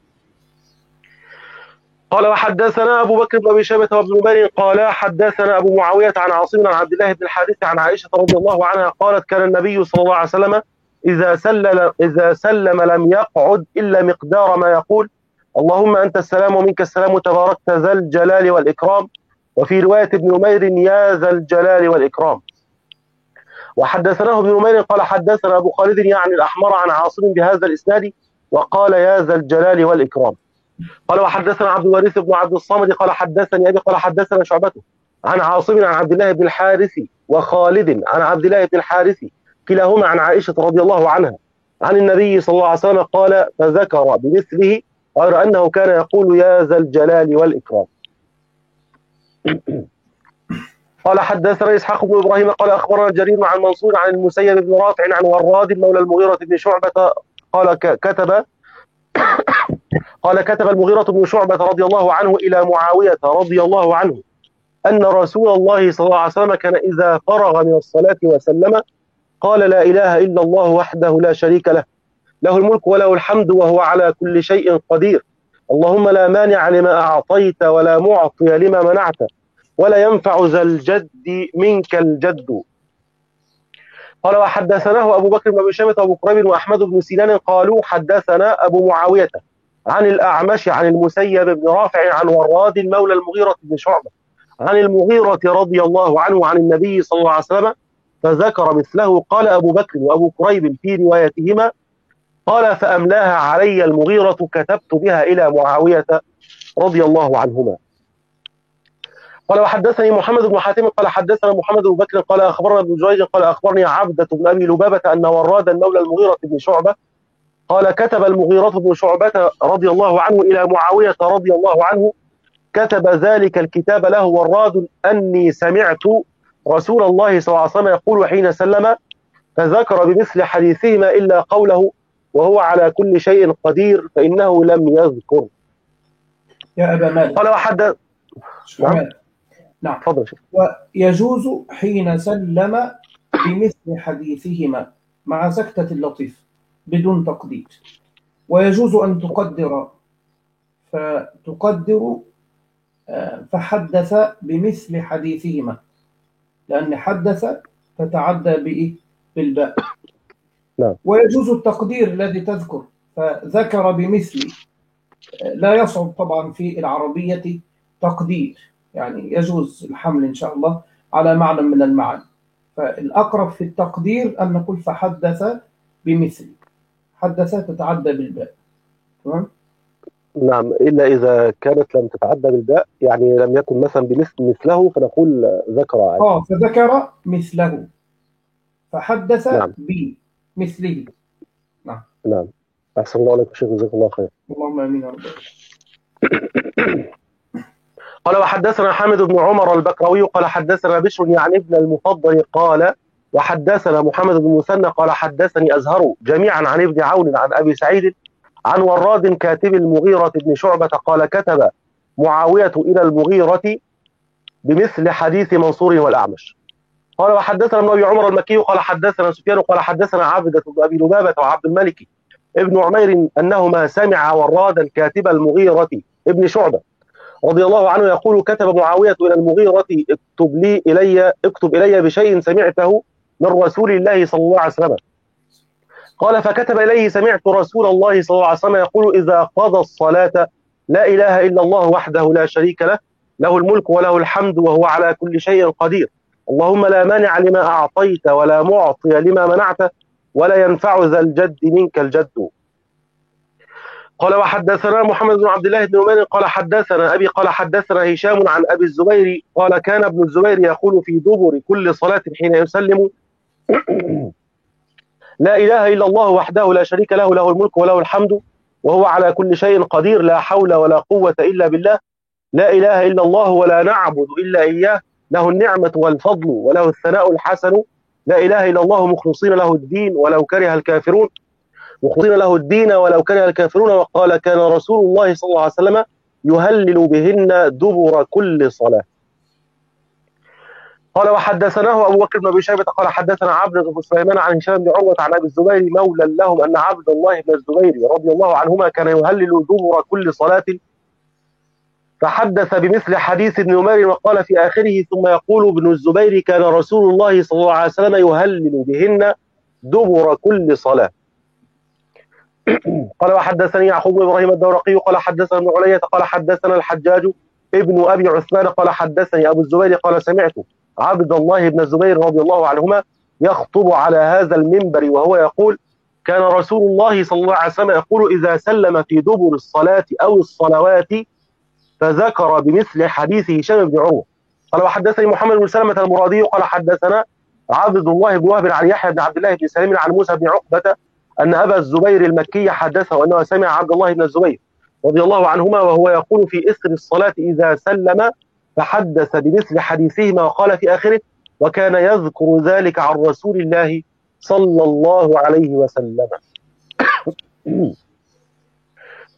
قال: وحدثنا أبو بكر بن أبي شيبة وابن نمير قال حدثنا أبو معاوية عن عاصم عن عبد الله بن الحارث عن عائشة رضي الله عنها قالت: كان النبي صلى الله عليه وسلم إذا سلم لم يقعد إلا مقدار ما يقول: اللهم أنت السلام ومنك السلام تباركت ذا الجلال والإكرام، وفي رواية ابن نمير: يا ذا الجلال والإكرام. وحدثناه ابن نمير قال حدثنا أبو خالد يعني الأحمر عن عاصم بهذا الإسناد وقال: يا ذا الجلال والإكرام. قال: وحدثنا عبد الوارث بن عبد الصمد قال حدثني أبي قال حدثنا شعبة عن عاصم عن عبد الله بن الحارث وخالد عن عبد الله بن الحارث كلاهما عن عائشة رضي الله عنها عن النبي صلى الله عليه وسلم قال: فذكر بمثله غير أنه كان يقول: يا ذا الجلال والإكرام. قال: حدثنا إسحاق بن إبراهيم قال أخبرنا جرير عن منصور عن المسيب بن رافع عن وراد مولى المغيرة بن شعبة قال: كتب المغيرة بن شعبة رضي الله عنه إلى معاوية رضي الله عنه أن رسول الله صلى الله عليه وسلم كان إذا فرغ من الصلاة وسلم قال لا إله إلا الله وحده لا شريك له، له الملك وله الحمد وهو على كل شيء قدير، اللهم لا مانع لما أعطيت ولا معطي لما منعت ولا ينفع ذا الجد منك الجد. قال وحدثناه أبو بكر بن أبي شيبة وأبو كريب وأحمد بن سنان قالوا حدثنا أبو معاوية عن الأعمش عن المسيب بن رافع عن وراد مولى المغيرة بن شعبة عن المغيرة رضي الله عنه عن النبي صلى الله عليه وسلم فذكر مثله. قال أبو بكر وأبو كريب في روايتهما قال فأملاها علي المغيرة كتبت بها إلى معاوية رضي الله عنهما. قال وحدثني محمد بن حاتم قال حدثنا محمد بن بكر قال أخبرنا ابن جريج قال أخبرني عبدة بن أبي لبابة أن ورادا مولى المغيرة بن شعبة قال كتب المغيرة بن شعبة رضي الله عنه إلى معاوية رضي الله عنه كتب ذلك الكتاب له وراد أني سمعت رسول الله صلى الله عليه وسلم يقول حين سلم، فذكر بمثل حديثهما إلا قوله وهو على كل شيء قدير فإنه لم يذكر. يا أبا مالك قال وحدث نعم تفضل. ويجوز حين سلم بمثل حديثهما مع سكتة اللطيف بدون تقدير، ويجوز أن تقدر فتقدر فحدث بمثل حديثهما، لأن حدث تتعدى بإيه؟ بالباء. نعم. ويجوز التقدير الذي تذكر فذكر بمثل، لا يصعب طبعا في العربية تقدير، يعني يجوز الحمل إن شاء الله على معنى من المعاني. فالأقرب في التقدير أن نقول فحدث بمثل، حدث تتعدى بالباء. تمام؟ نعم، إلا إذا كانت لم تتعدى بالباء، يعني لم يكن مثلا مثله فنقول ذكر. فذكر مثله فحدث نعم. بمثله. نعم. أحسن الله عليك شيخ، جزاك الله خير. اللهم آمين يا رب. قال وحدثنا حامد بن عمر البكروي قال حدثنا بشر يعني ابن المفضل قال وحدثنا محمد بن مثنى قال حدثني أزهر جميعا عن ابن عون عن أبي سعيد عن وراد كاتب المغيرة بن شعبة قال كتب معاوية إلى المغيرة بمثل حديث منصور والأعمش. قال وحدثنا ابن أبي عمر المكي قال حدثنا سفيان قال حدثنا عبدة بن أبي لبابة وعبد الملك ابن عمير أنهما سمع ورادا كاتب المغيرة ابن شعبة رضي الله عنه يقول كتب معاوية إلى المغيرة اكتب إلي بشيء سمعته من رسول الله صلى الله عليه وسلم. قال فكتب إليه سمعت رسول الله صلى الله عليه وسلم يقول إذا قضى الصلاة لا إله إلا الله وحده لا شريك له، له الملك وله الحمد وهو على كل شيء قدير، اللهم لا مانع لما أعطيت ولا معطي لما منعت ولا ينفع ذا الجد منك الجد. قال وحدثنا محمد بن عبد الله بن نمير قال حدثنا أبي قال حدثنا هشام عن أبي الزبير قال كان ابن الزبير يقول في دبر كل صلاة حين يسلم لا إله إلا الله وحده لا شريك له، له الملك وله الحمد وهو على كل شيء قدير، لا حول ولا قوة إلا بالله، لا إله إلا الله ولا نعبد إلا إياه، له النعمة والفضل وله الثناء الحسن، لا إله إلا الله مخلصين له الدين ولو كره الكافرون، مخلصين له الدين ولو كره الكافرون. وقال كان رسول الله صلى الله عليه وسلم يهلل بهن دبر كل صلاة. قال وحدثناه أبو بكر بن أبي شيبة قال حدثنا عبد بن سليمان عن هشام بن عروة عن أبي الزبير مولى لهم أن عبد الله بن الزبير رضي الله عنهما كان يهلل دبر كل صلاة، فحدث بمثل حديث ابن نمير وقال في آخره ثم يقول ابن الزبير كان رسول الله صلى الله عليه وسلم يهلل بهن دبر كل صلاة. قال وحدثني يعقوب بن إبراهيم الدورقي قال حدثنا ابن علية قال حدثنا الحجاج ابن أبي عثمان قال حدثني أبو الزبير قال سمعت عبد الله بن الزبير رضي الله عنهما يخطب على هذا المنبر وهو يقول كان رسول الله صلى الله عليه وسلم يقول إذا سلم في دبر الصلاة أو الصلوات، فذكر بمثل حديث هشام بن عروة. قال وحدثني محمد بن سلمة المرادي قال حدثنا عبد الله بن وهب عن يحيى بن عبد الله بن سليم عن موسى بن عقبة أن أبا الزبير المكي حدثه أنه سمع عبد الله بن الزبير رضي الله عنهما وهو يقول في إثر الصلاة إذا سلم، فحدث بمثل حديثهما وقال في آخره وكان يذكر ذلك عن رسول الله صلى الله عليه وسلم.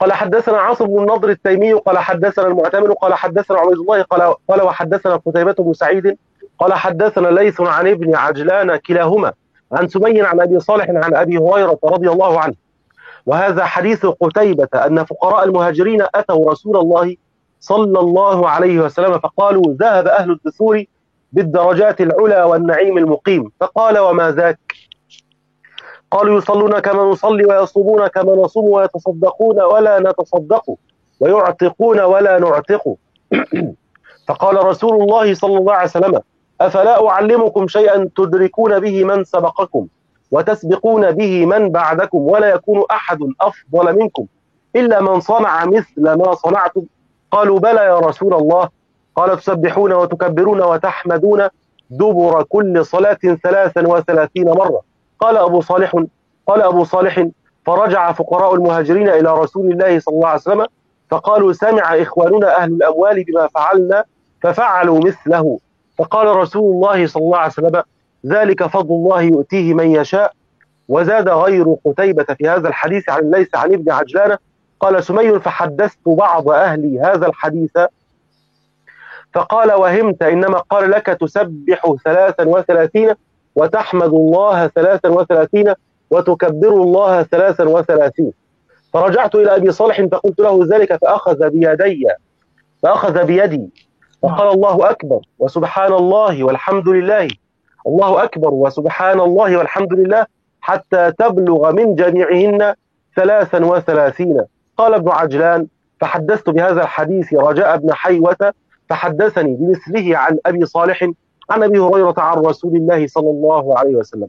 قال حدثنا عاصم بن النضر التيمي قال حدثنا المعتمر قال حدثنا عبيد الله قال وحدثنا قتيبة بن سعيد قال حدثنا ليث عن ابن عجلان كلاهما عن سمي عن أبي صالح عن أبي هريرة رضي الله عنه. وهذا حديث قتيبة أن فقراء المهاجرين أتوا رسول الله صلى الله عليه وسلم فقالوا ذهب أهل الدثور بالدرجات العلى والنعيم المقيم. فقال وما ذاك؟ قالوا يصلون كما نصلي ويصومون كما نصوم ويتصدقون ولا نتصدق ويعتقون ولا نعتق. فقال رسول الله صلى الله عليه وسلم أفلا أعلمكم شيئا تدركون به من سبقكم وتسبقون به من بعدكم ولا يكون أحد أفضل منكم إلا من صنع مثل ما صنعتم؟ قالوا بلى يا رسول الله. قال تسبحون وتكبرون وتحمدون دبر كل صلاة 33 مرة. قال أبو صالح فرجع فقراء المهاجرين إلى رسول الله صلى الله عليه وسلم فقالوا سمع إخواننا أهل الأموال بما فعلنا ففعلوا مثله. فقال رسول الله صلى الله عليه وسلم ذلك فضل الله يؤتيه من يشاء. وزاد غير قتيبة في هذا الحديث عن ليس عن ابن عجلان قال سمي فحدثت بعض أهلي هذا الحديث فقال وهمت إنما قال لك تسبح 33 وتحمد الله 33 وتكبر الله 33. فرجعت إلى أبي صالح فقلت له ذلك فأخذ بيدي فقال الله أكبر وسبحان الله والحمد لله الله أكبر وسبحان الله والحمد لله حتى تبلغ من جميعهن 33. قال ابن عجلان فحدثت بهذا الحديث رجاء بن حيوة فحدثني بمثله عن أبي صالح عن أبي هريرة عن رسول الله صلى الله عليه وسلم.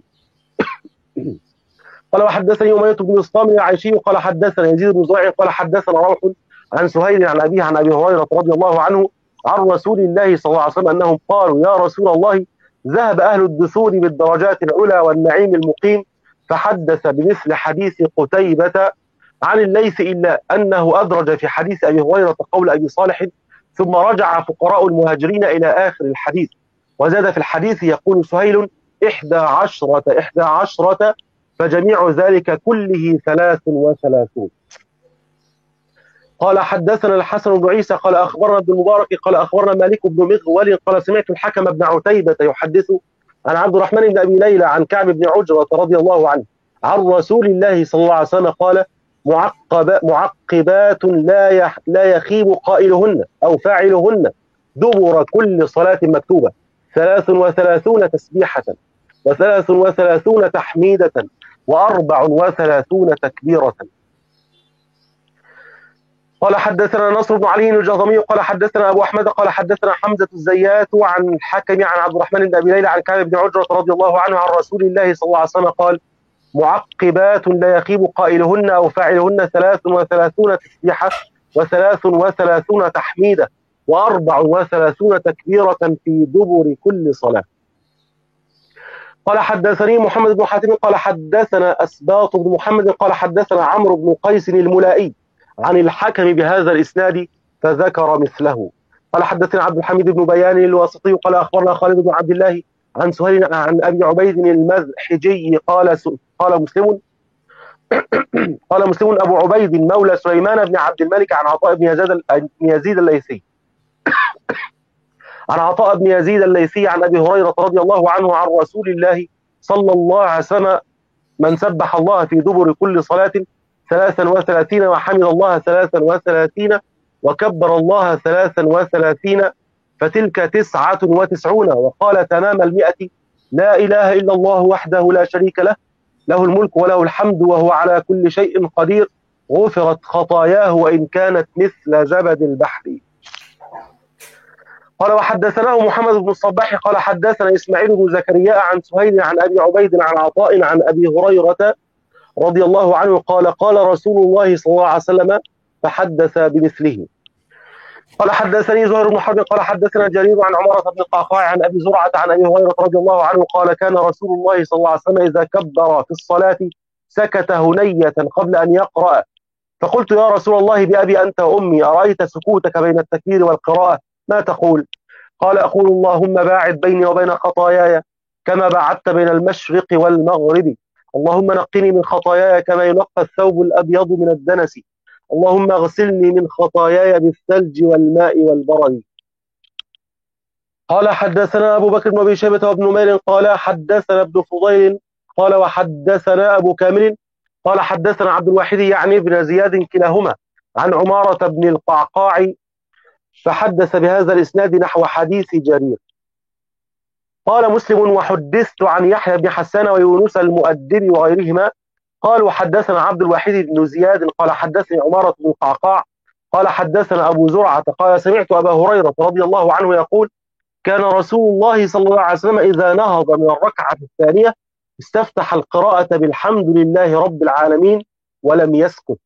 قال وحدثني أمية بن إسلام العيشي قال حدثنا يزيد بن زريع قال حدثنا روح عن سهيل عن أبيه عن أبي هريرة رضي الله عنه عن رسول الله صلى الله عليه وسلم أنهم قالوا يا رسول الله ذهب أهل الدثور بالدرجات العلى والنعيم المقيم. فحدث بمثل حديث قتيبة عن الليث إلا أنه أدرج في حديث أبي هريرة قول أبي صالح ثم رجع فقراء المهاجرين إلى آخر الحديث. وزاد في الحديث يقول سهيل 11 فجميع ذلك كله 33. قال حدثنا الحسن بن عيسى قال أخبرنا ابن المبارك قال أخبرنا مالك بن مغول قال سمعت الحكم بن عتيبة يحدث عن عبد الرحمن بن أبي ليلى عن كعب بن عجرة رضي الله عنه عن رسول الله صلى الله عليه وسلم قال معقبات لا يخيب قائلهن أو فاعلهن دبر كل صلاة مكتوبة 33 تسبيحة و33 تحميدة و34 تكبيرة. قال حدثنا نصر بن علي الجهضمي قال حدثنا أبو أحمد قال حدثنا حمزة الزيات عن الحكم عن عبد الرحمن بن أبي ليلى عن كعب بن عجرة رضي الله عنه عن رسول الله صلى الله عليه وسلم قال معقبات لا يخيب قائلهن أو فاعلهن 33 تسبيحة و33 تحميدة و34 تكبيرة في دبر كل صلاة. قال حدثني محمد بن حاتم قال حدثنا أسباط بن محمد قال حدثنا عمرو بن قيس الملائي عن الحكم بهذا الإسناد فذكر مثله. قال حدثنا عبد الحميد بن بيان الواسطي قال أخبرنا خالد بن عبد الله عن سهيل عن أبي عبيد المزحجي قال مسلم أبو عبيد مولى سليمان بن عبد الملك عن عطاء بن يزيد الليثي عن أبي هريرة رضي الله عنه عن رسول الله صلى الله عليه وسلم من سبح الله في دبر كل صلاة 33 وحمد الله 33 وكبر الله 33 فتلك 99. وقال تمام 100 لا إله إلا الله وحده لا شريك له له الملك وله الحمد وهو على كل شيء قدير غفرت خطاياه وإن كانت مثل زبد البحر. قال وحدثناه محمد بن الصباح قال حدثنا إسماعيل بن زكريا عن سهيل عن أبي عبيد عن عطاء عن أبي هريرة رضي الله عنه قال رسول الله صلى الله عليه وسلم فحدث بمثله. قال حدثني زهير بن حرب قال حدثنا جرير عن عمارة بن القعقاع عن أبي زرعة عن أبي هريرة رضي الله عنه قال كان رسول الله صلى الله عليه وسلم إذا كبر في الصلاة سكت هنية قبل أن يقرأ فقلت يا رسول الله بأبي أنت وأمي أرأيت سكوتك بين التكبير والقراءة ما تقول؟ قال أقول اللهم باعد بيني وبين خطاياي كما باعدت بين المشرق والمغرب اللهم نقني من خطاياي كما ينقى الثوب الأبيض من الدنس اللهم اغسلني من خطاياي بالثلج والماء والبرد. قال حدثنا أبو بكر بن أبي شيبة وابن نمير قال حدثنا ابن فضيل قال وحدثنا أبو كامل قال حدثنا عبد الواحد يعني ابن زياد كلاهما عن عمارة بن القعقاع فحدث بهذا الإسناد نحو حديث جرير. قال مسلم وحدثت عن يحيى بن حسان ويونس المؤدب وغيرهما قال وحدثنا عبد الواحد بن زياد قال حدثني عمارة بن القعقاع قال حدثنا أبو زرعة قال سمعت أبا هريرة رضي الله عنه يقول كان رسول الله صلى الله عليه وسلم إذا نهض من الركعة الثانية استفتح القراءة بالحمد لله رب العالمين ولم يسكت.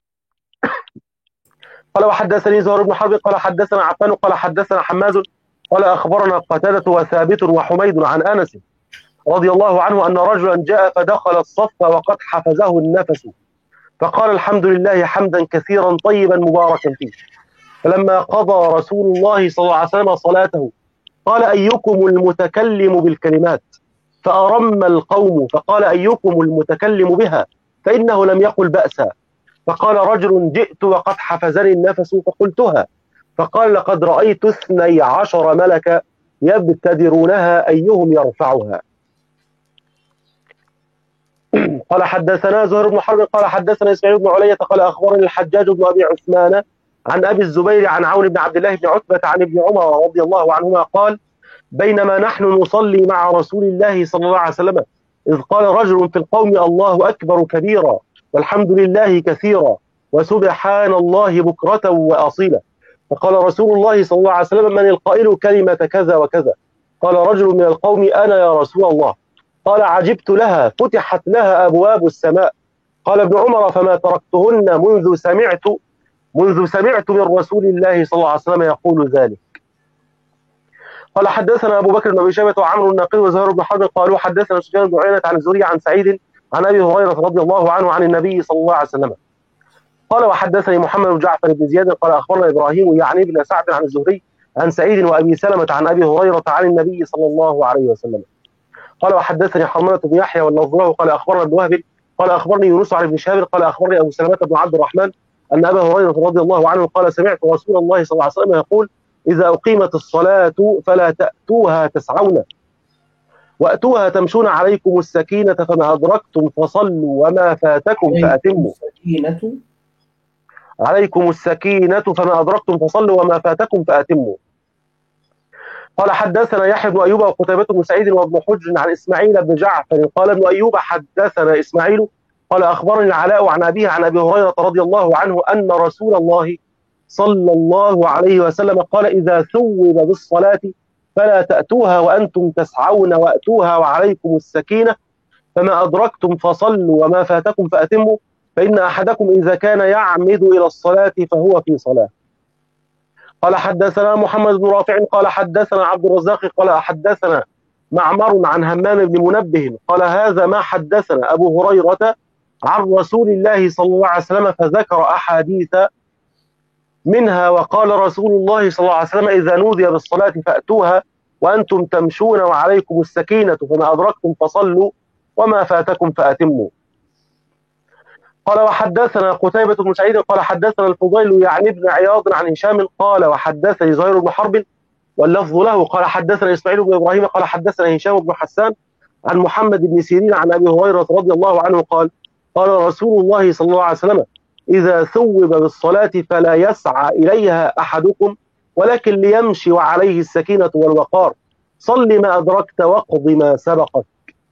قال وحدثني زهير بن حرب قال حدثنا عفان قال حدثنا حماد قال أخبرنا قتادة وثابت وحميد عن أنس رضي الله عنه أن رجلا جاء فدخل الصف وقد حفزه النفس فقال الحمد لله حمدا كثيرا طيبا مباركا فيه. فلما قضى رسول الله صلى الله عليه وسلم صلاته قال أيكم المتكلم بالكلمات فأرم القوم فقال أيكم المتكلم بها فإنه لم يقل بأسا. فقال رجل جئت وقد حفزني النفس فقلتها فقال لقد رأيت 12 ملكا يبتدرونها أيهم يرفعها. قال حدثنا زهير بن حرب قال حدثنا إسماعيل بن علية قال أخبرني الحجاج بن أبي عثمان عن أبي الزبير عن عون بن عبد الله بن عتبة عن ابن عمر رضي الله عنهما قال بينما نحن نصلي مع رسول الله صلى الله عليه وسلم إذ قال رجل في القوم الله أكبر كبيرا والحمد لله كثيرا وسبحان الله بكرة وأصيلا. فقال رسول الله صلى الله عليه وسلم من القائل كلمة كذا وكذا؟ قال رجل من القوم أنا يا رسول الله. قال عجبت لها فتحت لها أبواب السماء. قال ابن عمر فما تركتهن منذ سمعت من رسول الله صلى الله عليه وسلم يقول ذلك. قال حدثنا أبو بكر بن أبي شيبة وعمرو الناقد وزهير بن حرب قالوا حدثنا سفيان بن عيينة عن الزهري عن سعيد عن أبي هريرة رضي الله عنه عن النبي صلى الله عليه وسلم قال وحدثني محمد بن جعفر بن زياد قال أخبرنا إبراهيم يعني بن سعد عن الزهري عن سعيد وأبي سلمة عن أبي هريرة عن النبي صلى الله عليه وسلم قال وحدثني حرملة بن يحيى واللفظ له قال أخبرنا ابن وهب قال أخبرني يونس عن ابن شهاب قال أخبرني أبو سلمة بن عبد الرحمن أن أبا هريرة رضي الله عنه قال سمعت رسول الله صلى الله عليه وسلم يقول إذا أقيمت الصلاة فلا تأتوها تسعون وأتوها تمشون عليكم السكينة فما أدركتم فصلوا وما فاتكم فأتموا. عليكم السكينة فما أدركتم فصلوا وما فاتكم فأتموا. قال حدثنا يحيى بن أيوب وقتيبة بن سعيد وابن حجر عن إسماعيل بن جعفر قال ابن أيوب حدثنا إسماعيل قال أخبرني العلاء عن أبيه عن أبي هريرة رضي الله عنه أن رسول الله صلى الله عليه وسلم قال إذا ثوب بالصلاة فلا تأتوها وأنتم تسعون وأتوها وعليكم السكينة فما أدركتم فصلوا وما فاتكم فأتموا فإن أحدكم إذا كان يعمد إلى الصلاة فهو في صلاة. قال حدثنا محمد بن رافع قال حدثنا عبد الرزاق قال حدثنا معمر عن همام بن منبه قال هذا ما حدثنا أبو هريرة عن رسول الله صلى الله عليه وسلم فذكر أحاديث منها وقال رسول الله صلى الله عليه وسلم إذا نودي بالصلاة فأتوها وأنتم تمشون وعليكم السكينة فما أدركتم فصلوا وما فاتكم فأتموا. قال وحدثنا قتيبة بن سعيد قال حدثنا الفضيل يعني ابن عياض عن هشام قال وحدثني زهير بن حرب واللفظ له قال حدثنا إسماعيل بن إبراهيم قال حدثنا هشام بن حسان عن محمد بن سيرين عن أبي هريرة رضي الله عنه قال قال رسول الله صلى الله عليه وسلم إذا ثوب بالصلاة فلا يسعى إليها أحدكم ولكن ليمشي وعليه السكينة والوقار صل ما أدركت واقض ما سبقك.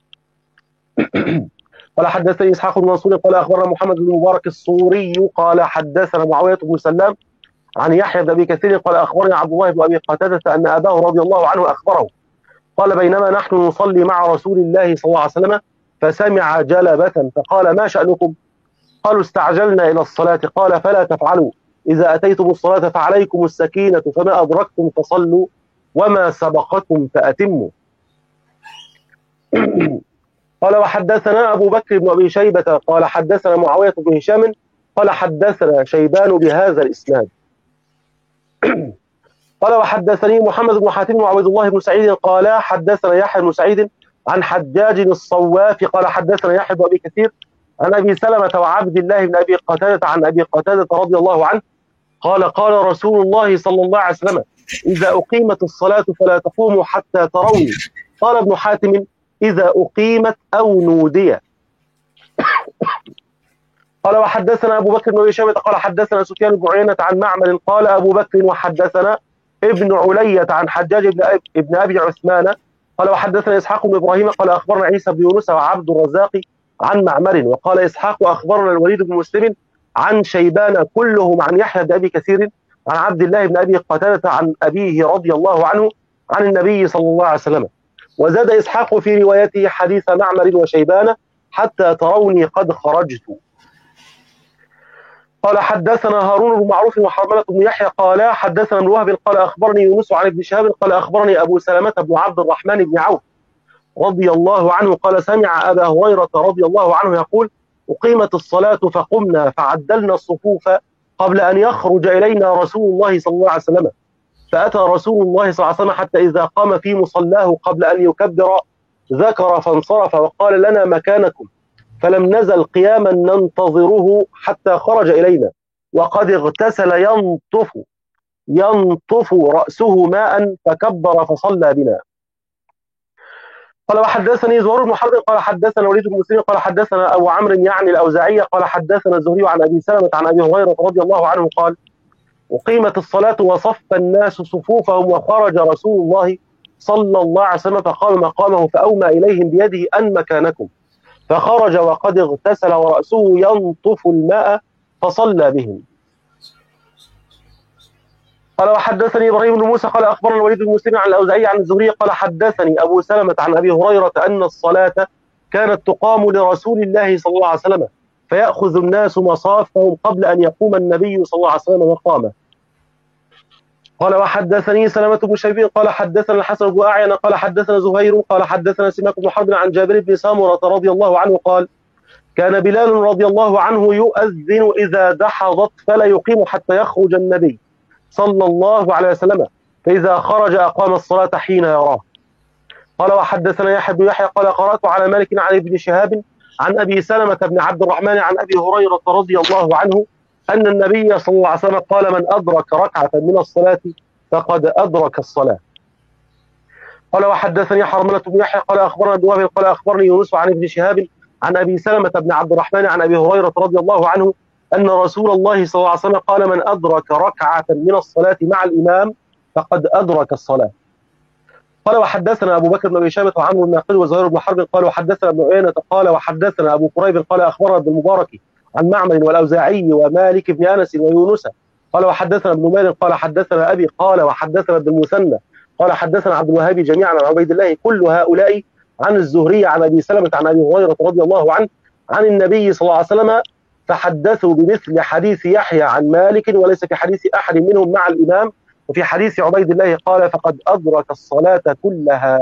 قال حدثني إسحاق بن منصور قال أخبرنا محمد بن مبارك الصوري قال حدثنا معاوية بن سلام عن يحيى بن أبي كثير قال أخبرني عبد الله بن أبي قتادة أن أباه رضي الله عنه أخبره قال بينما نحن نصلي مع رسول الله صلى الله عليه وسلم فسمع جلبة فقال ما شأنكم؟ قالوا استعجلنا إلى الصلاة قال فلا تفعلوا إذا أتيتم الصلاة فعليكم السكينة فما أدركتم فصلوا وما سبقكم فأتموا. قال وحدثنا أبو بكر بن أبي شيبة قال حدثنا معاوية بن هشام قال حدثنا شيبان بهذا الإسناد. قال وحدثني محمد بن حاتم وعبد الله بن سعيد قال حدثنا يحيى بن سعيد عن حجاج الصواف قال حدثنا يحيى بن أبي كثير عن أبي سلمة وعبد الله بن أبي قتادة عن أبي قتادة رضي الله عنه قال قال رسول الله صلى الله عليه وسلم إذا أقيمت الصلاة فلا تقوموا حتى تروني. قال ابن حاتم إذا أقيمت أو نودي. قال وحدثنا أبو بكر بن أبي شيبة قال حدثنا سفيان بن عيينة عن معمر قال أبو بكر وحدثنا ابن علية عن حجاج بن أبي عثمان قال وحدثنا إسحاق بن إبراهيم قال أخبرنا عيسى بن يونس وعبد الرزاق عن معمر وقال إسحاق أخبرنا الوليد بن مسلم عن شيبان كلهم عن يحيى بن أبي كثير عن عبد الله بن أبي قتادة عن أبيه رضي الله عنه عن النبي صلى الله عليه وسلم. وزاد إسحاق في روايته حديث معمر وشيبان حتى تروني قد خرجت. قال حدثنا هارون بن معروف وحرملة بن يحيى قال حدثنا ابن وهب قال أخبرني يونس عن ابن شهاب قال أخبرني أبو سلمة بن عبد الرحمن بن عوف رضي الله عنه قال سمع أبا هريرة رضي الله عنه يقول أقيمت الصلاة فقمنا فعدلنا الصفوف قبل أن يخرج إلينا رسول الله صلى الله عليه وسلم فأتى رسول الله صلى الله عليه وسلم حتى إذا قام في مصلاه قبل أن يكبر ذكر فانصرف وقال لنا مكانكم فلم نزل قياما ننتظره حتى خرج إلينا وقد اغتسل ينطف رأسه ماء فكبر فصلى بنا. قال وحدثني زهير بن حرب قال حدثنا وليد بن مسلم قال حدثنا أبو عمرو يعني الأوزاعي قال حدثنا الزهري عن أبي سلمة عن أبي هريرة رضي الله عنه قال أقيمت الصلاة وصف الناس صفوفهم وخرج رسول الله صلى الله عليه وسلم فقام مقامه فأومى إليهم بيده أن مكانكم فخرج وقد اغتسل ورأسه ينطف الماء فصلى بهم. قال وحدثني إبراهيم بن موسى قال أخبرنا الوليد بن مسلم عن الأوزاعي عن الزهري قال حدثني أبو سلمة عن أبي هريرة أن الصلاة كانت تقام لرسول الله صلى الله عليه وسلم فيأخذ الناس مصافهم قبل أن يقوم النبي صلى الله عليه وسلم مقامه. قال وحدثني سلمة بن شبيب قال حدثنا الحسن بن أعين قال حدثنا زهير قال حدثنا سماك بن حرب عن جابر بن سامرة رضي الله عنه قال كان بلال رضي الله عنه يؤذن إذا دحضت فلا يقيم حتى يخرج النبي صلى الله عليه وسلم فإذا خرج أقام الصلاة حين يراه. قال وحدثنا يحيى بن يحيى قال قرأت على مالك عن ابن شهاب عن أبي سلمة بن عبد الرحمن عن أبي هريرة رضي الله عنه أن النبي صلى الله عليه وسلم قال من أدرك ركعة من الصلاة فقد أدرك الصلاة. قال وحدثني حرملة بن يحيى قال أخبرنا ابن وهب قال أخبرني يونس عن ابن شهاب عن أبي سلمة بن عبد الرحمن عن أبي هريرة رضي الله عنه أن رسول الله صلى الله عليه وسلم قال من أدرك ركعة من الصلاة مع الإمام فقد أدرك الصلاة. قال وحدثنا أبو بكر بن أبي شيبة وعمرو بن ناقد وزهير بن حرب قال وحدثنا ابن عيينة قال وحدثنا أبو قريب قال أخبرنا ابن المبارك عن معمر والأوزاعي ومالك بن أنس ويونس قال وحدثنا ابن مالك قال حدثنا أبي قال وحدثنا ابن المثنى قال حدثنا عبد الوهاب جميعا عن عبيد الله كل هؤلاء عن الزهري عن أبي سلمة عن أبي هريرة رضي الله عنه عن النبي صلى الله عليه وسلم فحدثوا بمثل حديث يحيى عن مالك وليس في حديث أحد منهم مع الإمام وفي حديث عبيد الله قال فقد أدرك الصلاة كلها.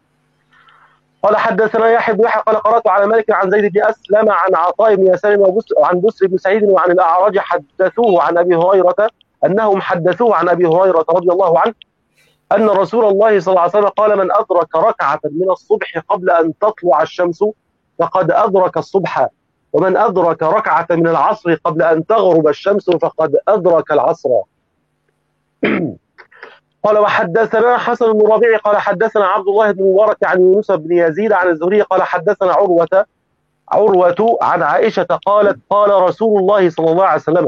قال حدثنا يحيى بن يحيى قال قرأت على مالك عن زيد بن أسلم عن عطاء بن يسار وعن بسر بن سعيد وعن الأعرج حدثوه عن أبي هريرة أنهم حدثوه عن أبي هريرة رضي الله عنه أن رسول الله صلى الله عليه وسلم قال من أدرك ركعة من الصبح قبل أن تطلع الشمس فقد أدرك الصبح ومن أدرك ركعة من العصر قبل أن تغرب الشمس فقد أدرك العصر. قال وحدثنا حسن بن ربيع قال حدثنا عبد الله بن مبارك عن يونس بن يزيد عن الزهري قال حدثنا عروة عن عائشة قالت قال رسول الله صلى الله عليه وسلم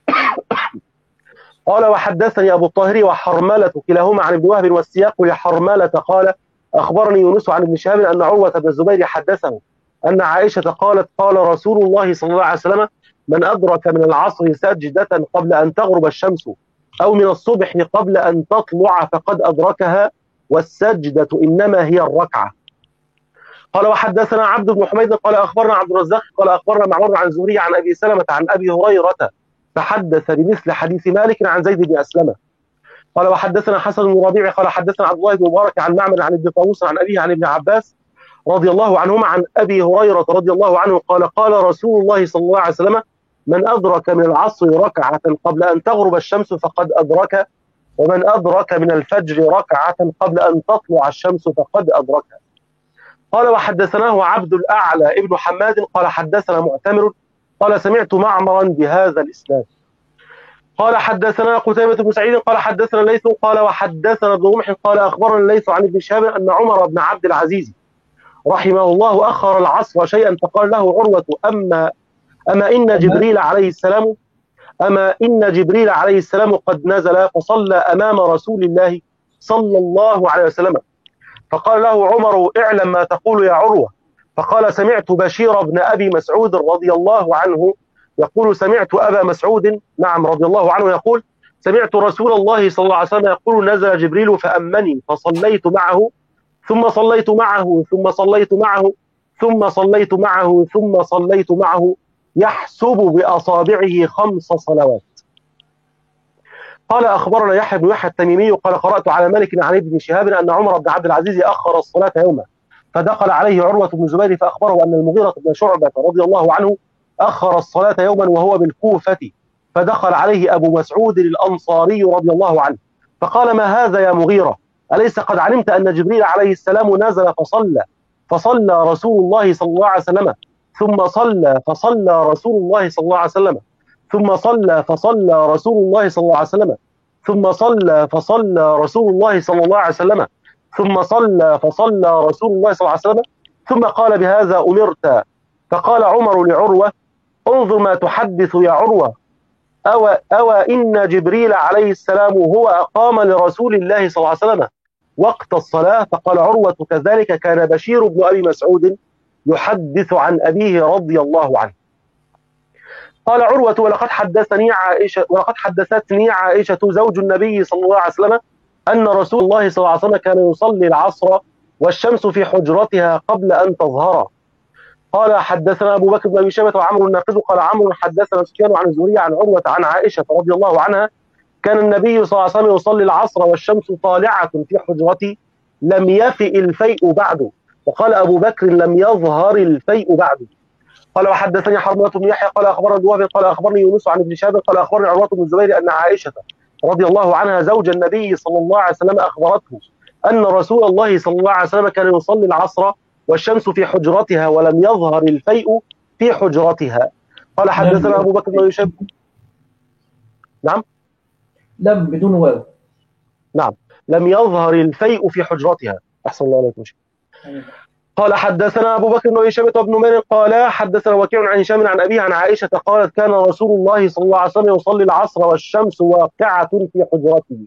قال وحدثني أبو الطاهر وحرملة كلاهما عن ابن وهب والسياق لحرملة قال أخبرني يونس عن ابن شهاب أن عروة بن الزبير حدثه أن عائشة قالت قال رسول الله صلى الله عليه وسلم من أدرك من العصر سجدة قبل أن تغرب الشمس أو من الصبح قبل أن تطلع فقد أدركها والسجدة إنما هي الركعة. قال وحدثنا عبد بن حميد قال أخبرنا عبد الرزاق قال أخبرنا معمر عن زهري عن أبي سلمة عن أبي هريرة فحدث بمثل حديث مالك عن زيد بن أسلم. قال وحدثنا حسن بن ربيع قال حدثنا عبد الله بن مبارك عن معمر عن ابن طاووس عن أبيه عن ابن عباس رضي الله عنهما عن أبي هريرة رضي الله عنه قال قال رسول الله صلى الله عليه وسلم من أدرك من العصر ركعة قبل أن تغرب الشمس فقد أدرك ومن أدرك من الفجر ركعة قبل أن تطلع الشمس فقد أدرك. قال وحدثناه عبد الأعلى ابن حماد قال حدثنا معتمر قال سمعت معمرا بهذا الإسناد. قال حدثنا قتيبة بن سعيد قال حدثنا الليث قال وحدثنا ابن رمح قال أخبرنا الليث عن ابن شهاب أن عمر بن عبد العزيز رحمه الله أخر العصر شيئا فقال له عروة أما إن جبريل عليه السلام قد نزل فصلى أمام رسول الله صلى الله عليه وسلم. فقال له عمر اعلم ما تقول يا عروة. فقال سمعت بشير بن أبي مسعود رضي الله عنه يقول سمعت أبا مسعود نعم رضي الله عنه يقول سمعت رسول الله صلى الله عليه وسلم يقول نزل جبريل فأمني فصليت معه ثم صليت معه ثم صليت معه ثم صليت معه ثم صليت معه يحسب بأصابعه 5 صلوات. قال أخبرنا يحيى بن يحيى التميمي قال قرأت على مالك عن ابن شهاب أن عمر بن عبد العزيز أخر الصلاة يوما فدخل عليه عروة بن الزبير فأخبره أن المغيرة بن شعبة رضي الله عنه أخر الصلاة يوما وهو بالكوفة فدخل عليه أبو مسعود الأنصاري رضي الله عنه فقال ما هذا يا مغيرة أليس قد علمت أن جبريل عليه السلام نزل فصلى رسول الله صلى الله عليه وسلم ثم فصلى رسول الله صلى الله عليه وسلم ثم فصلى رسول الله صلى الله عليه وسلم ثم فصلى رسول الله صلى الله عليه وسلم ثم فصلى رسول الله صلى الله عليه وسلم ثم قال بهذا أمرت. فقال عمر لعروة انظر ما تحدث يا عروة أو إن جبريل عليه السلام هو أقام لرسول الله صلى الله عليه وسلم وقت الصلاة. فقال عروة كذلك كان بشير بن أبي مسعود يحدث عن أبيه رضي الله عنه. قال عروة ولقد حدثتني عائشة زوج النبي صلى الله عليه وسلم أن رسول الله صلى الله عليه وسلم كان يصلي العصر والشمس في حجرتها قبل أن تظهر. قال حدثنا أبو بكر بن أبي شيبة وعمرو الناقد قال عمرو حدثنا سفيان عن الزهري عن عروة عن عائشة رضي الله عنها كان النبي صلى الله عليه وسلم يصلي العصر والشمس طالعة في حجرتي لم يفئ الفيء بعد. وقال أبو بكر لم يظهر الفيء بعد. قال وحدثني حرملة بن يحيى قال أخبرنا الوهبي قال أخبرني يونس عن ابن شهاب قال أخبرني عروة بن الزبير أن عائشة رضي الله عنها زوج النبي صلى الله عليه وسلم أخبرته أن رسول الله صلى الله عليه وسلم كان يصلي العصر والشمس في حجرتها ولم يظهر الفيء في حجرتها. قال حدثنا أبو بكر بن أبي شيبة نعم لم بدون واو نعم لم يظهر الفيء في حجرتها. أحسن الله عليكم. قال حدثنا أبو بكر بن أبي شيبة بن نمير قال حدثنا وكيع عن هشام عن أبيه عن عائشة قالت كان رسول الله صلى الله عليه وسلم يصلي العصر والشمس واقعة في حجرته.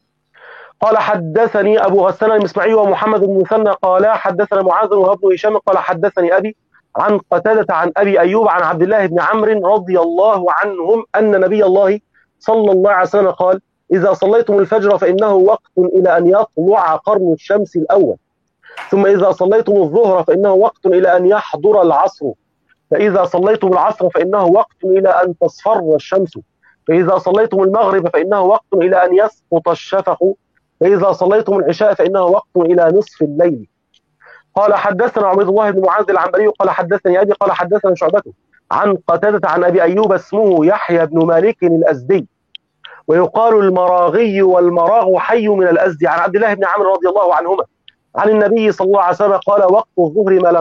قال حدثني أبو غسان المسمعي ومحمد بن مثنى قال حدثنا معاذ وابن هشام قال حدثني أبي عن قتادة عن أبي أيوب عن عبد الله بن عمرو رضي الله عنهم أن نبي الله صلى الله عليه وسلم قال إذا صليتم الفجر فإنه وقت إلى أن يطلع قرن الشمس الأول ثم إذا صليتم الظهر فإنه وقت إلى أن يحضر العصر فإذا صليتم العصر فإنه وقت إلى أن تصفر الشمس فإذا صليتم المغرب فإنه وقت إلى أن يسقط الشفق فإذا صليتم العشاء فإنه وقت إلى نصف الليل. قال حدثنا عبيد الله بن معاذ العنبري قال حدثني أبي قال حدثنا شعبته عن قتادة عن أبي أيوب اسمه يحيى بن مالك الأزدي ويقال المراغي والمراغ حي من الأزدي عن عبد الله بن عمرو رضي الله عنهما عن النبي صلى الله عليه وسلم قال وقت الظهر ما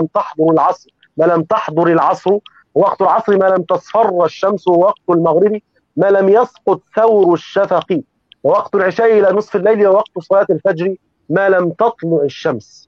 لم تحضر العصر ووقت العصر ما لم تصفر الشمس ووقت المغرب ما لم يسقط ثور الشفق ووقت العشاء إلى نصف الليل ووقت صلاة الفجر ما لم تطلع الشمس.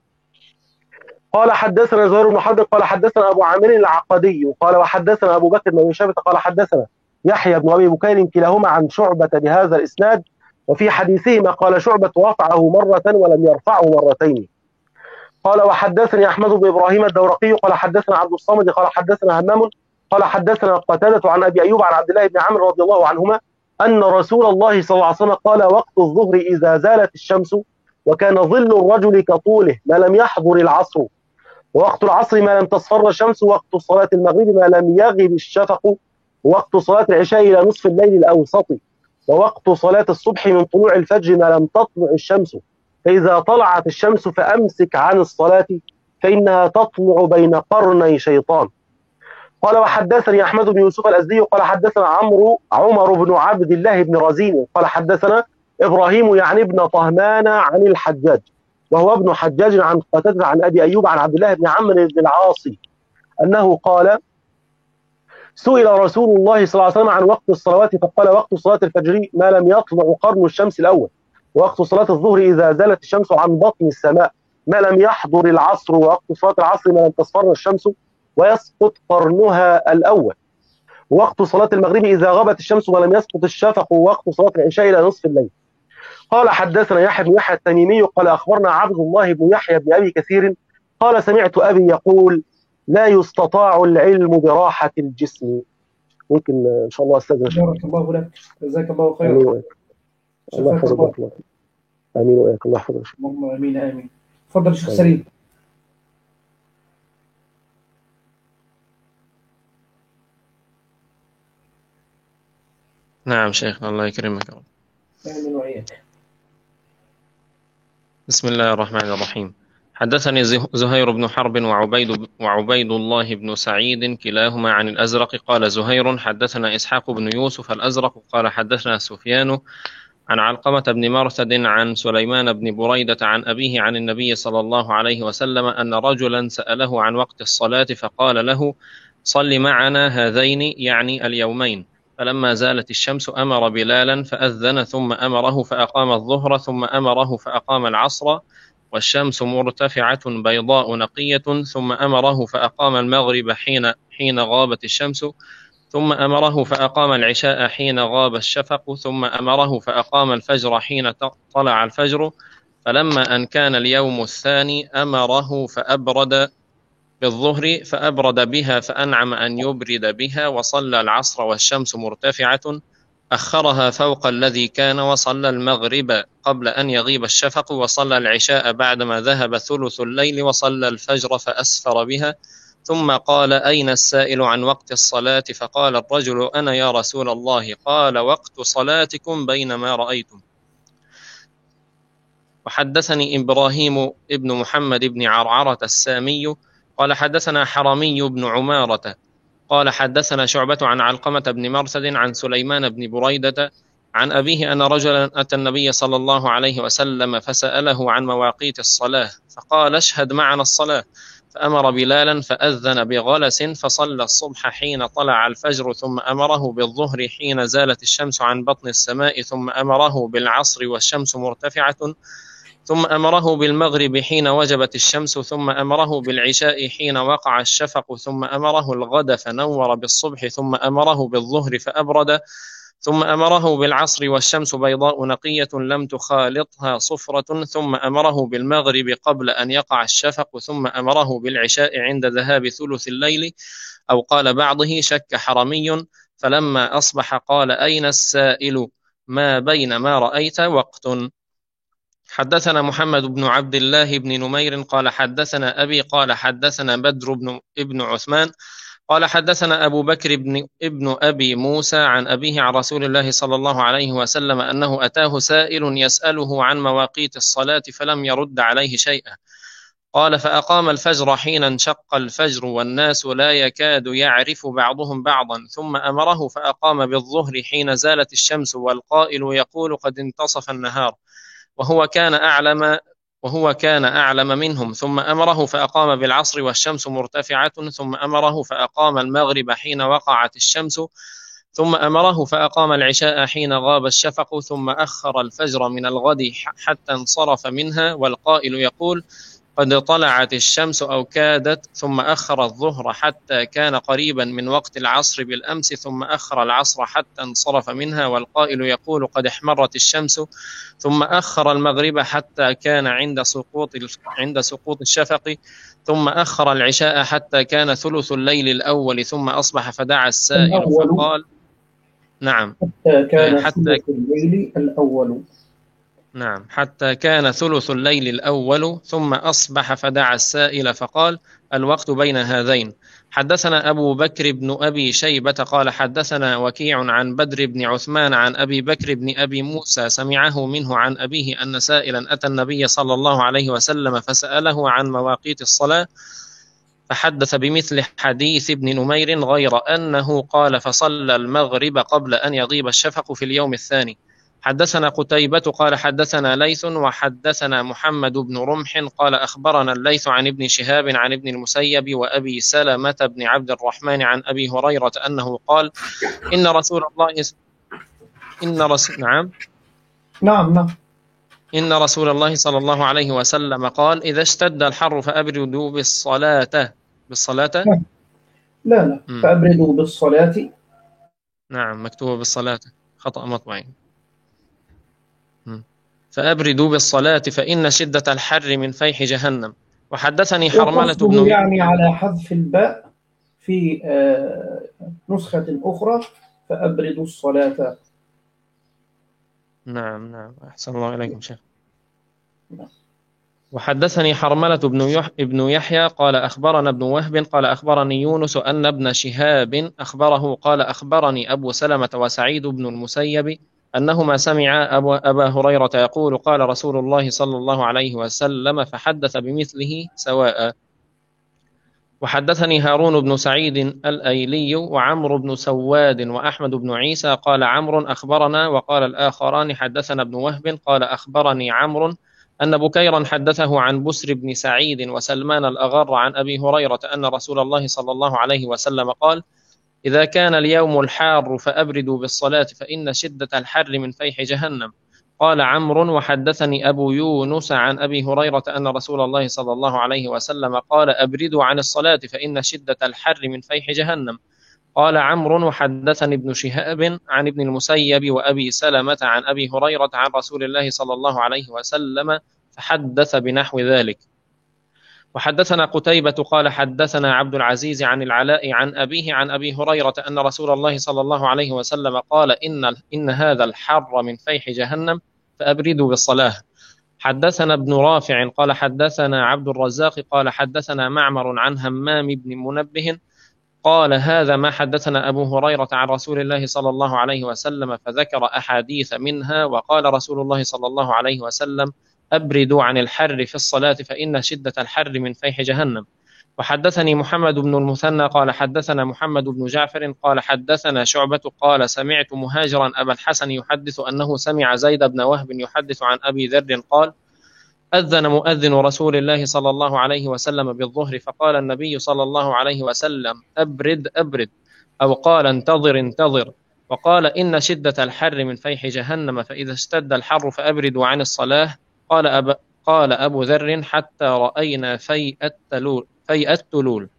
قال حدثنا زهير بن حرب قال حدثنا أبو عامر العقدي قال وحدثنا أبو بكر بن أبي شيبة قال حدثنا يحيى بن أبي بكير كلاهما عن شعبة بهذا الإسناد وفي حديثهما قال شعبة رفعه مرة ولم يرفعه مرتين. قال وحدثني أحمد بن إبراهيم الدورقي قال حدثنا عبد الصمد قال حدثنا همام قال حدثنا قتادة عن أبي أيوب عن عبد الله بن عمرو رضي الله عنهما أن رسول الله صلى الله عليه وسلم قال وقت الظهر إذا زالت الشمس وكان ظل الرجل كطوله ما لم يحضر العصر ووقت العصر ما لم تصفر الشمس ووقت صلاة المغرب ما لم يغب الشفق ووقت صلاة العشاء إلى نصف الليل الأوسط ووقت صلاة الصبح من طلوع الفجر ما لم تطلع الشمس فإذا طلعت الشمس فأمسك عن الصلاة فإنها تطلع بين قرني شيطان. قال وحدثني أحمد بن يوسف الأزدي قال حدثنا عمر بن عبد الله بن رزين قال حدثنا إبراهيم يعني ابن طهمان عن الحجاج وهو ابن حجاج عن قتادة عن أبي أيوب عن عبد الله بن عمرو بن العاص أنه قال: سئل رسول الله صلى الله عليه وسلم عن وقت الصلوات فقال: وقت صلاة الفجر ما لم يطلع قرن الشمس الأول، ووقت صلاة الظهر إذا زالت الشمس عن بطن السماء ما لم يحضر العصر، ووقت صلاة العصر ما لم تصفر الشمس ويسقط قرنها الأول، ووقت صلاة المغرب إذا غابت الشمس ولم يسقط الشفق، ووقت صلاة العشاء إلى نصف الليل. قال: حدثنا يحيى بن يحيى التميمي قال أخبرنا عبد الله بن يحيى بن أبي كثير قال: سمعت أبي يقول: لا يستطاع العلم براحة الجسم. ممكن إن شاء الله أستاذن. بارك الله لك، جزاك الله خيرا. آمين وإياك. الله يحفظك. آمين وإياك. الله يحفظك. اللهم آمين آمين. تفضل شيخ سليم. نعم شيخ، الله يكرمك. آمين وإياك. بسم الله الرحمن الرحيم. حدثني زهير بن حرب وعبيد الله بن سعيد كلاهما عن الأزرق قال زهير: حدثنا إسحاق بن يوسف الأزرق قال حدثنا سفيان عن علقمة بن مرثد عن سليمان بن بريدة عن أبيه عن النبي صلى الله عليه وسلم أن رجلا سأله عن وقت الصلاة فقال له: صل معنا هذين، يعني اليومين. فلما زالت الشمس أمر بلالا فأذن، ثم أمره فأقام الظهر، ثم أمره فأقام العصر والشمس مرتفعة بيضاء نقية، ثم أمره فأقام المغرب حين غابت الشمس، ثم أمره فأقام العشاء حين غاب الشفق، ثم أمره فأقام الفجر حين طلع الفجر. فلما أن كان اليوم الثاني أمره فأبرد بالظهر فأبرد بها فأنعم أن يبرد بها، وصلى العصر والشمس مرتفعة، أخرها فوق الذي كان، وصلى المغرب قبل أن يغيب الشفق، وصلى العشاء بعدما ذهب ثلث الليل، وصلى الفجر فأسفر بها. ثم قال: أين السائل عن وقت الصلاة؟ فقال الرجل: أنا يا رسول الله. قال: وقت صلاتكم بينما رأيتم. وحدثني إبراهيم ابن محمد بن عرعرة السامي قال حدثنا حرمي بن عمارة قال حدثنا شعبة عن علقمة بن مرثد عن سليمان بن بريدة عن أبيه أن رجلا أتى النبي صلى الله عليه وسلم فسأله عن مواقيت الصلاة فقال: اشهد معنا الصلاة. فأمر بلالا فأذن بغلس فصلى الصبح حين طلع الفجر، ثم أمره بالظهر حين زالت الشمس عن بطن السماء، ثم أمره بالعصر والشمس مرتفعة، ثم أمره بالمغرب حين وجبت الشمس، ثم أمره بالعشاء حين وقع الشفق، ثم أمره الغد فنور بالصبح، ثم أمره بالظهر فأبرد، ثم أمره بالعصر والشمس بيضاء نقية لم تخالطها صفرة، ثم أمره بالمغرب قبل أن يقع الشفق، ثم أمره بالعشاء عند ذهاب ثلث الليل، أو قال بعضه شك حرمي. فلما أصبح قال: أين السائل؟ ما بين ما رأيت وقت. حدثنا محمد بن عبد الله بن نمير قال حدثنا أبي قال حدثنا بدر بن عثمان قال حدثنا أبو بكر ابن أبي موسى عن أبيه عن رسول الله صلى الله عليه وسلم أنه أتاه سائل يسأله عن مواقيت الصلاة فلم يرد عليه شيئا. قال: فأقام الفجر حين انشق الفجر والناس لا يكاد يعرف بعضهم بعضا، ثم أمره فأقام بالظهر حين زالت الشمس والقائل يقول قد انتصف النهار، وهو كان أعلم منهم، ثم أمره فأقام بالعصر والشمس مرتفعة، ثم أمره فأقام المغرب حين وقعت الشمس، ثم أمره فأقام العشاء حين غاب الشفق، ثم أخر الفجر من الغد حتى انصرف منها، والقائل يقول قد طلعت الشمس أو كادت، ثم أخر الظهر حتى كان قريبا من وقت العصر بالأمس، ثم أخر العصر حتى انصرف منها، والقائل يقول قد احمرت الشمس، ثم أخر المغرب حتى كان عند سقوط الشفق، ثم أخر العشاء حتى كان ثلث الليل الأول، ثم أصبح فدعا السائل فقال: نعم حتى كان ثلث الليل الأول. نعم حتى كان ثلث الليل الأول، ثم أصبح فدعا السائل فقال: الوقت بين هذين. حدثنا أبو بكر بن أبي شيبة قال حدثنا وكيع عن بدر بن عثمان عن أبي بكر بن أبي موسى سمعه منه عن أبيه أن سائلا أتى النبي صلى الله عليه وسلم فسأله عن مواقيت الصلاة فحدث بمثل حديث ابن نمير غير أنه قال: فصلى المغرب قبل أن يغيب الشفق في اليوم الثاني. حدثنا قتيبة قال حدثنا ليث وحدثنا محمد بن رمح قال أخبرنا الليث عن ابن شهاب عن ابن المسيب وأبي سلمة بن عبد الرحمن عن أبي هريرة أنه قال إن رسول الله إن رسول الله صلى الله عليه وسلم قال إذا اشتد الحر فأبردوا بالصلاة. لا فأبردوا بالصلاة. نعم مكتوب بالصلاة، خطأ مطبعي. فأبردوا بالصلاة فإن شدة الحر من فيح جهنم. وحدثني حرملة بن يعني على حذف الباء في نسخة أخرى فأبردوا الصلاة. نعم أحسن الله إليكم شيخ. وحدثني حرملة بن يحيى قال أخبرنا ابن وهب قال أخبرني يونس أن ابن شهاب أخبره قال أخبرني أبو سلمة وسعيد بن المسيب أنهما سمع أبا هريرة يقول قال رسول الله صلى الله عليه وسلم فحدث بمثله سواء. وحدثني هارون بن سعيد الأيلي وعمرو بن سواد وأحمد بن عيسى قال عمرو أخبرنا وقال الآخران حدثنا ابن وهب قال أخبرني عمرو أن بكيرا حدثه عن بسر بن سعيد وسلمان الأغر عن أبي هريرة أن رسول الله صلى الله عليه وسلم قال إذا كان اليوم الحار فأبردوا بالصلاة فإن شدة الحر من فيح جهنم. قال عمرو وحدثني أبو يونس عن أبي هريرة أن رسول الله صلى الله عليه وسلم قال أبردوا عن الصلاة فإن شدة الحر من فيح جهنم. قال عمرو وحدثني ابن شهاب عن ابن المسيب وأبي سلمة عن أبي هريرة عن رسول الله صلى الله عليه وسلم فحدث بنحو ذلك. وحدثنا قتيبة قال حدثنا عبد العزيز عن العلاء عن أبيه عن أبي هريرة أن رسول الله صلى الله عليه وسلم قال إن هذا الحر من فيح جهنم فأبردوا بالصلاة. حدثنا ابن رافع قال حدثنا عبد الرزاق قال حدثنا معمر عن همام بن منبه قال هذا ما حدثنا أبو هريرة عن رسول الله صلى الله عليه وسلم فذكر أحاديث منها وقال رسول الله صلى الله عليه وسلم أبردوا عن الحر في الصلاة فإن شدة الحر من فيح جهنم. وحدثني محمد بن المثنى قال حدثنا محمد بن جعفر قال حدثنا شعبة قال سمعت مهاجرا أبا الحسن يحدث أنه سمع زيد بن وهب يحدث عن أبي ذر قال أذن مؤذن رسول الله صلى الله عليه وسلم بالظهر فقال النبي صلى الله عليه وسلم أبرد أو قال انتظر وقال إن شدة الحر من فيح جهنم فإذا اشتد الحر فأبردوا عن الصلاة. قال أبو ذر حتى رأينا فيء التلول.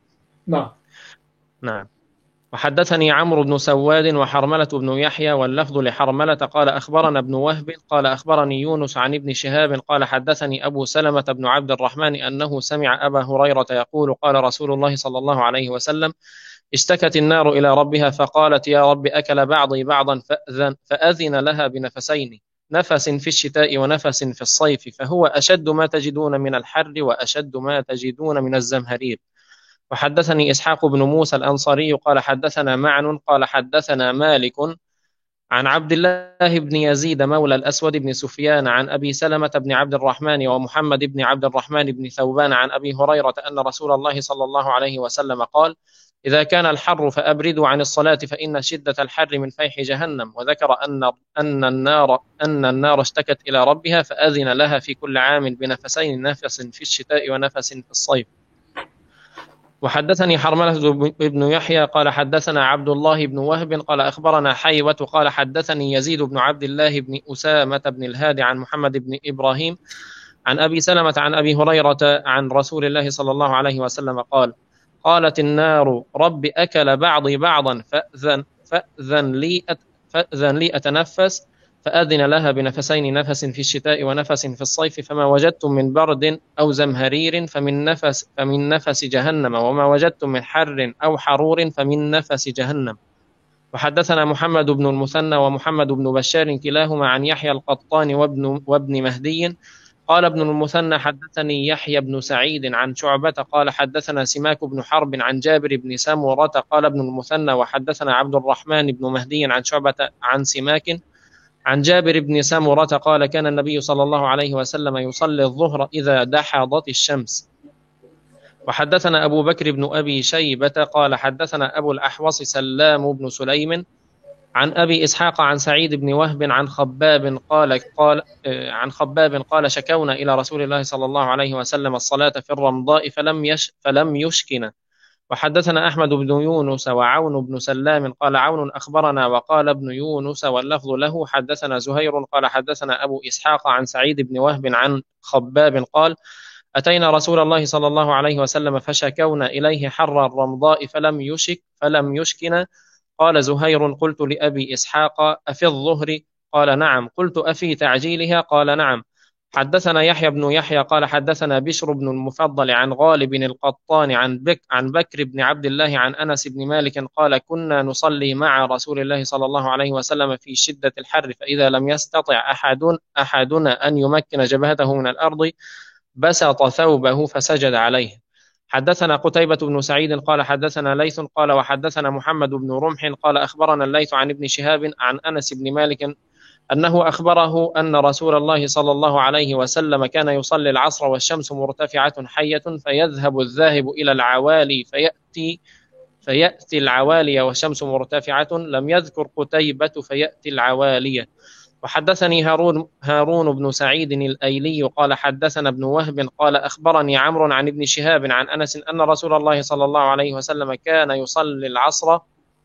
نعم. وحدثني عمرو بن سواد وحرملة بن يحيى واللفظ لحرملة قال أخبرنا ابن وهب قال أخبرني يونس عن ابن شهاب قال حدثني أبو سلمة بن عبد الرحمن أنه سمع أبا هريرة يقول قال رسول الله صلى الله عليه وسلم اشتكت النار إلى ربها فقالت يا رب أكل بعضي بعضا فأذن لها بنفسين نفس في الشتاء ونفس في الصيف فهو أشد ما تجدون من الحر وأشد ما تجدون من الزمهرير. وحدثني إسحاق بن موسى الأنصاري قال حدثنا معن قال حدثنا مالك عن عبد الله بن يزيد مولى الأسود بن سفيان عن أبي سلمة بن عبد الرحمن ومحمد بن عبد الرحمن بن ثوبان عن أبي هريرة أن رسول الله صلى الله عليه وسلم قال إذا كان الحر فأبردوا عن الصلاة فإن شدة الحر من فيح جهنم. وذكر أن النار اشتكت إلى ربها فأذن لها في كل عام بنفسين نفس في الشتاء ونفس في الصيف. وحدثني حرملة بن يحيى قال حدثنا عبد الله بن وهب قال أخبرنا حيوة قال حدثني يزيد بن عبد الله بن أسامة بن الهادي عن محمد بن إبراهيم عن أبي سلمة عن أبي هريرة عن رسول الله صلى الله عليه وسلم قال قالت النار رب أكل بعضي بعضا فأذن لي أتنفس فأذن لها بنفسين نفس في الشتاء ونفس في الصيف فما وجدتم من برد أو زمهرير فمن نفس جهنم وما وجدتم من حر أو حرور فمن نفس جهنم. وحدثنا محمد بن المثنى ومحمد بن بشار كلاهما عن يحيى القطان وابن مهدي قال ابن المثنى حدثني يحيى بن سعيد عن شعبة قال حدثنا سماك بن حرب عن جابر بن سمرة قال ابن المثنى وحدثنا عبد الرحمن بن مهدي عن شعبة عن سماك عن جابر بن سمرة قال كان النبي صلى الله عليه وسلم يصلي الظهر إذا دحضت الشمس. وحدثنا أبو بكر بن أبي شيبة قال حدثنا أبو الأحوص سلام بن سليم عن أبي إسحاق عن سعيد بن وهب عن خباب قال شكونا إلى رسول الله صلى الله عليه وسلم الصلاة في الرمضاء فلم يشكنا. وحدثنا أحمد بن يونس وعون بن سلام قال عون أخبرنا وقال ابن يونس واللفظ له حدثنا زهير قال حدثنا أبو إسحاق عن سعيد بن وهب عن خباب قال أتينا رسول الله صلى الله عليه وسلم فشكونا إليه حر الرمضاء فلم يشكنا. قال زهير قلت لأبي إسحاق أفي الظهر؟ قال نعم. قلت أفي تعجيلها؟ قال نعم. حدثنا يحيى بن يحيى قال حدثنا بشر بن المفضل عن غالب القطان عن بكر بن عبد الله عن أنس بن مالك قال كنا نصلي مع رسول الله صلى الله عليه وسلم في شدة الحر فإذا لم يستطع أحدنا أن يمكن جبهته من الأرض بسط ثوبه فسجد عليه. حدثنا قتيبة بن سعيد قال حدثنا ليث قال وحدثنا محمد بن رمح قال أخبرنا الليث عن ابن شهاب عن أنس بن مالك أنه أخبره أن رسول الله صلى الله عليه وسلم كان يصلي العصر والشمس مرتفعة حية فيذهب الذاهب إلى العوالي فيأتي العوالي والشمس مرتفعة. لم يذكر قتيبة فيأتي العوالية. وحدثني هارون بن سعيد الأيلي قال حدثنا ابن وهب قال أخبرني عمرو عن ابن شهاب عن أنس أن رسول الله صلى الله عليه وسلم كان يصلي العصر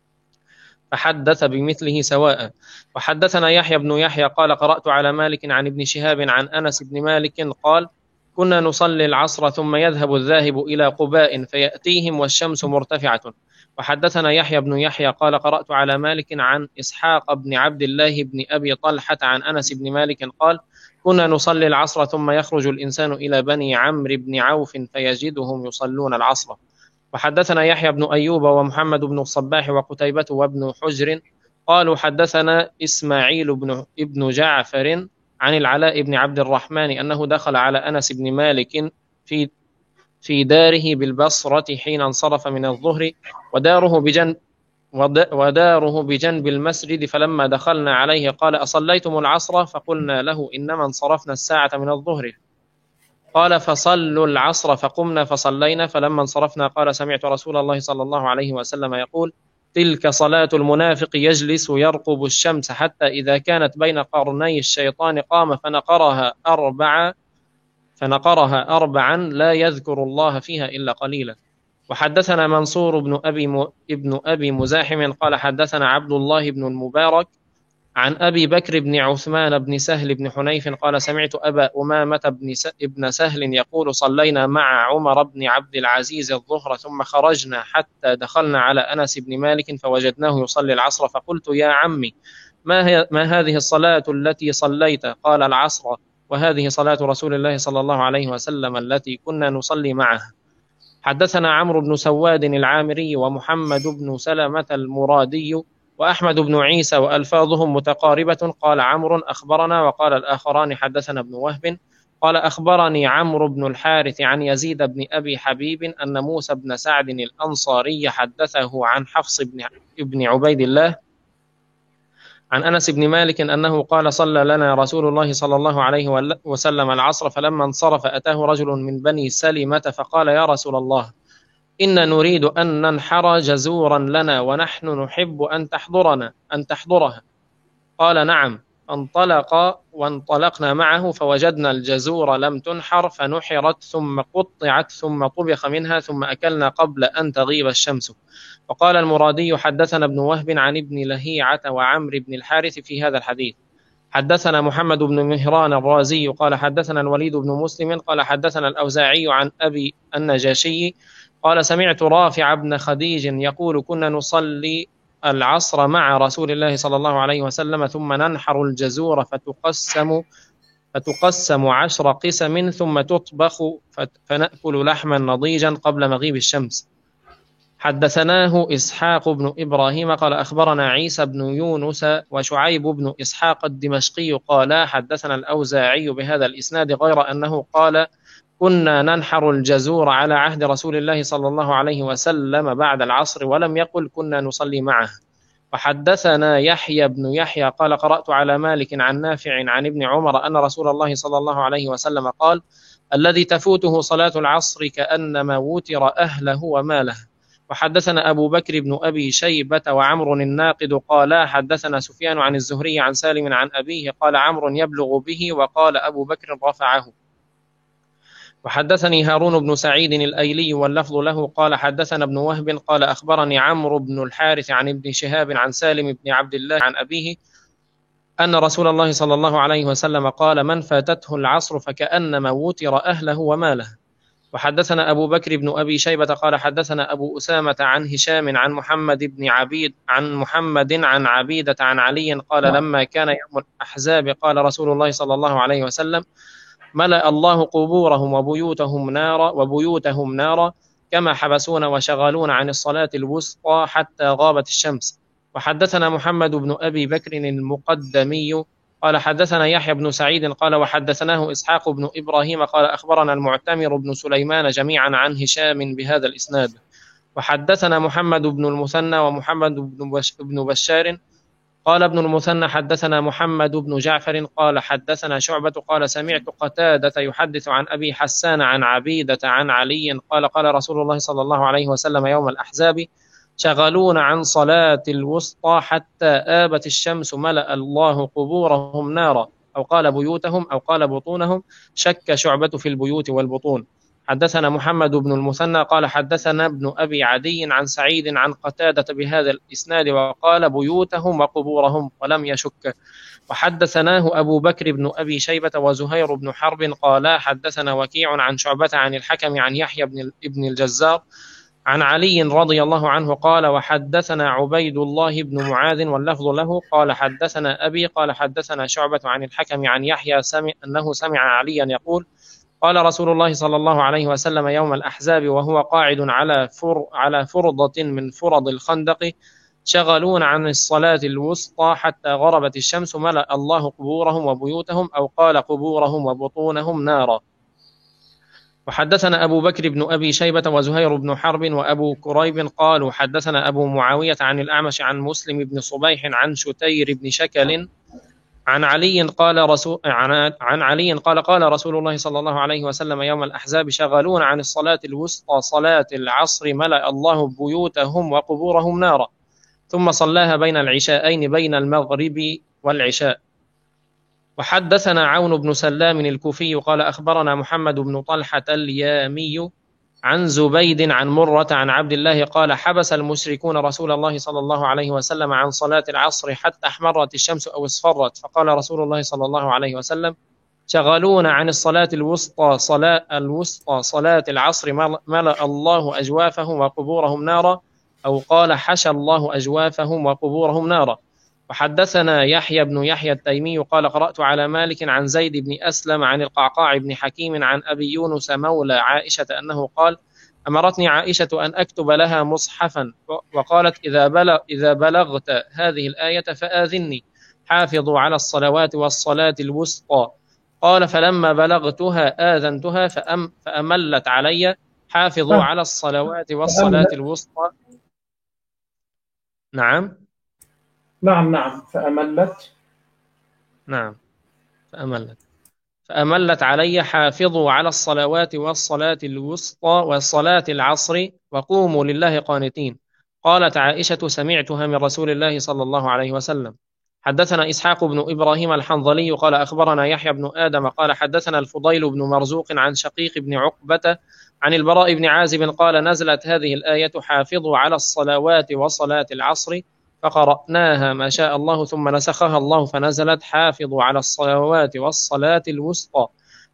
فحدث بمثله سواء. وحدثنا يحيى بن يحيى قال قرأت على مالك عن ابن شهاب عن أنس بن مالك قال كنا نصلي العصر ثم يذهب الذاهب إلى قباء فيأتيهم والشمس مرتفعة. وحدثنا يحيى بن يحيى قال قرأت على مالك عن إسحاق بن عبد الله بن أبي طلحة عن أنس بن مالك قال كنا نصلي العصر ثم يخرج الإنسان إلى بني عمرو بن عوف فيجدهم يصلون العصر. وحدثنا يحيى بن أيوب ومحمد بن الصباح وقتيبة وابن حجر قالوا حدثنا إسماعيل بن جعفر عن العلاء بن عبد الرحمن أنه دخل على أنس بن مالك في داره بالبصرة حين انصرف من الظهر وداره بجنب المسجد فلما دخلنا عليه قال أصليتم العصر؟ فقلنا له إنما انصرفنا الساعة من الظهر. قال فصلوا العصر فقمنا فصلينا فلما انصرفنا قال سمعت رسول الله صلى الله عليه وسلم يقول تلك صلاة المنافق يجلس يرقب الشمس حتى إذا كانت بين قرني الشيطان قام فنقرها أربعا لا يذكر الله فيها إلا قليلا. وحدثنا منصور ابن أبي مزاحم قال حدثنا عبد الله بن المبارك عن أبي بكر بن عثمان بن سهل بن حنيف قال سمعت أبا أمامة بن سهل يقول صلينا مع عمر بن عبد العزيز الظهر ثم خرجنا حتى دخلنا على أنس بن مالك فوجدناه يصلي العصر فقلت يا عمي ما هذه الصلاة التي صليت؟ قال العصر وهذه صلاة رسول الله صلى الله عليه وسلم التي كنا نصلي معه. حدثنا عمرو بن سواد العامري ومحمد بن سلمة المرادي وأحمد بن عيسى وألفاظهم متقاربة. قال عمرو أخبرنا وقال الآخران حدثنا ابن وهب قال أخبرني عمرو بن الحارث عن يزيد بن أبي حبيب أن موسى بن سعد الأنصاري حدثه عن حفص بن عبيد الله عن أنس بن مالك أنه قال صلى لنا رسول الله صلى الله عليه وسلم العصر فلما انصرف أتاه رجل من بني سلمة فقال يا رسول الله إن نريد أن ننحر جزورا لنا ونحن نحب أن تحضرها. قال نعم. وانطلقنا معه فوجدنا الجزور لم تنحر فنحرت ثم قطعت ثم طبخ منها ثم أكلنا قبل أن تغيب الشمس. وقال المرادي حدثنا ابن وهب عن ابن لهيعة وعمر بن الحارث في هذا الحديث. حدثنا محمد بن مهران الرازي قال حدثنا الوليد بن مسلم قال حدثنا الأوزاعي عن أبي النجاشي قال سمعت رافع بن خديج يقول كنا نصلي العصر مع رسول الله صلى الله عليه وسلم ثم ننحر الجزور فتقسم 10 قسم ثم تطبخ فنأكل لحما نضيجا قبل مغيب الشمس. حدثناه إسحاق بن إبراهيم قال أخبرنا عيسى بن يونس وشعيب بن إسحاق الدمشقي قال حدثنا الأوزاعي بهذا الإسناد غير أنه قال كنا ننحر الجزور على عهد رسول الله صلى الله عليه وسلم بعد العصر ولم يقل كنا نصلي معه. وحدثنا يحيى بن يحيى قال قرأت على مالك عن نافع عن ابن عمر أن رسول الله صلى الله عليه وسلم قال الذي تفوته صلاة العصر كأنما وتر أهله وماله. وحدثنا أبو بكر بن أبي شيبة وعمر الناقد قالا حدثنا سفيان عن الزهري عن سالم عن أبيه قال عمرو يبلغ به وقال أبو بكر رفعه. وحدثني هارون بن سعيد الأيلي واللفظ له قال حدثنا ابن وهب قال أخبرني عمرو بن الحارث عن ابن شهاب عن سالم بن عبد الله عن أبيه أن رسول الله صلى الله عليه وسلم قال من فاتته العصر فكأنما وتر أهله وماله. وحدثنا أبو بكر بن أبي شيبة قال حدثنا أبو أسامة عن هشام عن محمد بن عبيد عن عبيدة عن علي قال لما كان يوم الأحزاب قال رسول الله صلى الله عليه وسلم ملأ الله قبورهم وبيوتهم نارا كما حبسونا وشغلونا عن الصلاة الوسطى حتى غابت الشمس. وحدثنا محمد بن أبي بكر المقدمي قال حدثنا يحيى بن سعيد قال وحدثناه إسحاق بن إبراهيم قال أخبرنا المعتمر بن سليمان جميعا عن هشام بهذا الإسناد. وحدثنا محمد بن المثنى ومحمد بن بشار قال ابن المثنى حدثنا محمد بن جعفر قال حدثنا شعبة قال سمعت قتادة يحدث عن أبي حسان عن عبيدة عن علي قال قال رسول الله صلى الله عليه وسلم يوم الأحزاب شغلون عن صلاة الوسطى حتى آبت الشمس ملأ الله قبورهم نارا أو قال بيوتهم أو قال بطونهم شك شعبة في البيوت والبطون. حدثنا محمد بن المثنى قال حدثنا ابن أبي عدي عن سعيد عن قتادة بهذا الإسناد وقال بيوتهم وقبورهم ولم يشك. وحدثناه أبو بكر بن أبي شيبة وزهير بن حرب قالا حدثنا وكيع عن شعبة عن الحكم عن يحيى بن الجزار عن علي رضي الله عنه قال وحدثنا عبيد الله بن معاذ واللفظ له قال حدثنا أبي قال حدثنا شعبة عن الحكم عن يحيى أنه سمع عليا يقول قال رسول الله صلى الله عليه وسلم يوم الأحزاب وهو قاعد على فرضة من فرض الخندق شغلون عن الصلاة الوسطى حتى غربت الشمس ملأ الله قبورهم وبيوتهم أو قال قبورهم وبطونهم نارا. وحدثنا أبو بكر بن أبي شيبة وزهير بن حرب وأبو كريب قالوا حدثنا أبو معاوية عن الأعمش عن مسلم بن صبيح عن شتير بن شكل عن علي قال قال رسول الله صلى الله عليه وسلم يوم الأحزاب شغلون عن الصلاة الوسطى صلاة العصر ملأ الله بيوتهم وقبورهم نارا ثم صلاها بين العشاءين بين المغرب والعشاء. وحدثنا عون بن سلام الكوفي قال أخبرنا محمد بن طلحة اليامي عن زبيد عن مرة عن عبد الله قال حبس المشركون رسول الله صلى الله عليه وسلم عن صلاة العصر حتى احمرت الشمس أو اصفرت فقال رسول الله صلى الله عليه وسلم شغلون عن الصلاة الوسطى صلاة العصر ملأ الله أجوافهم وقبورهم نارا أو قال حشى الله أجوافهم وقبورهم نارا. وحدثنا يحيى بن يحيى التيمي قال قرأت على مالك عن زيد بن أسلم عن القعقاع بن حكيم عن أبي يونس مولى عائشة أنه قال أمرتني عائشة أن أكتب لها مصحفا وقالت إذا بلغت هذه الآية فآذني حافظوا على الصلوات والصلاة الوسطى قال فلما بلغتها آذنتها فأملت علي حافظوا على الصلوات والصلاة الوسطى. نعم فأملت علي حافظوا على الصلوات والصلاة الوسطى والصلاة العصر وقوموا لله قانتين. قالت عائشة سمعتها من رسول الله صلى الله عليه وسلم. حدثنا إسحاق بن إبراهيم الحنظلي قال أخبرنا يحيى بن آدم قال حدثنا الفضيل بن مرزوق عن شقيق بن عقبة عن البراء بن عازب قال نزلت هذه الآية حافظوا على الصلوات وصلاة العصر فقرأناها ما شاء الله ثم نسخها الله فنزلت حافظوا على الصلوات والصلاة الوسطى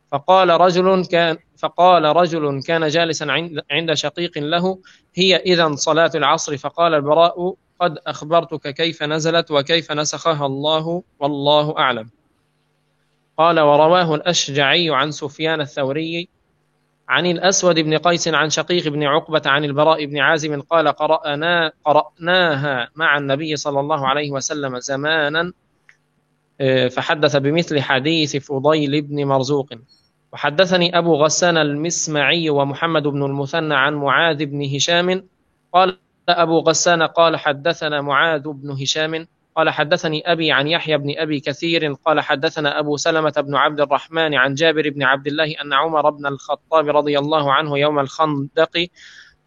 فقال رجل كان جالسا عند شقيق له هي إذن صلاة العصر فقال البراء قد أخبرتك كيف نزلت وكيف نسخها الله والله أعلم. قال ورواه الأشجعي عن سفيان الثوري عن الأسود بن قيس عن شقيق بن عقبة عن البراء بن عازب قال قرأناها مع النبي صلى الله عليه وسلم زمانا فحدث بمثل حديث فضيل بن مرزوق. وحدثني أبو غسان المسمعي ومحمد بن المثنى عن معاذ بن هشام قال أبو غسان قال حدثنا معاذ بن هشام قال حدثني أبي عن يحيى بن أبي كثير قال حدثنا أبو سلمة بن عبد الرحمن عن جابر بن عبد الله أن عمر بن الخطاب رضي الله عنه يوم الخندق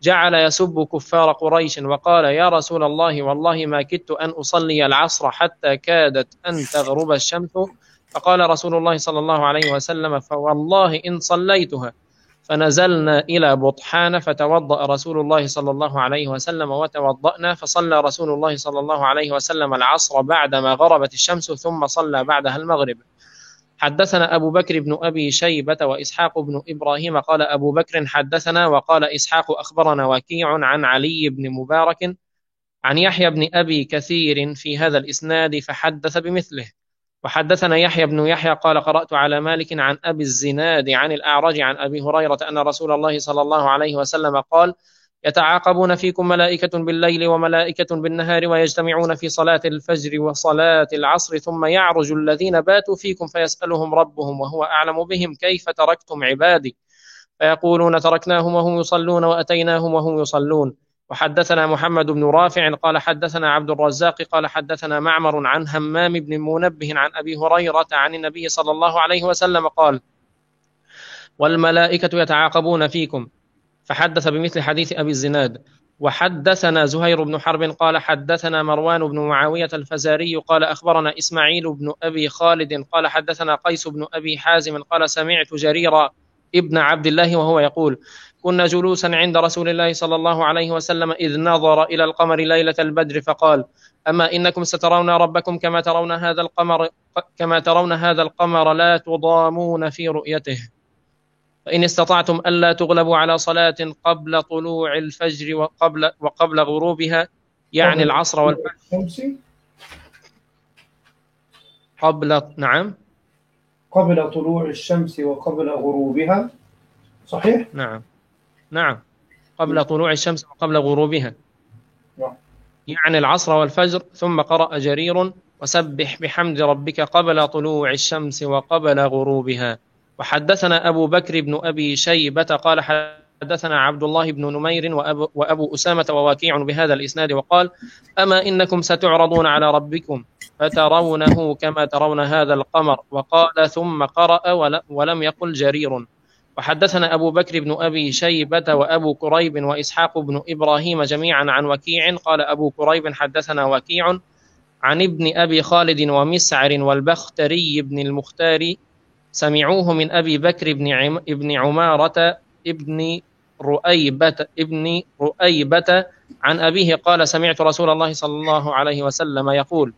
جعل يسب كفار قريش وقال يا رسول الله والله ما كدت أن أصلي العصر حتى كادت أن تغرب الشمس. فقال رسول الله صلى الله عليه وسلم فوالله إن صليتها. فنزلنا إلى بطحان فتوضأ رسول الله صلى الله عليه وسلم وتوضأنا، فصلى رسول الله صلى الله عليه وسلم العصر بعدما غربت الشمس ثم صلى بعدها المغرب. حدثنا أبو بكر بن أبي شيبة وإسحاق بن إبراهيم قال أبو بكر حدثنا وقال إسحاق أخبرنا وكيع عن علي بن مبارك عن يحيى بن أبي كثير في هذا الإسناد فحدث بمثله. وحدثنا يحيى بن يحيى قال قرأت على مالك عن أبي الزناد عن الأعرج عن أبي هريرة أن رسول الله صلى الله عليه وسلم قال يتعاقبون فيكم ملائكة بالليل وملائكة بالنهار ويجتمعون في صلاة الفجر وصلاة العصر ثم يعرج الذين باتوا فيكم فيسألهم ربهم وهو أعلم بهم كيف تركتم عبادي فيقولون تركناهم وهم يصلون وأتيناهم وهم يصلون. وحدثنا محمد بن رافع قال حدثنا عبد الرزاق قال حدثنا معمر عن همام بن منبه عن أبي هريرة عن النبي صلى الله عليه وسلم قال والملائكة يتعاقبون فيكم، فحدث بمثل حديث أبي الزناد. وحدثنا زهير بن حرب قال حدثنا مروان بن معاوية الفزاري قال أخبرنا إسماعيل بن أبي خالد قال حدثنا قيس بن أبي حازم قال سمعت جرير ابن عبد الله وهو يقول كنا جلوسا عند رسول الله صلى الله عليه وسلم إذ نظر إلى القمر ليلة البدر فقال أما إنكم سترون ربكم كما ترون هذا القمر لا تضامون في رؤيته، فإن استطعتم ألا تغلبوا على صلاة قبل طلوع الفجر وقبل غروبها يعني العصر والفجر نعم قبل طلوع الشمس وقبل غروبها. صحيح؟ نعم قبل طلوع الشمس وقبل غروبها يعني العصر والفجر. ثم قرأ جرير وسبح بحمد ربك قبل طلوع الشمس وقبل غروبها. وحدثنا أبو بكر بن أبي شيبة قال حدثنا عبد الله بن نمير وأبو أسامة ووكيع بهذا الإسناد وقال أما إنكم ستعرضون على ربكم فترونه كما ترون هذا القمر، وقال ثم قرأ ولم يقل جرير. وحدثنا أبو بكر بن أبي شيبة وأبو كريب وإسحاق بن إبراهيم جميعا عن وكيع قال أبو كريب حدثنا وكيع عن ابن أبي خالد ومسعر والبختري بن المختار سمعوه من أبي بكر بن عمارة ابن رؤيبة عن أبيه قال سمعت رسول الله صلى الله عليه وسلم يقول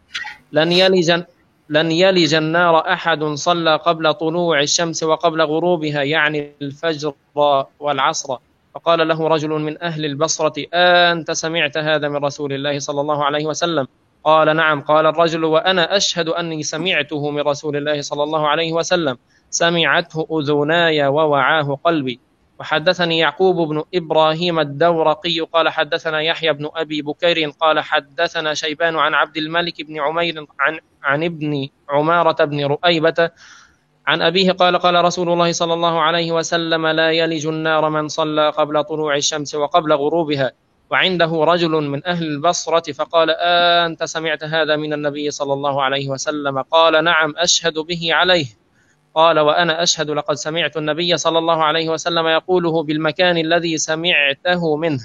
لن يلج النار أحد صلى قبل طلوع الشمس وقبل غروبها يعني الفجر والعصر. فقال له رجل من أهل البصرة أنت سمعت هذا من رسول الله صلى الله عليه وسلم؟ قال نعم. قال الرجل وأنا أشهد أني سمعته من رسول الله صلى الله عليه وسلم سمعته أذناي ووعاه قلبي. وحدثني يعقوب بن إبراهيم الدورقي قال حدثنا يحيى بن أبي بكير قال حدثنا شيبان عن عبد الملك بن عمير عن ابن عمارة بن رؤيبة عن أبيه قال قال رسول الله صلى الله عليه وسلم لا يلج النار من صلى قبل طلوع الشمس وقبل غروبها. وعنده رجل من أهل البصرة فقال أنت سمعت هذا من النبي صلى الله عليه وسلم؟ قال نعم أشهد به عليه. قال وأنا أشهد لقد سمعت النبي صلى الله عليه وسلم يقوله بالمكان الذي سمعته منه.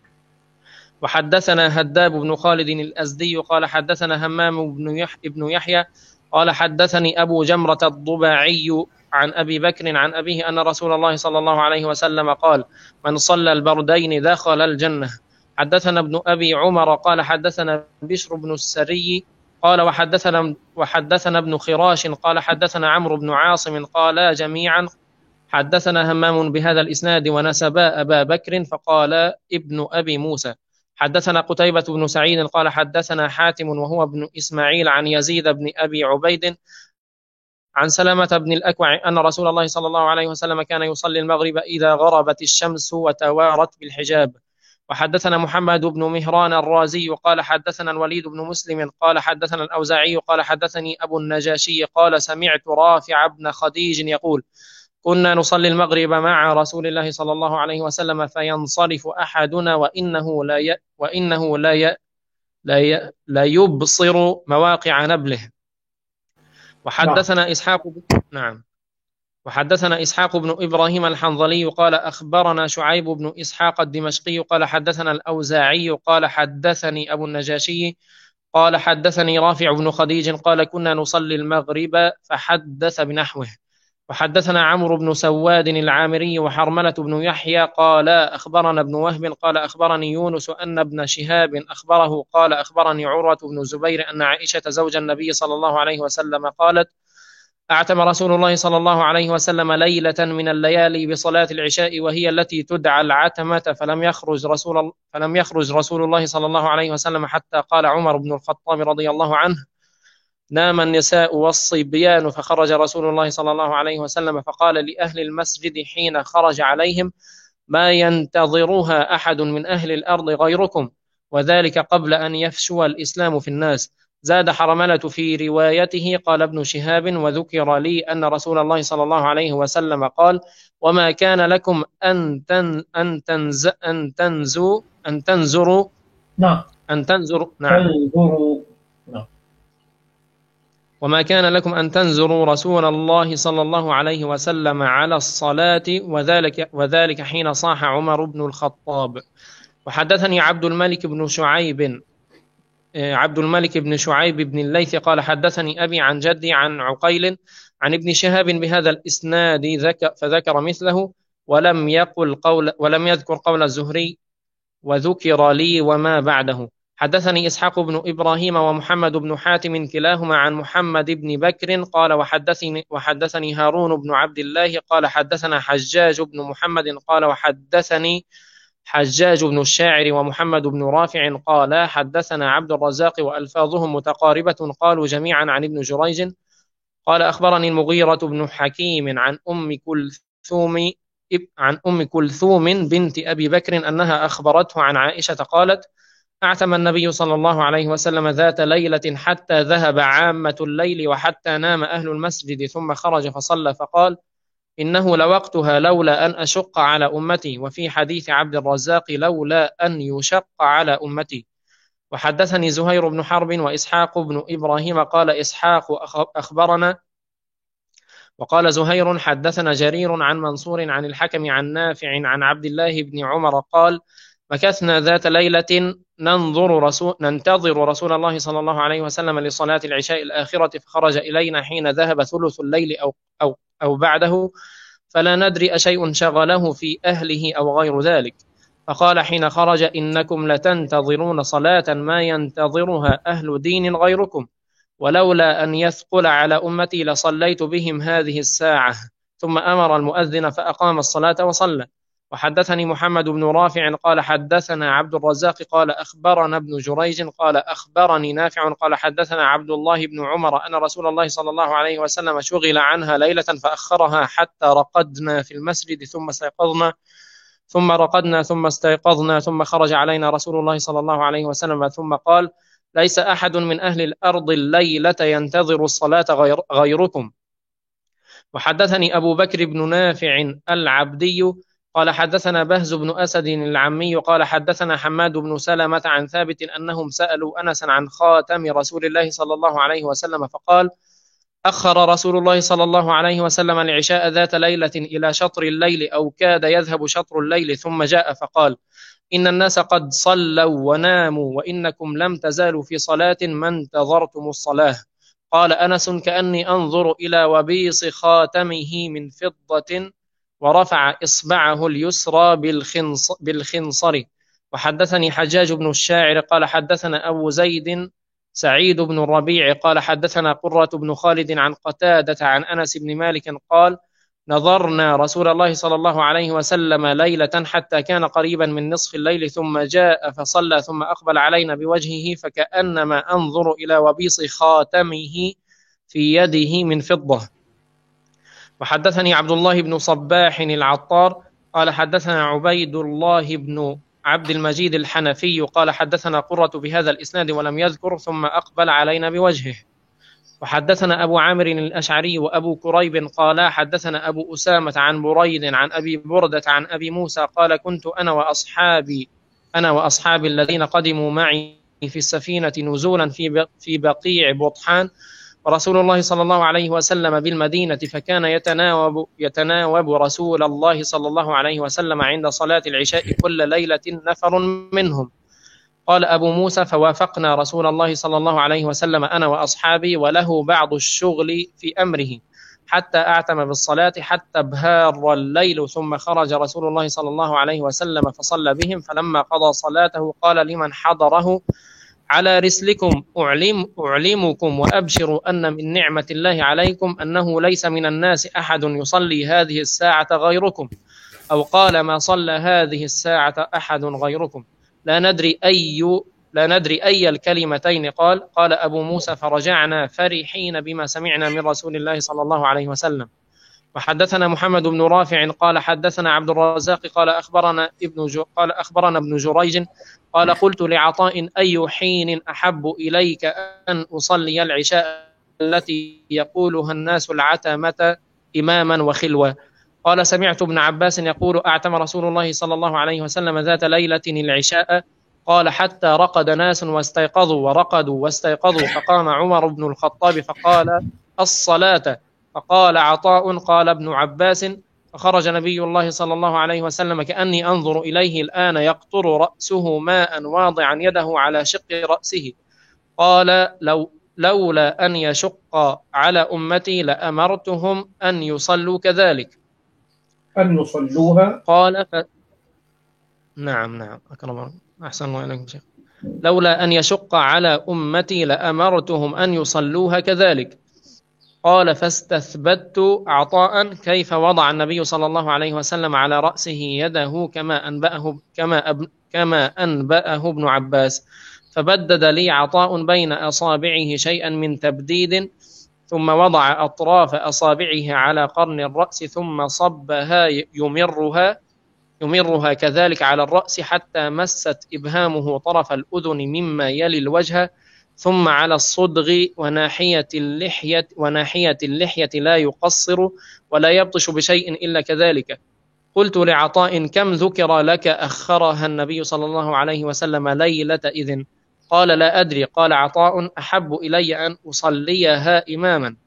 وحدثنا هداب بن خالد الأزدي قال حدثنا همام بن يحيى قال حدثني أبو جمرة الضباعي عن أبي بكر عن أبيه أن رسول الله صلى الله عليه وسلم قال من صلى البردين دخل الجنة. حدثنا ابن أبي عمر قال حدثنا بشر بن السري قال وحدثنا ابن خراش قال حدثنا عمرو بن عاصم قالا جميعا حدثنا همام بهذا الإسناد ونسبا أبا بكر فقال ابن أبي موسى. حدثنا قتيبة بن سعيد قال حدثنا حاتم وهو ابن إسماعيل عن يزيد بن أبي عبيد عن سلمة بن الأكوع أن رسول الله صلى الله عليه وسلم كان يصلي المغرب إذا غربت الشمس وتوارت بالحجاب. وحدثنا محمد بن مهران الرازي قال حدثنا الوليد بن مسلم قال حدثنا الأوزاعي قال حدثني أبو النجاشي قال سمعت رافع بن خديج يقول كنا نصلي المغرب مع رسول الله صلى الله عليه وسلم فينصرف أحدنا وإنه لا يبصر مواقع نبله. وحدثنا إسحاق نعم. وحدثنا إسحاق بن إبراهيم الحنظلي قال أخبرنا شعيب بن إسحاق الدمشقي قال حدثنا الأوزاعي قال حدثني أبو النجاشي قال حدثني رافع بن خديج قال كنا نصلي المغرب فحدث بنحوه. وحدثنا عمرو بن سواد العامري وحرملة بن يحيى قال أخبرنا ابن وهب قال أخبرني يونس أن ابن شهاب أخبره قال أخبرني عروة بن الزبير أن عائشة زوج النبي صلى الله عليه وسلم قالت أعتم رسول الله صلى الله عليه وسلم ليلة من الليالي بصلاة العشاء وهي التي تدعى العتمة فلم يخرج رسول الله صلى الله عليه وسلم حتى قال عمر بن الخطاب رضي الله عنه نام النساء والصبيان فخرج رسول الله صلى الله عليه وسلم فقال لأهل المسجد حين خرج عليهم ما ينتظرها أحد من أهل الأرض غيركم وذلك قبل أن يفشو الإسلام في الناس. زاد حرملة في روايته قال ابن شهاب وذكر لي أن رسول الله صلى الله عليه وسلم قال وما كان لكم أن تنزروا وما كان لكم أن تنزروا رسول الله صلى الله عليه وسلم على الصلاة وذلك حين صاح عمر بن الخطاب. وحدثني عبد الملك بن شعيب بن الليث قال حدثني أبي عن جدي عن عقيل عن ابن شهاب بهذا الإسناد فذكر مثله ولم يذكر قول الزهري وذكر لي وما بعده. حدثني إسحاق بن إبراهيم ومحمد بن حاتم كلاهما عن محمد بن بكر قال وحدثني هارون بن عبد الله قال حدثنا حجاج بن محمد قال وحدثني حجاج بن الشاعر ومحمد بن رافع قال حدثنا عبد الرزاق وألفاظهم متقاربة قالوا جميعا عن ابن جريج قال أخبرني المغيرة بن حكيم عن أم كلثوم بنت أبي بكر أنها أخبرته عن عائشة قالت أعتم النبي صلى الله عليه وسلم ذات ليلة حتى ذهب عامة الليل وحتى نام أهل المسجد ثم خرج فصلى فقال إنه لوقتها لولا أن أشق على أمتي وفي حديث عبد الرزاق لولا أن يشق على أمتي. وحدثني زهير بن حرب وإسحاق بن إبراهيم قال إسحاق أخبرنا وقال زهير حدثنا جرير عن منصور عن الحكم عن نافع عن عبد الله بن عمر قال مكثنا ذات ليلة ننتظر رسول الله صلى الله عليه وسلم لصلاة العشاء الآخرة فخرج إلينا حين ذهب ثلث الليل أو بعده فلا ندري أشيء شغله في أهله أو غير ذلك فقال حين خرج إنكم لتنتظرون صلاة ما ينتظرها أهل دين غيركم ولولا أن يثقل على أمتي لصليت بهم هذه الساعة ثم أمر المؤذن فأقام الصلاة وصلى. وحدثني محمد بن رافع قال حدثنا عبد الرزاق قال أخبرنا ابن جريج قال أخبرني نافع قال حدثنا عبد الله بن عمر أن رسول الله صلى الله عليه وسلم شغل عنها ليلة فأخرها حتى رقدنا في المسجد ثم رقدنا ثم استيقظنا ثم خرج علينا رسول الله صلى الله عليه وسلم ثم قال ليس أحد من أهل الأرض الليلة ينتظر الصلاة غيركم. وحدثني أبو بكر بن نافع العبدي قال حدثنا بهز بن أسد العمي قال حدثنا حماد بن سلمة عن ثابت أنهم سألوا أنسا عن خاتم رسول الله صلى الله عليه وسلم فقال أخر رسول الله صلى الله عليه وسلم العشاء ذات ليلة إلى شطر الليل أو كاد يذهب شطر الليل ثم جاء فقال إن الناس قد صلوا وناموا وإنكم لم تزالوا في صلاة ما انتظرتم الصلاة. قال أنس كأني أنظر إلى وبيص خاتمه من فضة ورفع إصبعه اليسرى بالخنصر. وحدثني حجاج بن الشاعر قال حدثنا أبو زيد سعيد بن الربيع قال حدثنا قرة بن خالد عن قتادة عن أنس بن مالك قال نظرنا رسول الله صلى الله عليه وسلم ليلة حتى كان قريبا من نصف الليل ثم جاء فصلى ثم أقبل علينا بوجهه فكأنما أنظر إلى وبيص خاتمه في يده من فضة. وحدثني عبد الله بن صباح العطار قال حدثنا عبيد الله بن عبد المجيد الحنفي قال حدثنا قرة بهذا الإسناد ولم يذكر ثم أقبل علينا بوجهه. وحدثنا أبو عامر الأشعري وأبو كريب قال حدثنا أبو أسامة عن بريد عن أبي بردة عن أبي موسى قال كنت أنا وأصحابي الذين قدموا معي في السفينة نزولا في بقيع بطحان ورسول الله صلى الله عليه وسلم بالمدينة، فكان يتناوب رسول الله صلى الله عليه وسلم عند صلاة العشاء كل ليلة نفر منهم. قال أبو موسى: فوافقنا رسول الله صلى الله عليه وسلم أنا وأصحابي، وله بعض الشغل في أمره، حتى أعتم بالصلاة حتى ابهار الليل، ثم خرج رسول الله صلى الله عليه وسلم فصلى بهم، فلما قضى صلاته قال لمن حضره: على رسلكم، أعلمكم وأبشروا أن من نعمة الله عليكم أنه ليس من الناس أحد يصلي هذه الساعة غيركم، أو قال: ما صلى هذه الساعة أحد غيركم. لا ندري أي الكلمتين قال. قال أبو موسى: فرجعنا فرحين بما سمعنا من رسول الله صلى الله عليه وسلم. وحدثنا محمد بن رافع قال حدثنا عبد الرزاق قال أخبرنا ابن جريج قال: قلت لعطاء: أي حين أحب إليك أن أصلي العشاء التي يقولها الناس العتمة إماما وخلوة؟ قال: سمعت ابن عباس يقول: أعتم رسول الله صلى الله عليه وسلم ذات ليلة العشاء. قال: حتى رقد ناس واستيقظوا، ورقدوا واستيقظوا، فقام عمر بن الخطاب فقال: الصلاة. فقال عطاء: قال ابن عباس: فخرج نبي الله صلى الله عليه وسلم كأني أنظر إليه الآن يقطر رأسه ماء واضعا يده على شق رأسه. قال: لولا أن يشق على أمتي لأمرتهم أن يصلوا كذلك. أن يصلوها. قال نعم أكرم أحسن الله إليكم شيخ. لولا أن يشق على أمتي لأمرتهم أن يصلوها كذلك. قال: فاستثبت عطاء كيف وضع النبي صلى الله عليه وسلم على رأسه يده كما أنبأه ابن عباس، فبدد لي عطاء بين أصابعه شيئا من تبديد، ثم وضع أطراف أصابعه على قرن الرأس، ثم صبها يمرها كذلك على الرأس حتى مست إبهامه طرف الأذن مما يلي الوجه، ثم على الصدغ وناحية اللحية لا يقصر ولا يبطش بشيء إلا كذلك. قلت لعطاء: كم ذكر لك أخرها النبي صلى الله عليه وسلم ليلة إذن؟ قال: لا أدري. قال عطاء: أحب إلي أن أصليها إماما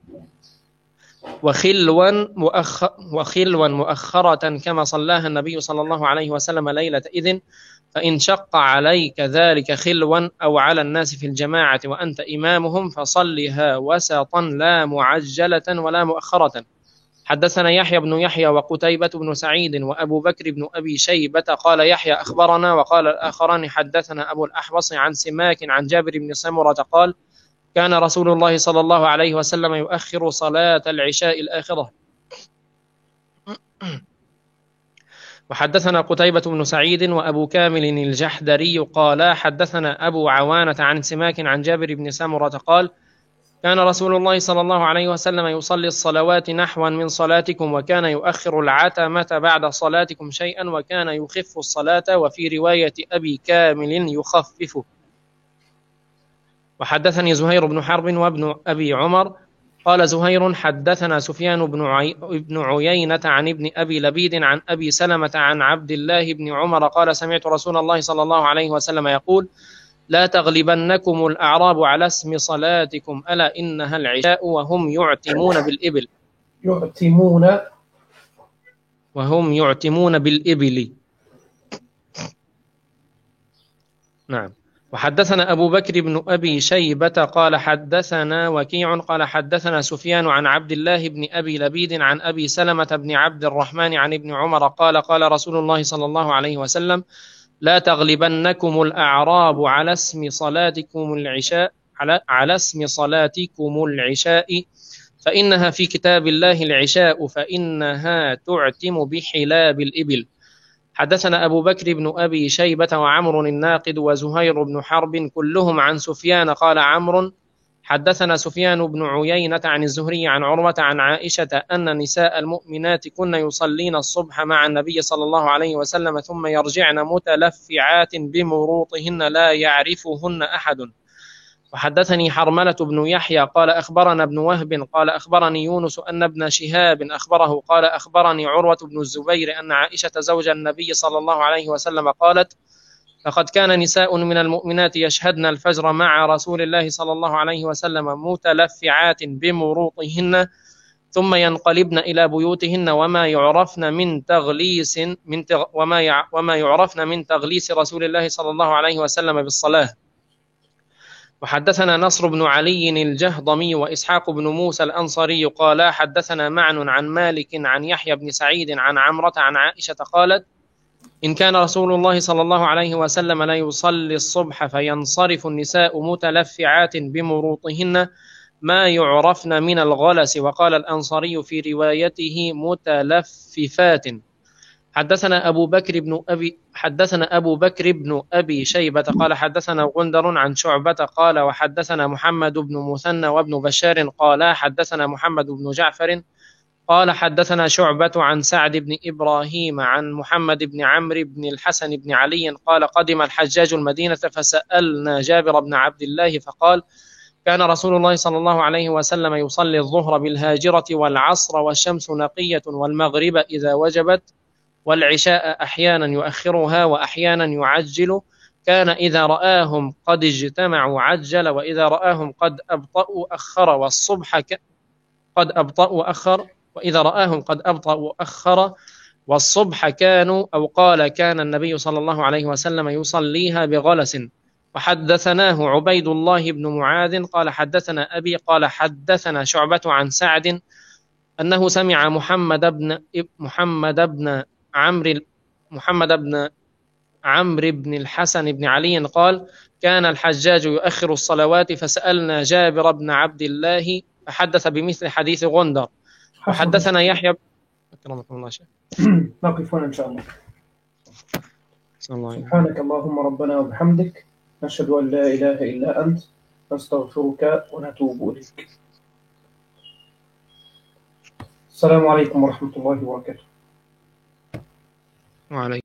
وخلوا مؤخرة كما صلاها النبي صلى الله عليه وسلم ليلة إذن، فإن شق عليك ذلك خلوا أو على الناس في الجماعة وأنت إمامهم فصلها وسطا لا معجلة ولا مؤخرة. حدثنا يحيى بن يحيى وقتيبة بن سعيد وأبو بكر بن أبي شيبة قال يحيى أخبرنا، وقال الآخران حدثنا أبو الأحوص عن سماك عن جابر بن سمرة قال: كان رسول الله صلى الله عليه وسلم يؤخر صلاة العشاء الآخرة. وحدثنا قتيبة بن سعيد وأبو كامل الجحدري قال حدثنا أبو عوانة عن سماك عن جابر بن سمرة قال: كان رسول الله صلى الله عليه وسلم يصلي الصلوات نحوا من صلاتكم، وكان يؤخر العتمة بعد صلاتكم شيئا، وكان يخف الصلاة، وفي رواية أبي كامل يخفف. وحدثني زهير بن حرب وابن أبي عمر قال زهير: حدثنا سفيان بن عيينة عن ابن أبي لبيد عن أبي سلمة عن عبد الله بن عمر قال: سمعت رسول الله صلى الله عليه وسلم يقول: لا تغلبنكم الأعراب على اسم صلاتكم، ألا إنها العشاء وهم يعتمون بالإبل. يعتمون بالإبل. نعم. وحدثنا أبو بكر بن أبي شيبة قال حدثنا وكيع قال حدثنا سفيان عن عبد الله بن أبي لبيد عن أبي سلمة بن عبد الرحمن عن ابن عمر قال: قال رسول الله صلى الله عليه وسلم: لا تغلبنكم الأعراب على اسم صلاتكم العشاء فإنها في كتاب الله العشاء، فإنها تعتم بحلاب الإبل. حدثنا أبو بكر بن أبي شيبة وعمر الناقد وزهير بن حرب كلهم عن سفيان قال عمرو: حدثنا سفيان بن عيينة عن الزهري عن عروة عن عائشة أن نساء المؤمنات كن يصلين الصبح مع النبي صلى الله عليه وسلم ثم يرجعن متلفعات بمروطهن لا يعرفهن أحد. وحدثني حرملة بن يحيى قال أخبرنا ابن وهب قال أخبرني يونس أن ابن شهاب أخبره قال أخبرني عروة بن الزبير أن عائشة زوج النبي صلى الله عليه وسلم قالت: لقد كان نساء من المؤمنات يشهدن الفجر مع رسول الله صلى الله عليه وسلم متلفعات بمروطهن ثم ينقلبن إلى بيوتهن وما يعرفن من تغليس رسول الله صلى الله عليه وسلم بالصلاة. وحدثنا نصر بن علي الجهضمي وإسحاق بن موسى الأنصاري قالا حدثنا معن عن مالك عن يحيى بن سعيد عن عمرة عن عائشة قالت إن كان رسول الله صلى الله عليه وسلم لا يصلي الصبح فينصرف النساء متلفعات بمروطهن ما يعرفن من الغلس. وقال الأنصاري في روايته متلففات. حدثنا أبو بكر بن أبي شيبة قال حدثنا غندر عن شعبة قال وحدثنا محمد بن مثنى وابن بشار قال حدثنا محمد بن جعفر قال حدثنا شعبة عن سعد بن إبراهيم عن محمد بن عمرو بن الحسن بن علي قال قدم الحجاج المدينة فسألنا جابر بن عبد الله فقال كان رسول الله صلى الله عليه وسلم يصلي الظهر بالهاجرة والعصر والشمس نقية والمغرب إذا وجبت والعشاء أحيانا يؤخرها وأحيانا يعجل كان إذا رآهم قد اجتمعوا عجل وإذا رآهم قد أبطأوا أخر وإذا رآهم قد أبطأوا أخر والصبح كانوا أو قال كان النبي صلى الله عليه وسلم يصليها بغلس. وحدثناه عبيد الله بن معاذ قال حدثنا أبي قال حدثنا شعبة عن سعد أنه سمع محمد بن عمرو بن الحسن بن علي قال كان الحجاج يؤخر الصلوات فسألنا جابر بن عبد الله فحدث بمثل حديث غندر. وحدثنا يحيى أكرمكم الله شيخ. نقف هنا إن شاء الله. سبحانك اللهم ربنا وبحمدك نشهد أن لا إله إلا أنت نستغفرك ونتوب إليك. السلام عليكم ورحمة الله وبركاته. وعليكم